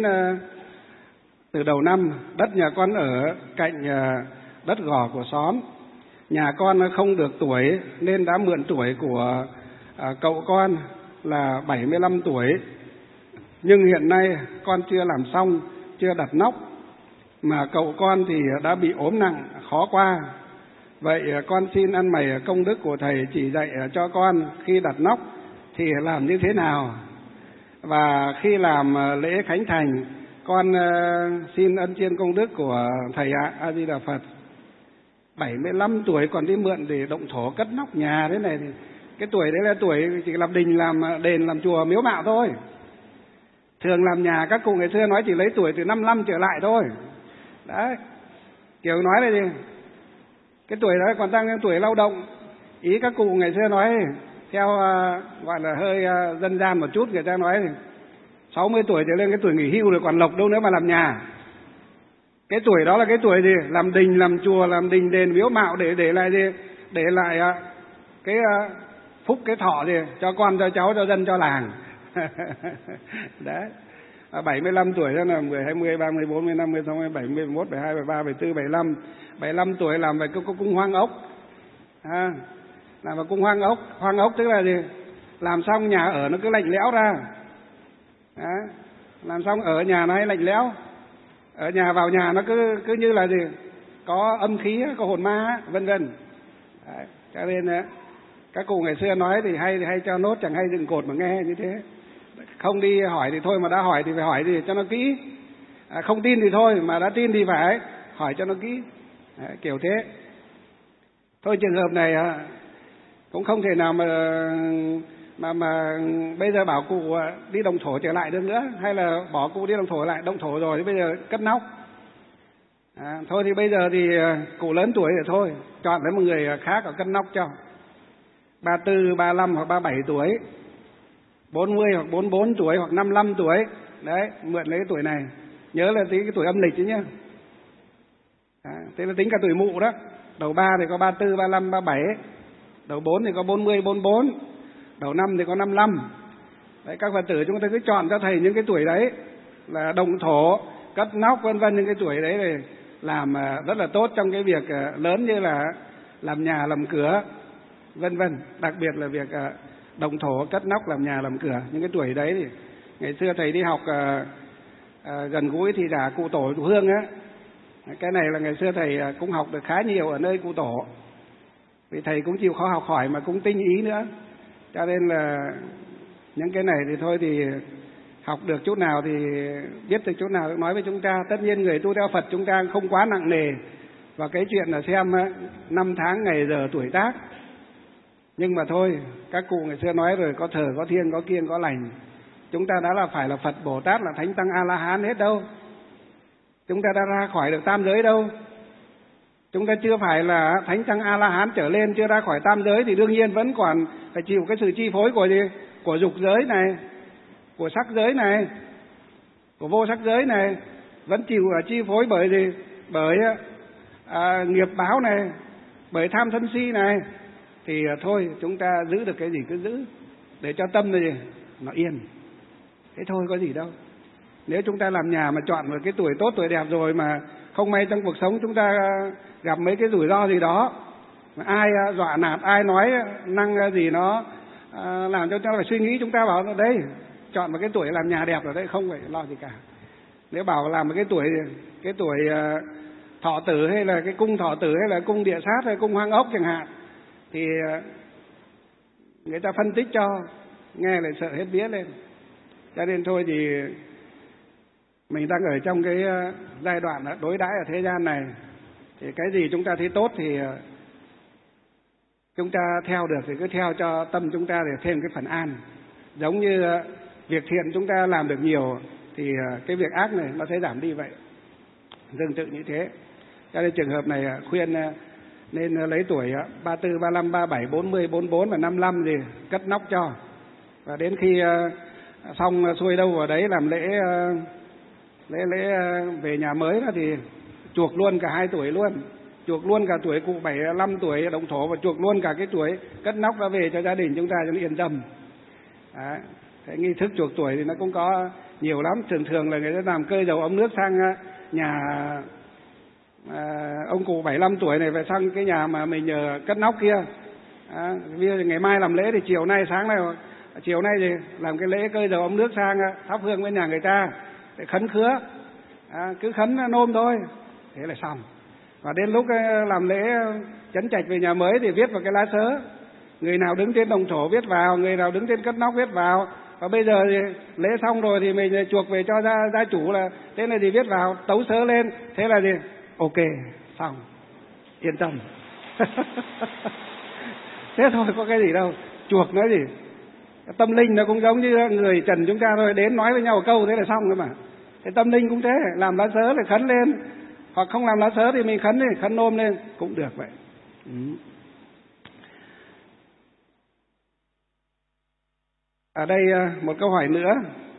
năm. Đất nhà con ở cạnh đất gò của xóm. Nhà con không được tuổi nên đã mượn tuổi của cậu con là 75 tuổi. Nhưng hiện nay con chưa làm xong, chưa đặt nóc, mà cậu con thì đã bị ốm nặng, khó qua. Vậy con xin ăn mày công đức của thầy chỉ dạy cho con khi đặt nóc thì làm như thế nào. Và khi làm lễ khánh thành, con xin ân chiên công đức của thầy ạ. A Di Đà Phật. 75 tuổi còn đi mượn để động thổ cất nóc nhà thế này thì cái tuổi đấy là tuổi chỉ làm đình, làm đền, làm chùa, miếu mạo thôi. Thường làm nhà các cụ ngày xưa nói chỉ lấy tuổi từ 55 trở lại thôi. Đấy, kiểu nói là gì? Cái tuổi đó còn tăng tuổi lao động. Ý các cụ ngày xưa nói theo gọi là hơi dân gian một chút, người ta nói 60 tuổi trở lên cái tuổi nghỉ hưu rồi, còn lộc đâu nữa mà làm nhà. Cái tuổi đó là cái tuổi gì? Làm đình, làm chùa, làm đình đền miếu mạo để lại gì? Để lại cái phúc, cái thọ gì? Cho con, cho cháu, cho dân, cho làng. Đấy. 75 tuổi đó là 10, 20, 30, 40, 50, 60, 70, 71, 72, 73, 74, 75. 75 tuổi làm về cung hoang ốc. Làm vào cung hoang ốc. Hoang ốc tức là gì? Làm xong nhà ở nó cứ lạnh lẽo ra. Đấy. Làm xong ở nhà nó hay lạnh lẽo. Ở nhà vào nhà nó cứ như là gì? Có âm khí, có hồn ma, vân vân. Cho nên các cụ ngày xưa nói thì hay cho nốt, chẳng hay dựng cột mà nghe như thế. Không đi hỏi thì thôi, mà đã hỏi thì phải hỏi gì cho nó kỹ. Không tin thì thôi, mà đã tin thì phải hỏi cho nó kỹ. Kiểu thế. Thôi trường hợp này cũng không thể nào mà bây giờ bảo cụ đi động thổ trở lại được nữa, hay là bỏ cụ đi động thổ lại, động thổ rồi thì bây giờ cất nóc. Thôi thì bây giờ thì cụ lớn tuổi rồi thôi, chọn lấy một người khác ở cất nóc cho. 34, 35 hoặc 37 tuổi, 40 hoặc 44 tuổi hoặc 55 tuổi. Đấy, mượn lấy cái tuổi này. Nhớ là tính cái tuổi âm lịch chứ nhá. Thế là tính cả tuổi mụ đó. Đầu 3 thì có 34, 35, 37. Đầu 4 thì có 40, 44. Đầu 5 thì có 55. Đấy, các Phật tử chúng ta cứ chọn cho thầy những cái tuổi đấy là động thổ, cất nóc, vân vân. Những cái tuổi đấy thì làm rất là tốt trong cái việc lớn như là làm nhà, làm cửa, vân vân. Đặc biệt là việc động thổ, cất nóc, làm nhà, làm cửa. Những cái tuổi đấy thì ngày xưa thầy đi học gần gũi thì cả cụ tổ, cụ Hương á. Cái này là ngày xưa thầy cũng học được khá nhiều ở nơi cụ tổ. Vì thầy cũng chịu khó học hỏi mà cũng tinh ý nữa. Cho nên là những cái này thì thôi thì học được chút nào thì biết được chút nào nói với chúng ta. Tất nhiên người tu theo Phật chúng ta không quá nặng nề và cái chuyện là xem năm tháng ngày giờ tuổi tác. Nhưng mà thôi, các cụ ngày xưa nói rồi, có thờ, có thiêng, có kiêng, có lành. Chúng ta đã là phải là Phật, Bồ Tát, là Thánh Tăng, A-la-hán hết đâu. Chúng ta đã ra khỏi được tam giới đâu. Chúng ta chưa phải là Thánh Tăng, A-la-hán trở lên, chưa ra khỏi tam giới thì đương nhiên vẫn còn phải chịu cái sự chi phối của gì? Của dục giới này, của sắc giới này, của vô sắc giới này. Vẫn chịu chi phối bởi gì? Bởi nghiệp báo này, bởi tham sân si này. Thì thôi chúng ta giữ được cái gì cứ giữ, để cho tâm này nó yên. Thế thôi có gì đâu. Nếu chúng ta làm nhà mà chọn một cái tuổi tốt, tuổi đẹp rồi mà không may trong cuộc sống chúng ta gặp mấy cái rủi ro gì đó, mà ai dọa nạt, ai nói năng gì nó làm cho chúng ta phải suy nghĩ, chúng ta bảo đấy, chọn một cái tuổi làm nhà đẹp rồi đấy, không phải lo gì cả. Nếu bảo làm một cái tuổi Thọ Tử hay là cái cung Thọ Tử hay là cung Địa Sát hay cung Hoang Ốc chẳng hạn, thì người ta phân tích cho nghe lại sợ hết vía lên. Cho nên thôi thì mình đang ở trong cái giai đoạn đối đãi ở thế gian này, thì cái gì chúng ta thấy tốt thì chúng ta theo được thì cứ theo cho tâm chúng ta để thêm cái phần an. Giống như việc thiện chúng ta làm được nhiều thì cái việc ác này nó sẽ giảm đi vậy. Tương tự như thế. Cho nên trường hợp này khuyên nên lấy tuổi 34, 35, 37, 40, 44 và 55 gì cất nóc cho. Và đến khi xong xuôi đâu vào đấy làm lễ về nhà mới đó thì chuộc luôn cả 2 tuổi luôn. Chuộc luôn cả tuổi cụ 75 tuổi động thổ và chuộc luôn cả cái tuổi cất nóc ra về cho gia đình chúng ta cho nó yên tâm. Đấy. Cái nghi thức chuộc tuổi thì nó cũng có nhiều lắm. Thường là người ta làm cơi dầu ống nước sang nhà ông cụ 75 tuổi này, về sang cái nhà mà mình nhờ cất nóc kia. Bây giờ ngày mai làm lễ thì chiều nay thì làm cái lễ cơi dầu ống nước sang thắp hương bên nhà người ta để khấn khứa. Cứ khấn nôm thôi, thế là xong. Và đến lúc làm lễ chấn trạch về nhà mới thì viết vào cái lá sớ, người nào đứng trên đồng thổ viết vào, người nào đứng trên cất nóc viết vào. Và bây giờ thì lễ xong rồi thì mình chuộc về cho gia chủ là thế này thì viết vào, tấu sớ lên, thế là gì? Ok, xong, yên tâm. Thế thôi, có cái gì đâu, chuộc nói gì. Tâm linh nó cũng giống như người trần chúng ta thôi, đến nói với nhau một câu thế là xong cơ mà. Cái tâm linh cũng thế, làm lá sớ là khấn lên, hoặc không làm lá sớ thì mình khấn nôm lên cũng được vậy. Ở đây một câu hỏi nữa.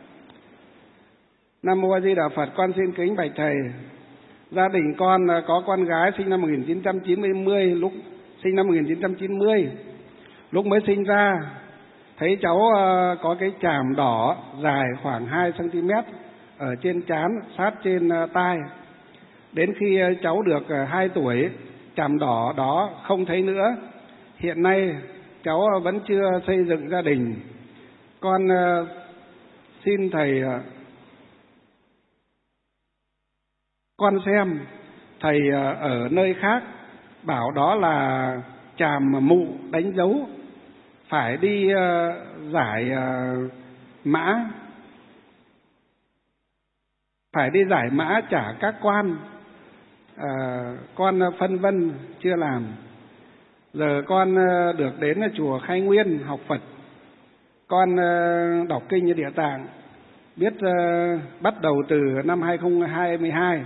Nam Mô A Di Đà Phật, con xin kính bạch thầy. Gia đình con có con gái sinh năm 1990, sinh năm 1990. Lúc mới sinh ra thấy cháu có cái chàm đỏ dài khoảng 2 cm ở trên trán sát trên tai. Đến khi cháu được 2 tuổi, chàm đỏ đó không thấy nữa. Hiện nay cháu vẫn chưa xây dựng gia đình. Con xin thầy con xem, thầy ở nơi khác bảo đó là chàm mụ đánh dấu, phải đi giải mã, trả các quan. Con phân vân chưa làm. Giờ con được đến chùa Khai Nguyên học Phật, con đọc kinh như Địa Tạng, biết bắt đầu từ năm 2022.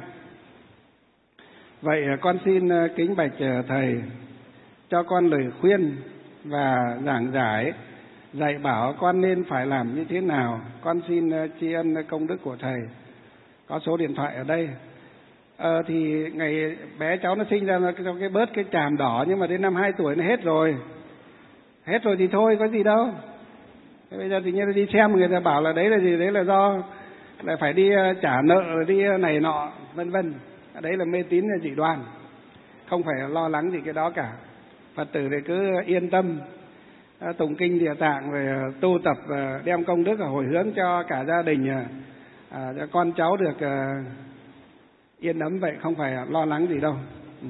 Vậy con xin kính bạch thầy cho con lời khuyên và giảng giải, dạy bảo con nên phải làm như thế nào. Con xin tri ân công đức của thầy. Có số điện thoại ở đây. Thì ngày bé cháu nó sinh ra nó cái bớt cái chàm đỏ, nhưng mà đến năm 2 tuổi nó hết rồi. Hết rồi thì thôi, có gì đâu. Thế bây giờ thì như đi xem người ta bảo là đấy là gì? Đấy là do lại phải đi trả nợ, đi này nọ, vân vân. Đấy là mê tín dị đoan. Không phải lo lắng gì cái đó cả. Phật tử thì cứ yên tâm tụng kinh Địa Tạng, rồi tu tập, đem công đức hồi hướng cho cả gia đình, cho con cháu được yên ấm vậy, không phải lo lắng gì đâu.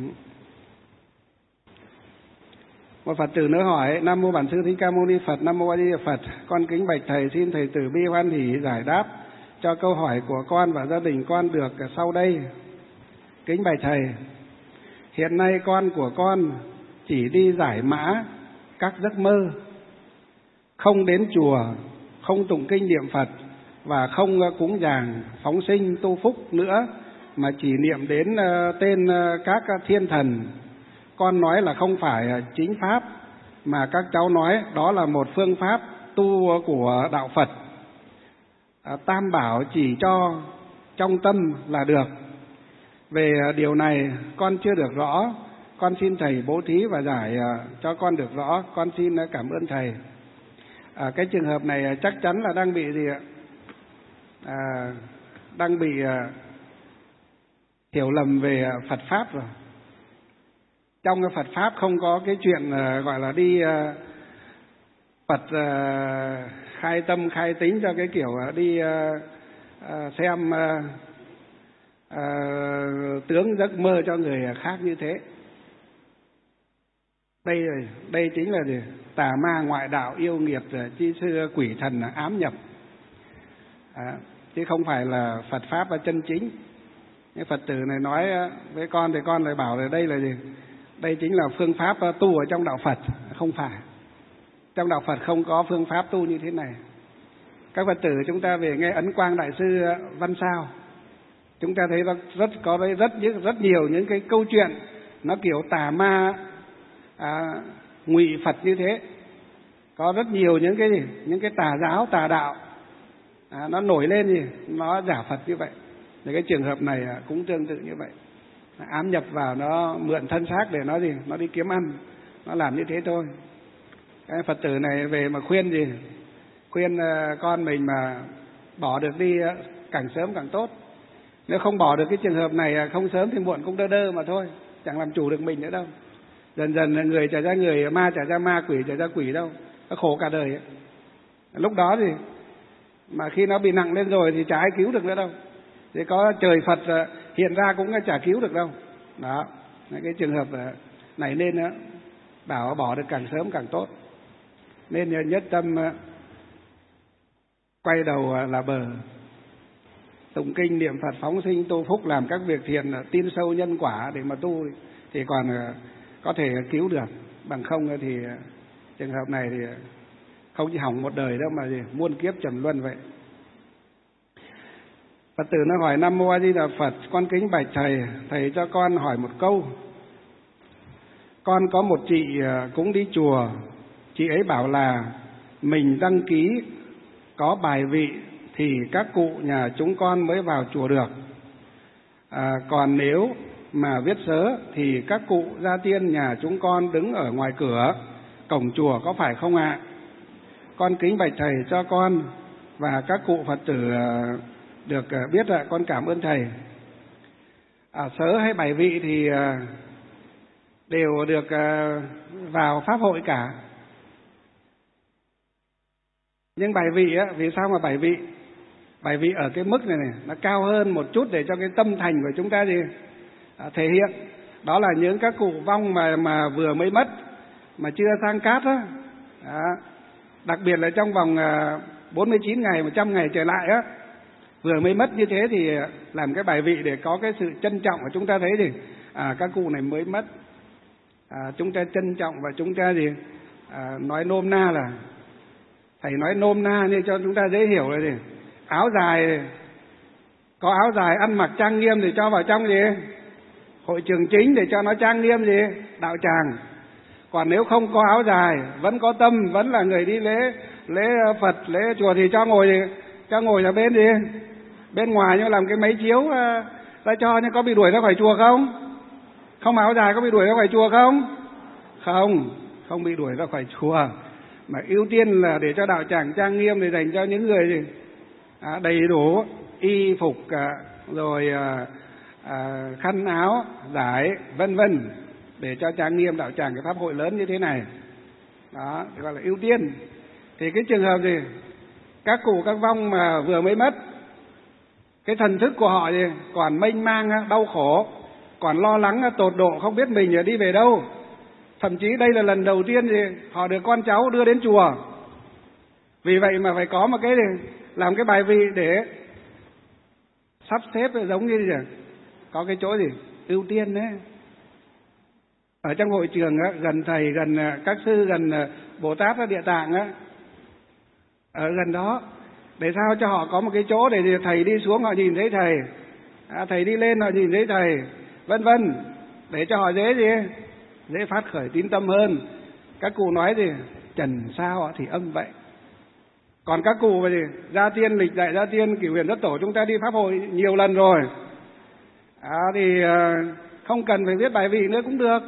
Một Phật tử nữa hỏi: Nam Mô Bản Sư Thích Ca Mâu Ni Phật. Nam Mô A Di Đà Phật. Con kính bạch thầy, xin thầy từ bi hoan hỷ giải đáp cho câu hỏi của con và gia đình con được sau đây. Kính bạch thầy, hiện nay con của con chỉ đi giải mã các giấc mơ, không đến chùa, không tụng kinh niệm Phật và không cúng dường phóng sinh tu phúc nữa, mà chỉ niệm đến tên các thiên thần. Con nói là không phải chính pháp, mà các cháu nói đó là một phương pháp tu của đạo Phật. Tam bảo chỉ cho trong tâm là được. Về điều này con chưa được rõ, con xin thầy bố thí và giải cho con được rõ. Con xin cảm ơn thầy. Cái trường hợp này chắc chắn là đang bị gì ạ? Đang bị hiểu lầm về Phật pháp rồi. Trong cái Phật pháp không có cái chuyện gọi là đi Phật khai tâm khai tính cho cái kiểu đi xem tướng giấc mơ cho người khác như thế. Đây chính là gì? Tà ma ngoại đạo, yêu nghiệt, chi sư quỷ thần ám nhập, chứ không phải là Phật pháp chân chính. Cái Phật tử này nói với con thì con lại bảo là đây là gì? Đây chính là phương pháp tu ở trong đạo Phật. Không phải. Trong đạo Phật không có phương pháp tu như thế này. Các Phật tử chúng ta về nghe Ấn Quang Đại sư Văn Sao, chúng ta thấy có rất nhiều những cái câu chuyện nó kiểu tà ma ngụy Phật như thế. Có rất nhiều những cái tà giáo, tà đạo nó nổi lên gì, nó giả Phật như vậy. Thì cái trường hợp này cũng tương tự như vậy. Ám nhập vào, nó mượn thân xác để nó gì, nó đi kiếm ăn, nó làm như thế thôi. Cái Phật tử này về mà khuyên gì, khuyên con mình mà bỏ được đi càng sớm càng tốt. Nếu không bỏ được cái trường hợp này, không sớm thì muộn cũng đơ mà thôi, chẳng làm chủ được mình nữa đâu. Dần dần người trở ra người, ma trở ra ma, quỷ trở ra quỷ đâu, nó khổ cả đời ấy. Lúc đó thì mà khi nó bị nặng lên rồi thì chả ai cứu được nữa đâu. Thì có trời Phật hiện ra cũng chả cứu được đâu. Đó, cái trường hợp này nên bảo bỏ được càng sớm càng tốt. Nên nhất tâm quay đầu là bờ, tụng kinh niệm Phật phóng sinh tu phúc, làm các việc thiện, tin sâu nhân quả để mà tu thì còn có thể cứu được. Bằng không thì trường hợp này thì không chỉ hỏng một đời đâu mà gì muôn kiếp trầm luân vậy. Phật tử nó hỏi: Nam Mô A Di Đà Phật, con kính bạch thầy cho con hỏi một câu. Con có một chị cũng đi chùa, chị ấy bảo là mình đăng ký có bài vị thì các cụ nhà chúng con mới vào chùa được. Còn nếu mà viết sớ thì các cụ gia tiên nhà chúng con đứng ở ngoài cửa cổng chùa, có phải không ạ? Con kính bạch thầy cho con và các cụ Phật tử được biết ạ, con cảm ơn thầy. Sớ hay bài vị thì đều được vào pháp hội cả. Nhưng bài vị á, vì sao mà bài vị? Bài vị ở cái mức này nó cao hơn một chút để cho cái tâm thành của chúng ta gì thể hiện. Đó là những các cụ vong mà vừa mới mất, mà chưa sang cát á. Đặc biệt là trong vòng 49 ngày, 100 ngày trở lại á, vừa mới mất như thế thì làm cái bài vị để có cái sự trân trọng. Và chúng ta thấy thì các cụ này mới mất, chúng ta trân trọng và chúng ta gì nói nôm na là thầy nói nôm na như cho chúng ta dễ hiểu là gì, áo dài, có áo dài ăn mặc trang nghiêm thì cho vào trong gì hội trường chính để cho nó trang nghiêm gì đạo tràng. Còn nếu không có áo dài, vẫn có tâm, vẫn là người đi lễ Phật, lễ chùa thì cho ngồi ở bên gì bên ngoài, nhưng làm cái máy chiếu ra cho. Nhưng có bị đuổi ra khỏi chùa không? Không áo dài có bị đuổi ra khỏi chùa không? Không bị đuổi ra khỏi chùa. Mà ưu tiên là để cho đạo tràng trang nghiêm để dành cho những người gì đầy đủ y phục, rồi khăn áo giải vân vân, để cho trang nghiêm đạo tràng, cái pháp hội lớn như thế này. Đó gọi là ưu tiên. Thì cái trường hợp gì các cụ các vong mà vừa mới mất, cái thần thức của họ gì còn mênh mang đau khổ, còn lo lắng tột độ, không biết mình đi về đâu. Thậm chí đây là lần đầu tiên gì họ được con cháu đưa đến chùa. Vì vậy mà phải có một cái gì làm cái bài vị để sắp xếp giống như gì, có cái chỗ gì ưu tiên đấy. Ở trong hội trường gần thầy, gần các sư, gần Bồ Tát Địa Tạng ở gần đó, để sao cho họ có một cái chỗ để thầy đi xuống họ nhìn thấy thầy, thầy đi lên họ nhìn thấy thầy, vân vân, để cho họ dễ phát khởi tín tâm hơn. Các cụ nói gì trần sao thì âm vậy. Còn các cụ về gia tiên, lịch đại gia tiên, Cửu Huyền Thất Tổ chúng ta đi pháp hội nhiều lần rồi, thì không cần phải viết bài vị nữa cũng được.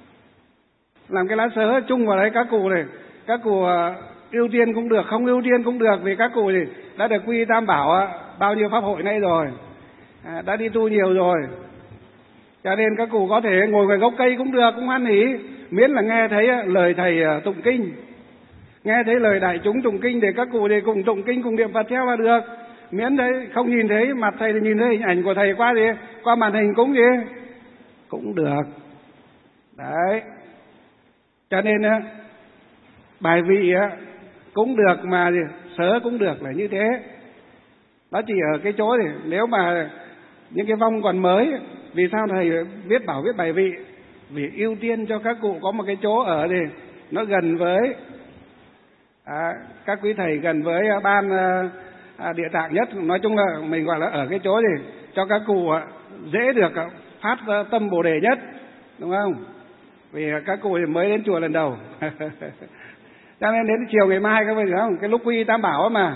Làm cái lá sớ chung vào đấy các cụ này, các cụ ưu tiên cũng được, không ưu tiên cũng được, vì các cụ thì đã được quy Tam Bảo bao nhiêu pháp hội nay rồi, đã đi tu nhiều rồi. Cho nên các cụ có thể ngồi ngoài gốc cây cũng được, cũng hoan hỉ, miễn là nghe thấy lời thầy tụng kinh, nghe thấy lời đại chúng tụng kinh, để các cụ để cùng tụng kinh, cùng niệm Phật theo là được. miễn thấy không nhìn thấy mặt thầy thì nhìn thấy hình ảnh của thầy qua gì, qua màn hình cũng gì cũng được. Đấy, cho nên á, bài vị á cũng được mà sớ cũng được là như thế. Nó chỉ ở cái chỗ thì nếu mà những cái vong còn mới, vì sao thầy viết bài vị? Vì ưu tiên cho các cụ có một cái chỗ ở thì nó gần với các quý thầy, gần với ban Địa Tạng nhất. Nói chung là mình gọi là ở cái chỗ thì cho các cụ dễ được phát tâm Bồ Đề nhất, đúng không? Vì các cụ thì mới đến chùa lần đầu. Cho nên đến chiều ngày mai các vị hiểu không? Cái lúc quy Tam Bảo mà,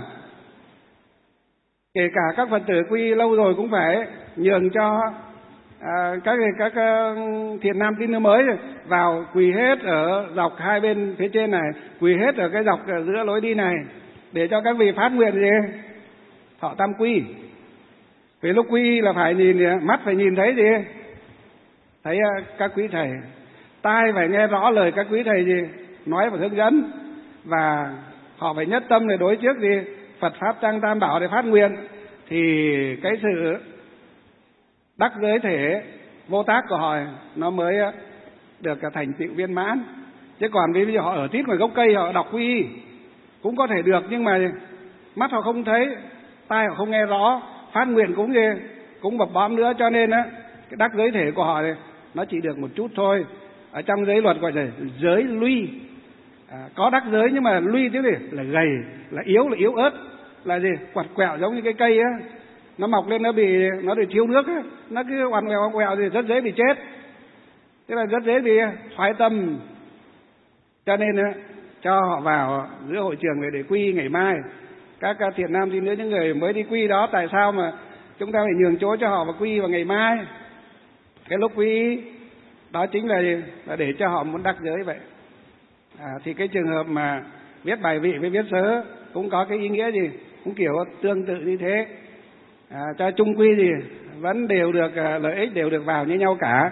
kể cả các Phật tử quy lâu rồi cũng phải nhường cho các thiện nam tín nữ mới vào quỳ hết ở dọc hai bên phía trên này, quỳ hết ở cái dọc ở giữa lối đi này, để cho các vị phát nguyện gì? Thọ tam quy. Vì lúc quy là phải nhìn, mắt phải nhìn thấy gì? Thấy các quý thầy, tai phải nghe rõ lời các quý thầy gì nói và hướng dẫn, và họ phải nhất tâm để đối trước gì Phật pháp tăng Tam Bảo để phát nguyện, thì cái sự đắc giới thể vô tác của họ nó mới được thành tựu viên mãn. Chứ còn ví dụ họ ở tít ngoài gốc cây họ đọc quy cũng có thể được, nhưng mà mắt họ không thấy, tai họ không nghe rõ, phát nguyện cũng gì cũng bập bõm nữa. Cho nên á, cái đắc giới thể của họ này, nó chỉ được một chút thôi. Ở trong giới luật gọi là giới luy, có đắc giới nhưng mà luy thế gì là gầy, là yếu ớt, là gì quặt quẹo, giống như cái cây á, nó mọc lên nó bị thiếu nước á, nó cứ oằn quẹo thì rất dễ bị chết, tức là rất dễ bị thoái tâm. Cho nên á, cho họ vào giữa hội trường để quy ngày mai. Các thiện nam tín nữ, những người mới đi quy đó, tại sao mà chúng ta phải nhường chỗ cho họ và quy vào ngày mai? Cái lúc quy đó chính là để cho họ muốn đắc giới vậy. Thì cái trường hợp mà viết bài vị với viết sớ cũng có cái ý nghĩa gì cũng kiểu tương tự như thế. Cho chung quy gì vẫn đều được lợi ích, đều được vào như nhau cả.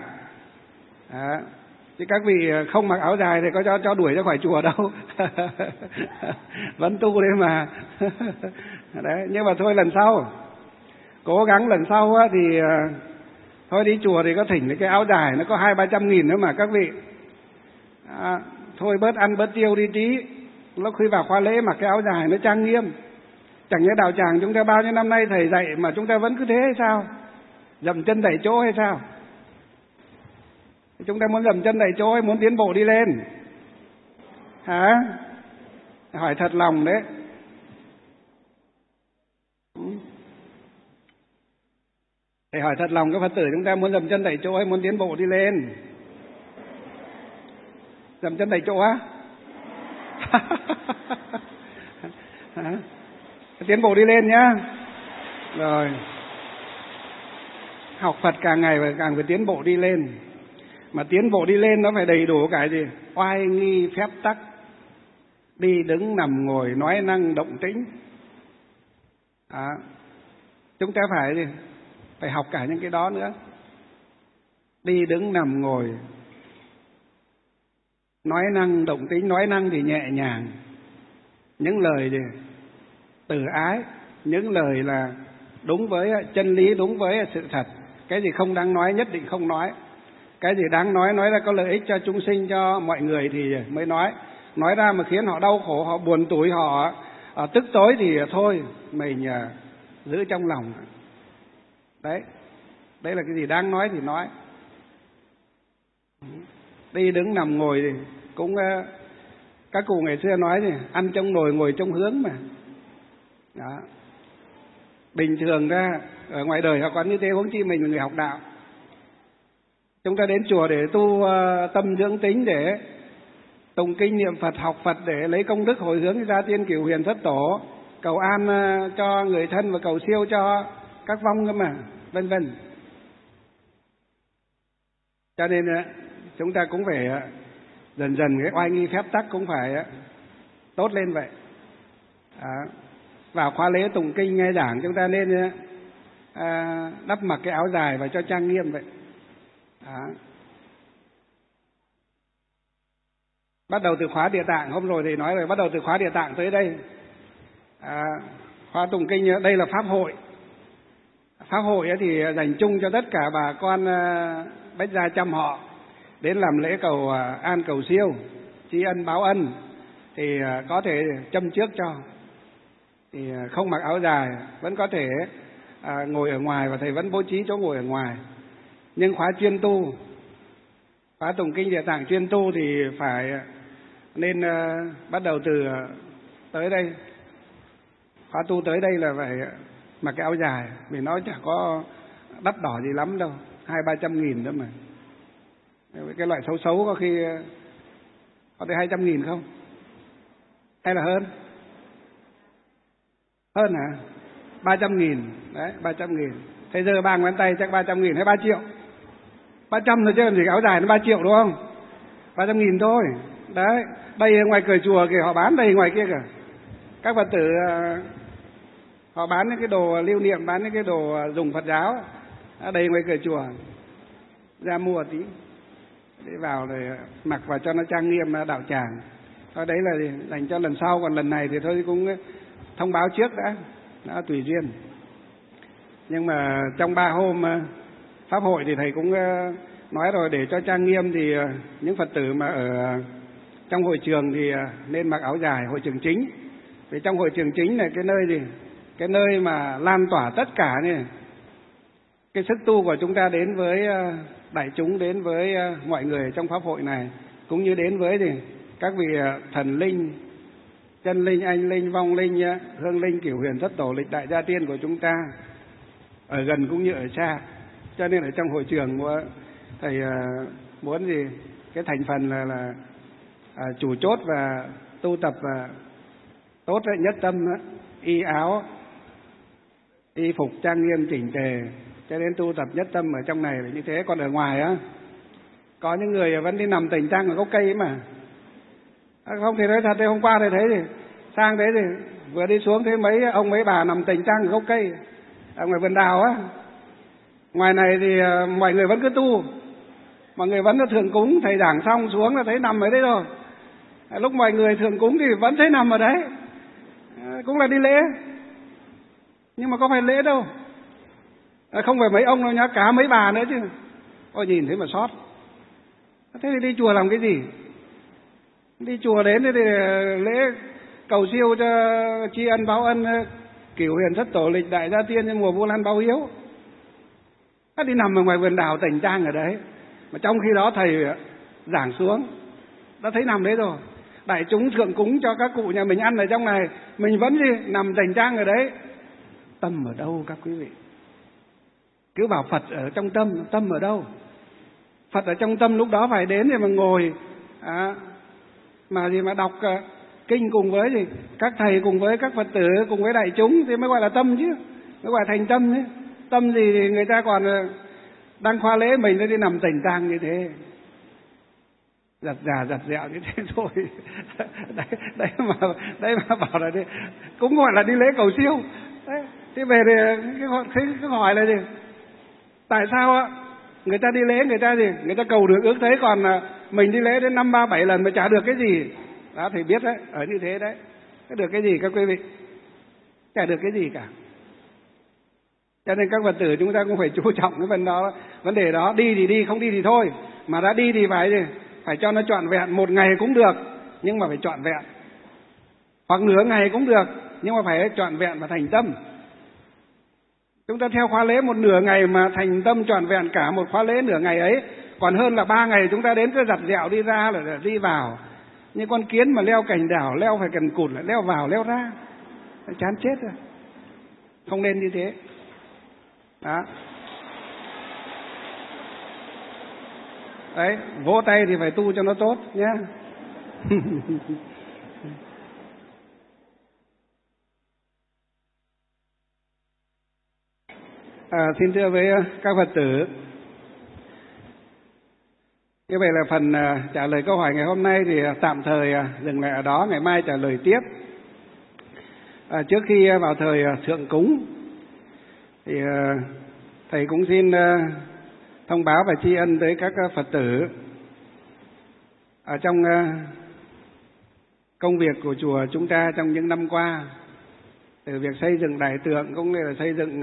Chứ các vị không mặc áo dài thì có cho đuổi ra khỏi chùa đâu. Vẫn tu đấy mà. Đấy, nhưng mà thôi lần sau cố gắng lần sau á, thì thôi đi chùa thì có thỉnh cái áo dài nó có 200-300 nghìn nữa mà các vị. Thôi bớt ăn bớt tiêu đi tí. Lúc khi vào khóa lễ mặc cái áo dài nó trang nghiêm. Chẳng nhẽ đạo tràng chúng ta bao nhiêu năm nay thầy dạy mà chúng ta vẫn cứ thế hay sao? Dậm chân đẩy chỗ hay sao? Chúng ta muốn dậm chân đẩy chỗ hay muốn tiến bộ đi lên? Hả? Hỏi thật lòng đấy. Thầy hỏi thật lòng các Phật tử, chúng ta muốn dậm chân đẩy chỗ hay muốn tiến bộ đi lên? Dậm chân đẩy chỗ á? Tiến bộ đi lên nhá. Rồi, học Phật càng ngày càng phải tiến bộ đi lên. Mà tiến bộ đi lên nó phải đầy đủ cái gì? Oai nghi phép tắc, đi đứng nằm ngồi nói năng động tĩnh. Chúng ta phải gì? Phải học cả những cái đó nữa. Đi đứng nằm ngồi, nói năng động tĩnh. Nói năng thì nhẹ nhàng, những lời gì từ ái, những lời là đúng với chân lý, đúng với sự thật. Cái gì không đáng nói nhất định không nói. Cái gì đáng nói ra có lợi ích cho chúng sinh, cho mọi người thì mới nói. Nói ra mà khiến họ đau khổ, họ buồn tủi, họ tức tối thì thôi mình giữ trong lòng. Đấy là cái gì đáng nói thì nói. Đi đứng nằm ngồi thì cũng các cụ ngày xưa nói gì, ăn trong nồi ngồi trong hướng mà. Đó. Bình thường ra ở ngoài đời họ còn như thế, huống chi mình là người học đạo. Chúng ta đến chùa để tu tâm dưỡng tính, để tụng kinh niệm Phật, học Phật, để lấy công đức hồi hướng ra tiên cửu huyền thất tổ, cầu an cho người thân và cầu siêu cho các vong cơ mà, vân vân. Cho nên chúng ta cũng phải dần dần cái oai nghi phép tắc cũng phải tốt lên vậy. Vào khóa lễ tụng kinh nghe giảng chúng ta nên đắp mặc cái áo dài và cho trang nghiêm vậy. Bắt đầu từ khóa Địa Tạng, hôm rồi thì nói rồi, bắt đầu từ khóa Địa Tạng tới đây Khóa tụng kinh đây là pháp hội. Pháp hội thì dành chung cho tất cả bà con Bách Gia Chăm họ đến làm lễ cầu an cầu siêu, tri ân báo ân, thì có thể châm trước cho, thì không mặc áo dài, vẫn có thể ngồi ở ngoài, và thầy vẫn bố trí chỗ ngồi ở ngoài. Nhưng khóa chuyên tu, khóa tụng kinh Địa Tạng chuyên tu thì phải nên bắt đầu từ tới đây. Khóa tu tới đây là phải mặc cái áo dài, vì nó chả có đắt đỏ gì lắm đâu, 200-300 nghìn đó mà. Cái loại xấu xấu có khi có tới 200.000 không? Hay là hơn? Hơn hả? 300.000, đấy, 300.000. Thế giờ 3 ngón tay chắc 300.000 hay 3 triệu? 300 thôi chứ làm gì, áo dài nó 3 triệu đúng không? 300.000 thôi. Đấy, đây ngoài cửa chùa kìa, họ bán đây ngoài kia kìa. Các Phật tử họ bán những cái đồ lưu niệm, bán những cái đồ dùng Phật giáo đầy ngoài cửa chùa. Ra mua tí để vào rồi mặc vào cho nó trang nghiêm đạo tràng. Thôi đấy là dành cho lần sau, còn lần này thì thôi cũng thông báo trước đã tùy duyên. Nhưng mà trong 3 hôm pháp hội thì thầy cũng nói rồi, để cho trang nghiêm thì những Phật tử mà ở trong hội trường thì nên mặc áo dài, hội trường chính. Vì trong hội trường chính này cái nơi gì? Cái nơi mà lan tỏa tất cả này, cái sức tu của chúng ta đến với đại chúng, đến với mọi người trong pháp hội này, cũng như đến với các vị thần linh, chân linh, anh linh, vong linh, hương linh, cửu huyền, thất tổ, lịch đại gia tiên của chúng ta, ở gần cũng như ở xa. Cho nên ở trong hội trường thầy muốn gì? Cái thành phần là chủ chốt và tu tập tốt đấy, nhất tâm đó, y áo, y phục trang nghiêm chỉnh tề, cho nên tu tập nhất tâm ở trong này là như thế. Còn ở ngoài á, có những người vẫn đi nằm tành trang ở gốc cây ấy mà. Không thì nói thật, hôm qua thầy thấy thì sang đấy thì vừa đi xuống thấy mấy ông mấy bà nằm tành trang ở gốc cây ở ngoài vườn đào á. Ngoài này thì mọi người vẫn cứ tu, mọi người vẫn thường cúng, thầy giảng xong xuống là thấy nằm ở đấy rồi. Lúc mọi người thường cúng thì vẫn thấy nằm ở đấy, cũng là đi lễ, nhưng mà có phải lễ đâu. Không phải mấy ông đâu nhá, cả mấy bà nữa chứ. Ôi nhìn thấy mà sót. Thế thì đi chùa làm cái gì? Đi chùa đến thì lễ cầu siêu cho tri ân báo ân cửu huyền thất tổ lịch đại gia tiên trong mùa Vu Lan báo hiếu. Nó đi nằm ở ngoài vườn đào tành trang ở đấy, mà trong khi đó thầy giảng xuống đã thấy nằm đấy rồi. Đại chúng thượng cúng cho các cụ nhà mình ăn ở trong này, mình vẫn gì nằm tành trang ở đấy. Tâm ở đâu các quý vị? Cứ bảo Phật ở trong tâm, tâm ở đâu? Phật ở trong tâm lúc đó phải đến thì mà ngồi mà gì mà đọc kinh cùng với gì các thầy, cùng với các Phật tử, cùng với đại chúng thì mới gọi là tâm chứ, mới gọi là thành tâm chứ. Tâm gì thì người ta còn đang khoa lễ, mình nó đi nằm tành tang như thế, giặt già giặt dẹo như thế thôi. Đấy mà bảo là đi, cũng gọi là đi lễ cầu siêu. Đấy, thế về thì cái hỏi là gì? Tại sao người ta đi lễ, người ta gì? Người ta cầu được ước thấy, còn mình đi lễ đến 5-3-7 lần mà chả được cái gì. Đó thì biết đấy, ở như thế đấy. Có được cái gì các quý vị? Chả được cái gì cả. Cho nên các Phật tử chúng ta cũng phải chú trọng cái vấn đề đó. Đi thì đi, không đi thì thôi. Mà đã đi thì phải cho nó trọn vẹn. 1 ngày cũng được, nhưng mà phải trọn vẹn. Hoặc nửa ngày cũng được, nhưng mà phải trọn vẹn và thành tâm. Chúng ta theo khóa lễ 1 nửa ngày mà thành tâm trọn vẹn cả một khóa lễ nửa ngày ấy, còn hơn là 3 ngày chúng ta đến cứ giặt dẹo đi ra là đi vào. Như con kiến mà leo cành đào, leo phải cần cụt, leo vào leo ra, chán chết rồi. Không nên như thế. Đó. Đấy, vỗ tay thì phải tu cho nó tốt nhé. Xin thưa với các Phật tử, như vậy là phần trả lời câu hỏi ngày hôm nay thì tạm thời dừng lại ở đó, ngày mai trả lời tiếp. Trước khi vào thời thượng cúng thì thầy cũng xin thông báo và tri ân tới các Phật tử. Ở trong công việc của chùa chúng ta trong những năm qua từ việc xây dựng đại tượng cũng như là xây dựng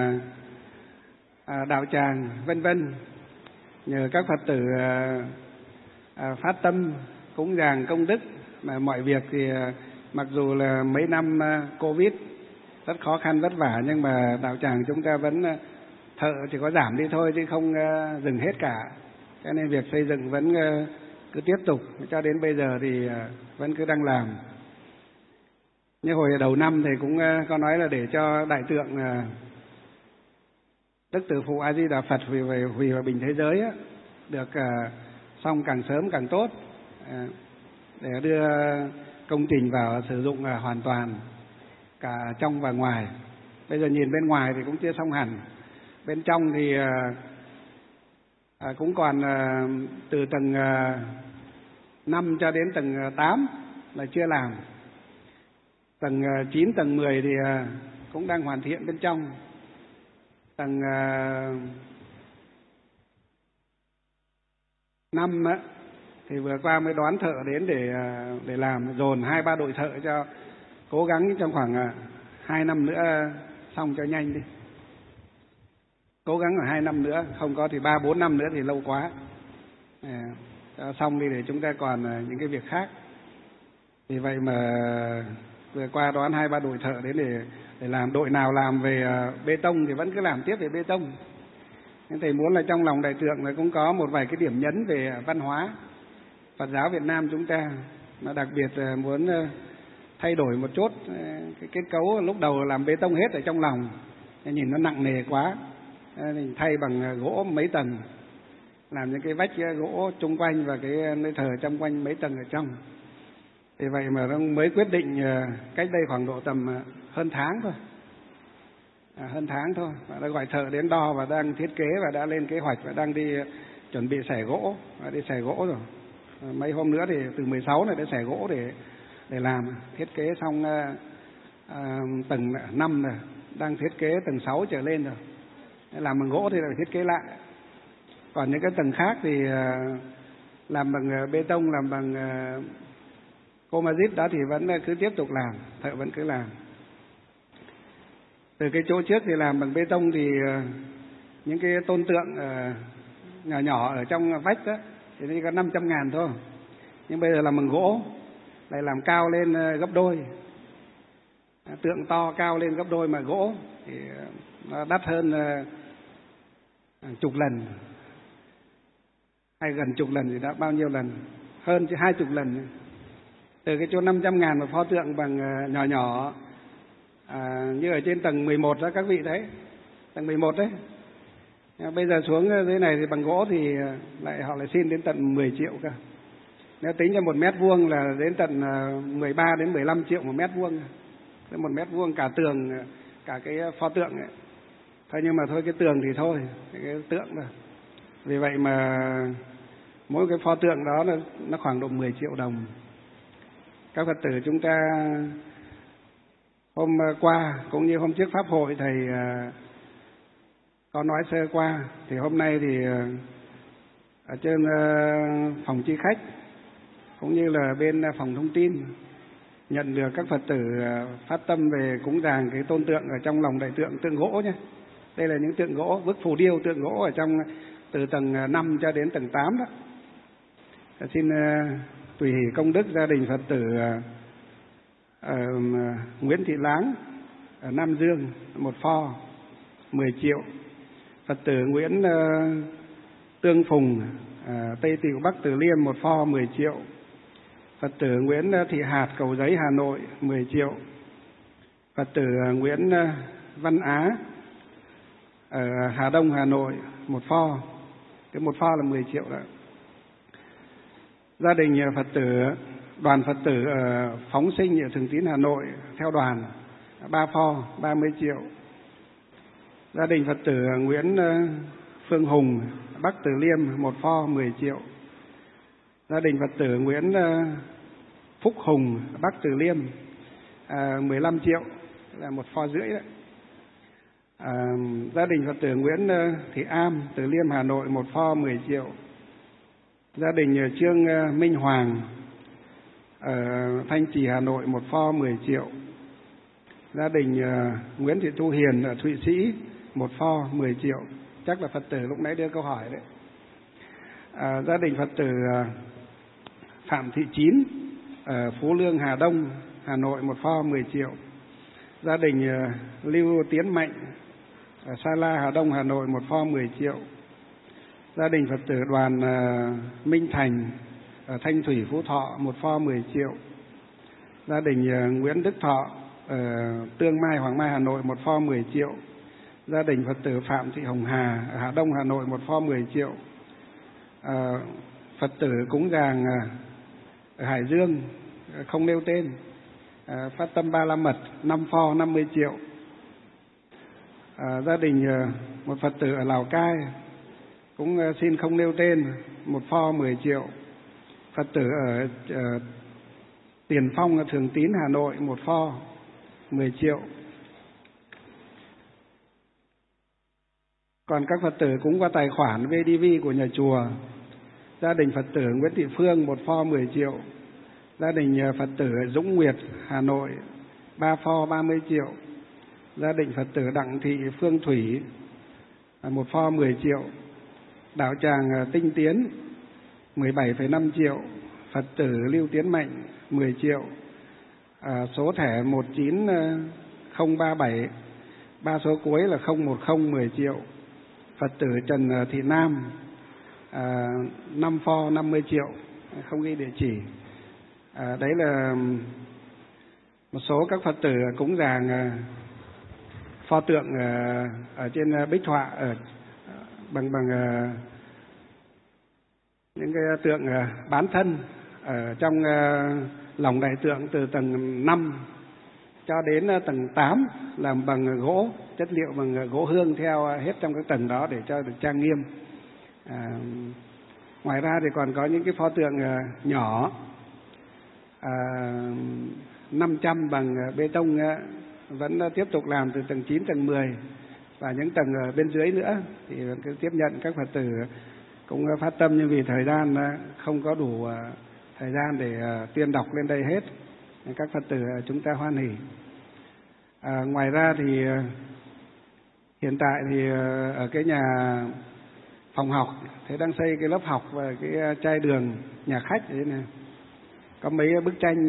đạo tràng vân vân. Nhờ các Phật tử phát tâm cúng dường công đức mà mọi việc thì mặc dù là mấy năm Covid rất khó khăn vất vả, nhưng mà đạo tràng chúng ta vẫn thợ chỉ có giảm đi thôi chứ không dừng hết cả. Cho nên việc xây dựng vẫn cứ tiếp tục cho đến bây giờ thì vẫn cứ đang làm. Như hồi đầu năm thì cũng có nói là để cho đại tượng Đức Từ Phụ A Di Đà Phật hủy hòa bình thế giới được xong càng sớm càng tốt, để đưa công trình vào sử dụng hoàn toàn cả trong và ngoài. Bây giờ nhìn bên ngoài thì cũng chưa xong hẳn, bên trong thì cũng còn từ tầng 5 cho đến tầng 8 là chưa làm. Tầng 9, tầng 10 thì cũng đang hoàn thiện bên trong. Tầng 5 thì vừa qua mới đón thợ đến để làm, dồn 2-3 đội thợ cho cố gắng trong khoảng 2 năm nữa xong cho nhanh đi. Cố gắng ở 2 năm nữa, không có thì 3-4 năm nữa thì lâu quá. Cho xong đi để chúng ta còn những cái việc khác. Vì vậy mà vừa qua đón 2-3 đội thợ đến để làm. Đội nào làm về bê tông thì vẫn cứ làm tiếp về bê tông. Nhưng thầy muốn là trong lòng đại tượng là cũng có một vài cái điểm nhấn về văn hóa Phật giáo Việt Nam chúng ta, mà đặc biệt muốn thay đổi một chút cái kết cấu. Lúc đầu làm bê tông hết ở trong lòng, nhìn nó nặng nề quá, mình thay bằng gỗ mấy tầng, làm những cái vách gỗ chung quanh và cái nơi thờ trong quanh mấy tầng ở trong. Vì vậy mà nó mới quyết định cách đây khoảng độ tầm hơn tháng thôi. Hơn tháng thôi, và đã gọi thợ đến đo và đang thiết kế và đã lên kế hoạch và đang đi chuẩn bị xẻ gỗ, đi xẻ gỗ rồi. Mấy hôm nữa thì từ 16 này đã xẻ gỗ để làm, thiết kế xong tầng 5 rồi, đang thiết kế tầng 6 trở lên rồi. Làm bằng gỗ thì phải thiết kế lại. Còn những cái tầng khác thì làm bằng bê tông, làm bằng composite đó thì vẫn cứ tiếp tục làm, thợ vẫn cứ làm. Từ cái chỗ trước thì làm bằng bê tông thì những cái tôn tượng nhỏ nhỏ ở trong vách đó thì chỉ có 500.000 thôi. Nhưng bây giờ làm bằng gỗ, lại làm cao lên gấp đôi. Tượng to cao lên gấp đôi mà gỗ thì nó đắt hơn chục lần, hay gần chục lần thì đã bao nhiêu lần, hơn chứ 20 lần. Từ cái chỗ 500.000 một pho tượng bằng nhỏ nhỏ như ở trên tầng 11 đó các vị thấy, tầng 11 đấy. Bây giờ xuống dưới này thì bằng gỗ thì họ lại xin đến tận 10 triệu cơ. Nếu tính cho 1 mét vuông là đến tận 13 đến 15 triệu 1 mét vuông. 1 mét vuông cả tường, cả cái pho tượng ấy. Thôi nhưng mà thôi cái tường thì thôi, cái tượng rồi. Vì vậy mà mỗi cái pho tượng đó nó khoảng độ 10 triệu đồng. Các Phật tử chúng ta hôm qua cũng như hôm trước pháp hội thầy có nói sơ qua, thì hôm nay thì ở trên phòng chi khách cũng như là bên phòng thông tin nhận được các Phật tử phát tâm về cúng dường cái tôn tượng ở trong lòng đại tượng, tượng gỗ nhé. Đây là những tượng gỗ, bức phù điêu tượng gỗ ở trong từ tầng 5 cho đến tầng 8 đó. Xin tùy hỷ công đức gia đình Phật tử Nguyễn Thị Láng ở Nam Dương một pho 10 triệu. Phật tử Nguyễn Tương Phùng Tây Tịu Bắc Từ Liêm một pho 10 triệu. Phật tử Nguyễn Thị Hạt Cầu Giấy Hà Nội 10 triệu. Phật tử Nguyễn Văn Á ở Hà Đông Hà Nội một pho, cái một pho là 10 triệu đó. Gia đình Phật tử đoàn Phật tử ở Phóng Sinh ở Thường Tín Hà Nội theo đoàn 3 pho 30 triệu. Gia đình Phật tử Nguyễn Phương Hùng Bắc Từ Liêm một pho 10 triệu. Gia đình Phật tử Nguyễn Phúc Hùng Bắc Từ Liêm 15 triệu là một pho rưỡi đấy. Gia đình Phật tử Nguyễn Thị Am Từ Liêm Hà Nội một pho 10 triệu. Gia đình Trương Minh Hoàng ở Thanh Trì Hà Nội một pho 10 triệu. Gia đình Nguyễn Thị Thu Hiền ở Thụy Sĩ, một pho 10 triệu. Chắc là Phật tử lúc nãy đưa câu hỏi đấy. Gia đình Phật tử Phạm Thị Chín ở Phú Lương, Hà Đông, Hà Nội, một pho 10 triệu. Gia đình Lưu Tiến Mạnh ở Sa La, Hà Đông, Hà Nội, một pho 10 triệu. Gia đình Phật tử đoàn Minh Thành ở Thanh Thủy, Phú Thọ, một pho 10 triệu. Gia đình Nguyễn Đức Thọ ở Tương Mai, Hoàng Mai, Hà Nội, một pho 10 triệu. Gia đình Phật tử Phạm Thị Hồng Hà ở Hà Đông, Hà Nội, một pho 10 triệu. Phật tử cúng dường ở Hải Dương, không nêu tên, phát tâm Ba La Mật, 5 pho 50 triệu. Gia đình một Phật tử ở Lào Cai cũng xin không nêu tên, một pho 10 triệu. Phật tử ở Tiền Phong, Thường Tín, Hà Nội, một pho 10 triệu. Còn các Phật tử cũng qua tài khoản VDV của nhà chùa. Gia đình Phật tử Nguyễn Thị Phương, một pho 10 triệu. Gia đình Phật tử Dũng Nguyệt, Hà Nội, 3 pho 30 triệu. Gia đình Phật tử Đặng Thị Phương Thủy, một pho 10 triệu. Đạo tràng Tinh Tiến, 17,5 triệu. Phật tử Lưu Tiến Mạnh, 10 triệu. Số thẻ 19037, 3 số cuối là 010, 10 triệu. Phật tử Trần Thị Nam, 5 pho 50 triệu, không ghi địa chỉ. Đấy là một số các Phật tử cúng dường pho tượng ở trên bích họa bằng những cái tượng bán thân ở trong lòng đại tượng, từ tầng 5 cho đến tầng 8 làm bằng gỗ, chất liệu bằng gỗ hương theo hết trong các tầng đó để cho được trang nghiêm. Ngoài ra thì còn có những cái pho tượng nhỏ 500 bằng bê tông vẫn tiếp tục làm từ tầng 9, tầng 10 và những tầng ở bên dưới nữa, thì cứ tiếp nhận các Phật tử cũng phát tâm, nhưng vì thời gian không có đủ thời gian để tuyên đọc lên đây hết, các Phật tử chúng ta hoan hỉ. Ngoài ra thì hiện tại thì ở cái nhà phòng học thế đang xây cái lớp học và cái trai đường nhà khách đấy này, có mấy bức tranh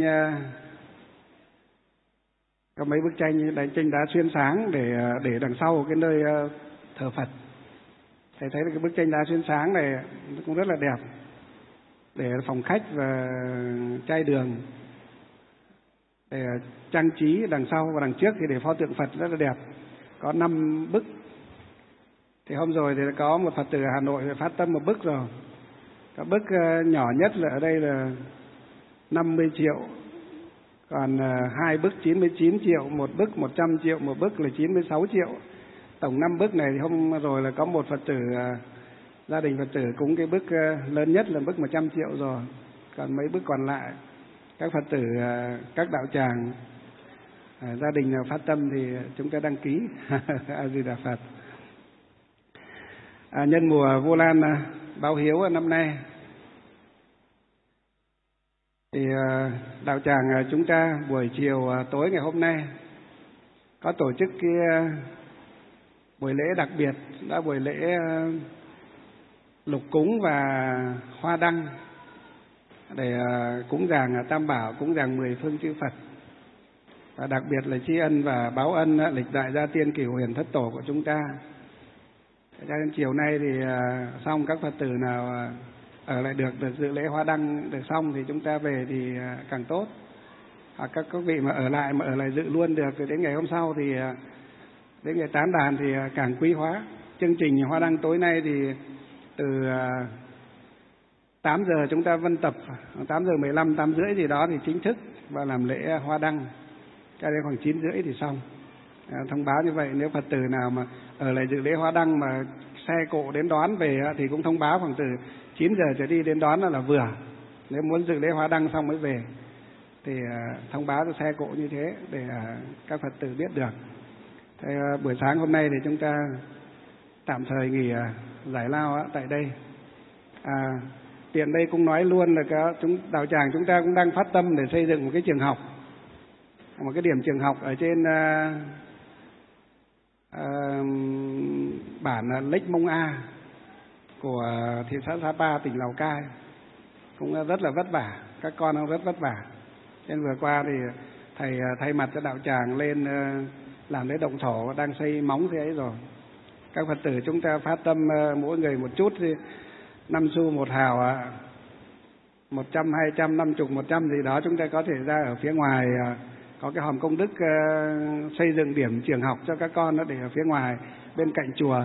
tranh đá xuyên sáng để đằng sau cái nơi thờ Phật. Thầy thấy cái bức tranh đá xuyên sáng này cũng rất là đẹp, để phòng khách và trai đường để trang trí đằng sau, và đằng trước thì để pho tượng Phật rất là đẹp, có 5 bức. Thì hôm rồi thì có một Phật tử Hà Nội phát tâm một bức rồi. Cái bức nhỏ nhất là ở đây là 50 triệu, còn 2 bức 99 triệu, một bức 100 triệu, một bức là 96 triệu. Tổng 5 bức này thì hôm rồi là có một Phật tử, gia đình Phật tử cúng cái bức lớn nhất là bức 100 triệu rồi. Còn mấy bức còn lại các Phật tử, các đạo tràng, gia đình nào phát tâm thì chúng ta đăng ký. A Di Đà Phật. Nhân mùa Vu Lan báo hiếu năm nay thì đạo tràng chúng ta buổi chiều tối ngày hôm nay có tổ chức cái buổi lễ đặc biệt, đã buổi lễ lục cúng và hoa đăng để cúng dường Tam Bảo, cúng dường 10 phương chư Phật, và đặc biệt là tri ân và báo ân lịch đại gia tiên Cửu Huyền Thất Tổ của chúng ta. Cho nên chiều nay thì xong, các Phật tử nào ở lại được dự lễ hoa đăng được xong thì chúng ta về thì càng tốt. Hoặc các vị mà ở lại dự luôn được, thì đến ngày hôm sau thì đến ngày tán đàn thì càng quý hóa. Chương trình hoa đăng tối nay thì từ 8 giờ chúng ta vân tập, 8 giờ 15, 8 rưỡi gì đó thì chính thức và làm lễ hoa đăng. Cho đến khoảng 9 rưỡi thì xong. Thông báo như vậy, nếu Phật tử nào mà ở lại dự lễ hoa đăng mà xe cộ đến đón về thì cũng thông báo khoảng từ 9 giờ trở đi đến đón là vừa. Nếu muốn dự lễ hoa đăng xong mới về thì thông báo cho xe cộ như thế để các Phật tử biết được. Thế, buổi sáng hôm nay thì chúng ta tạm thời nghỉ giải lao tại đây. Tiện đây cũng nói luôn là đạo tràng chúng ta cũng đang phát tâm để xây dựng một cái trường học một cái điểm trường học ở trên bản Lếch Mông A của thị xã Sapa, tỉnh Lào Cai, cũng rất là vất vả, các con cũng rất vất vả. Nên vừa qua thì thầy thay mặt cho đạo tràng lên làm lễ động thổ, đang xây móng thế ấy rồi. Các Phật tử chúng ta phát tâm mỗi người một chút thì 5 xu 1 hào, 100, 200, 50, 100 gì đó, chúng ta có thể ra ở phía ngoài có cái hòm công đức xây dựng điểm trường học cho các con, nó để ở phía ngoài bên cạnh chùa.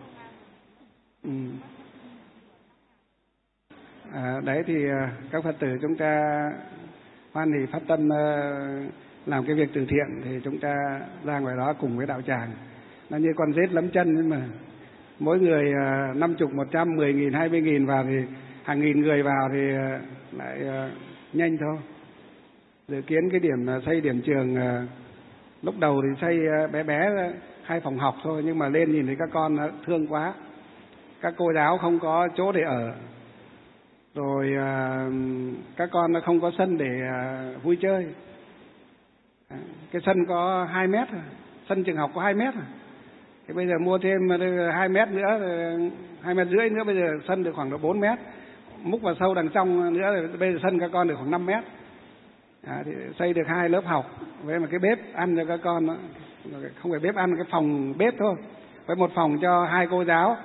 Đấy thì các Phật tử chúng ta hoan hỉ phát tâm làm cái việc từ thiện, thì chúng ta ra ngoài đó cùng với đạo tràng. Nó như con rết lấm chân, nhưng mà mỗi người 50, 100, 10.000, 20.000 vào thì hàng nghìn người vào thì lại nhanh thôi. Dự kiến cái điểm xây điểm trường lúc đầu thì xây bé bé 2 phòng học thôi, nhưng mà lên nhìn thấy các con thương quá, các cô giáo không có chỗ để ở, rồi các con nó không có sân để vui chơi. Cái sân có 2 mét, sân trường học có 2 mét. Thì bây giờ mua thêm 2 mét nữa, 2,5 mét nữa, bây giờ sân được khoảng độ 4 mét. Múc vào sâu đằng trong nữa, thì bây giờ sân các con được khoảng 5 mét. Thì xây được 2 lớp học với một cái bếp ăn cho các con đó. Không phải bếp ăn, cái phòng bếp thôi, với một phòng cho 2 cô giáo.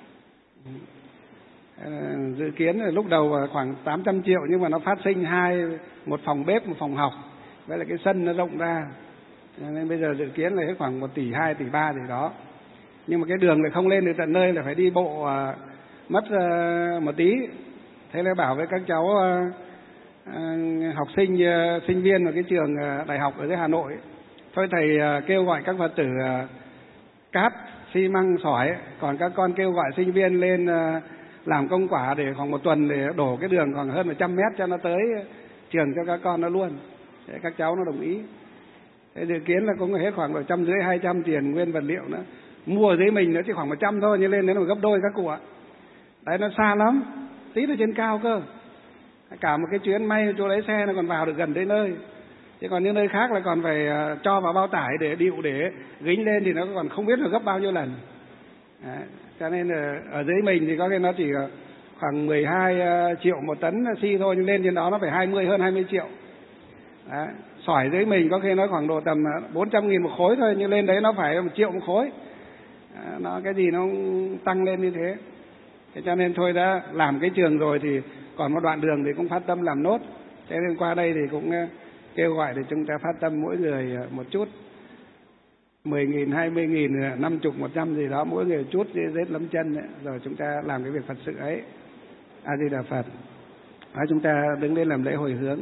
Dự kiến là lúc đầu khoảng 800 triệu, nhưng mà nó phát sinh một phòng bếp, một phòng học, với là cái sân nó rộng ra, nên bây giờ dự kiến là khoảng 1 tỷ 2 tỷ 3 gì đó. Nhưng mà cái đường lại không lên được tận nơi, là phải đi bộ mất một tí. Thế là bảo với các cháu học sinh sinh viên ở cái trường đại học ở dưới Hà Nội, thôi thầy kêu gọi các Phật tử cát, xi măng, sỏi, còn các con kêu gọi sinh viên lên làm công quả để khoảng 1 tuần để đổ cái đường khoảng hơn 100 mét cho nó tới trường cho các con nó luôn. Thế các cháu nó đồng ý. Thế dự kiến là cũng hết khoảng 150, 200 tiền nguyên vật liệu nữa. Mua ở dưới mình nó chỉ khoảng 100 thôi, nhưng lên đến là gấp đôi các cụ ạ. Đấy, nó xa lắm, tí nó trên cao cơ. Cả một cái chuyến may chỗ lấy xe nó còn vào được gần tới nơi. Chứ còn những nơi khác là còn phải cho vào bao tải để điệu, để gính lên thì nó còn không biết là gấp bao nhiêu lần. Đấy, cho nên là ở dưới mình thì có cái nó chỉ khoảng 12 triệu 1 tấn xi thôi, nhưng lên trên đó nó phải hơn 20 triệu. Đấy, sỏi dưới mình có khi nó khoảng độ tầm 400.000 một khối thôi, nhưng lên đấy nó phải 1 triệu một khối. Nó cái gì nó tăng lên như thế. Thế cho nên thôi đã làm cái trường rồi thì còn một đoạn đường thì cũng phát tâm làm nốt. Thế nên qua đây thì cũng kêu gọi để chúng ta phát tâm mỗi người một chút, 10.000, 20.000, 50, 100 gì đó, mỗi người chút rết lấm chân ấy, rồi chúng ta làm cái việc Phật sự ấy. A Di Đà Phật. Chúng ta đứng lên làm lễ hồi hướng.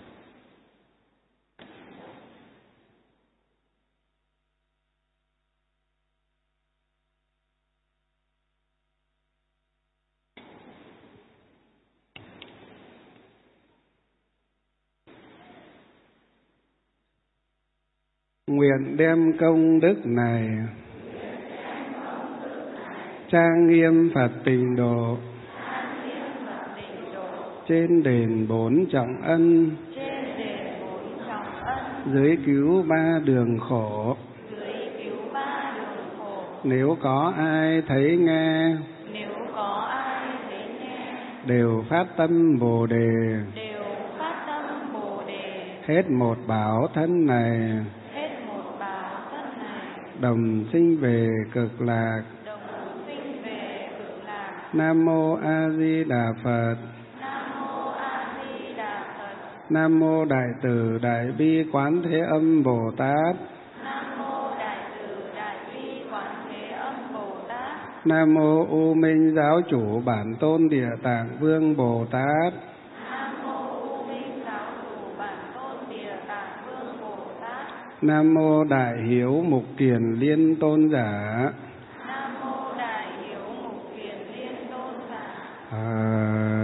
Nguyện đem công đức này trang nghiêm Phật tịnh độ, trên đền 4 trọng ân, dưới cứu 3 đường khổ. Nếu có ai thấy nghe, đều phát tâm Bồ Đề, hết một bảo thân này, đồng sinh về cực lạc. Nam mô A Di Đà Phật. Nam mô Đại Từ Đại Bi Quán Thế Âm Bồ Tát. Nam mô U Minh Giáo Chủ Bản Tôn Địa Tạng Vương Bồ Tát. Nam mô Đại Hiếu Mục Kiền Liên Tôn Giả. 啊。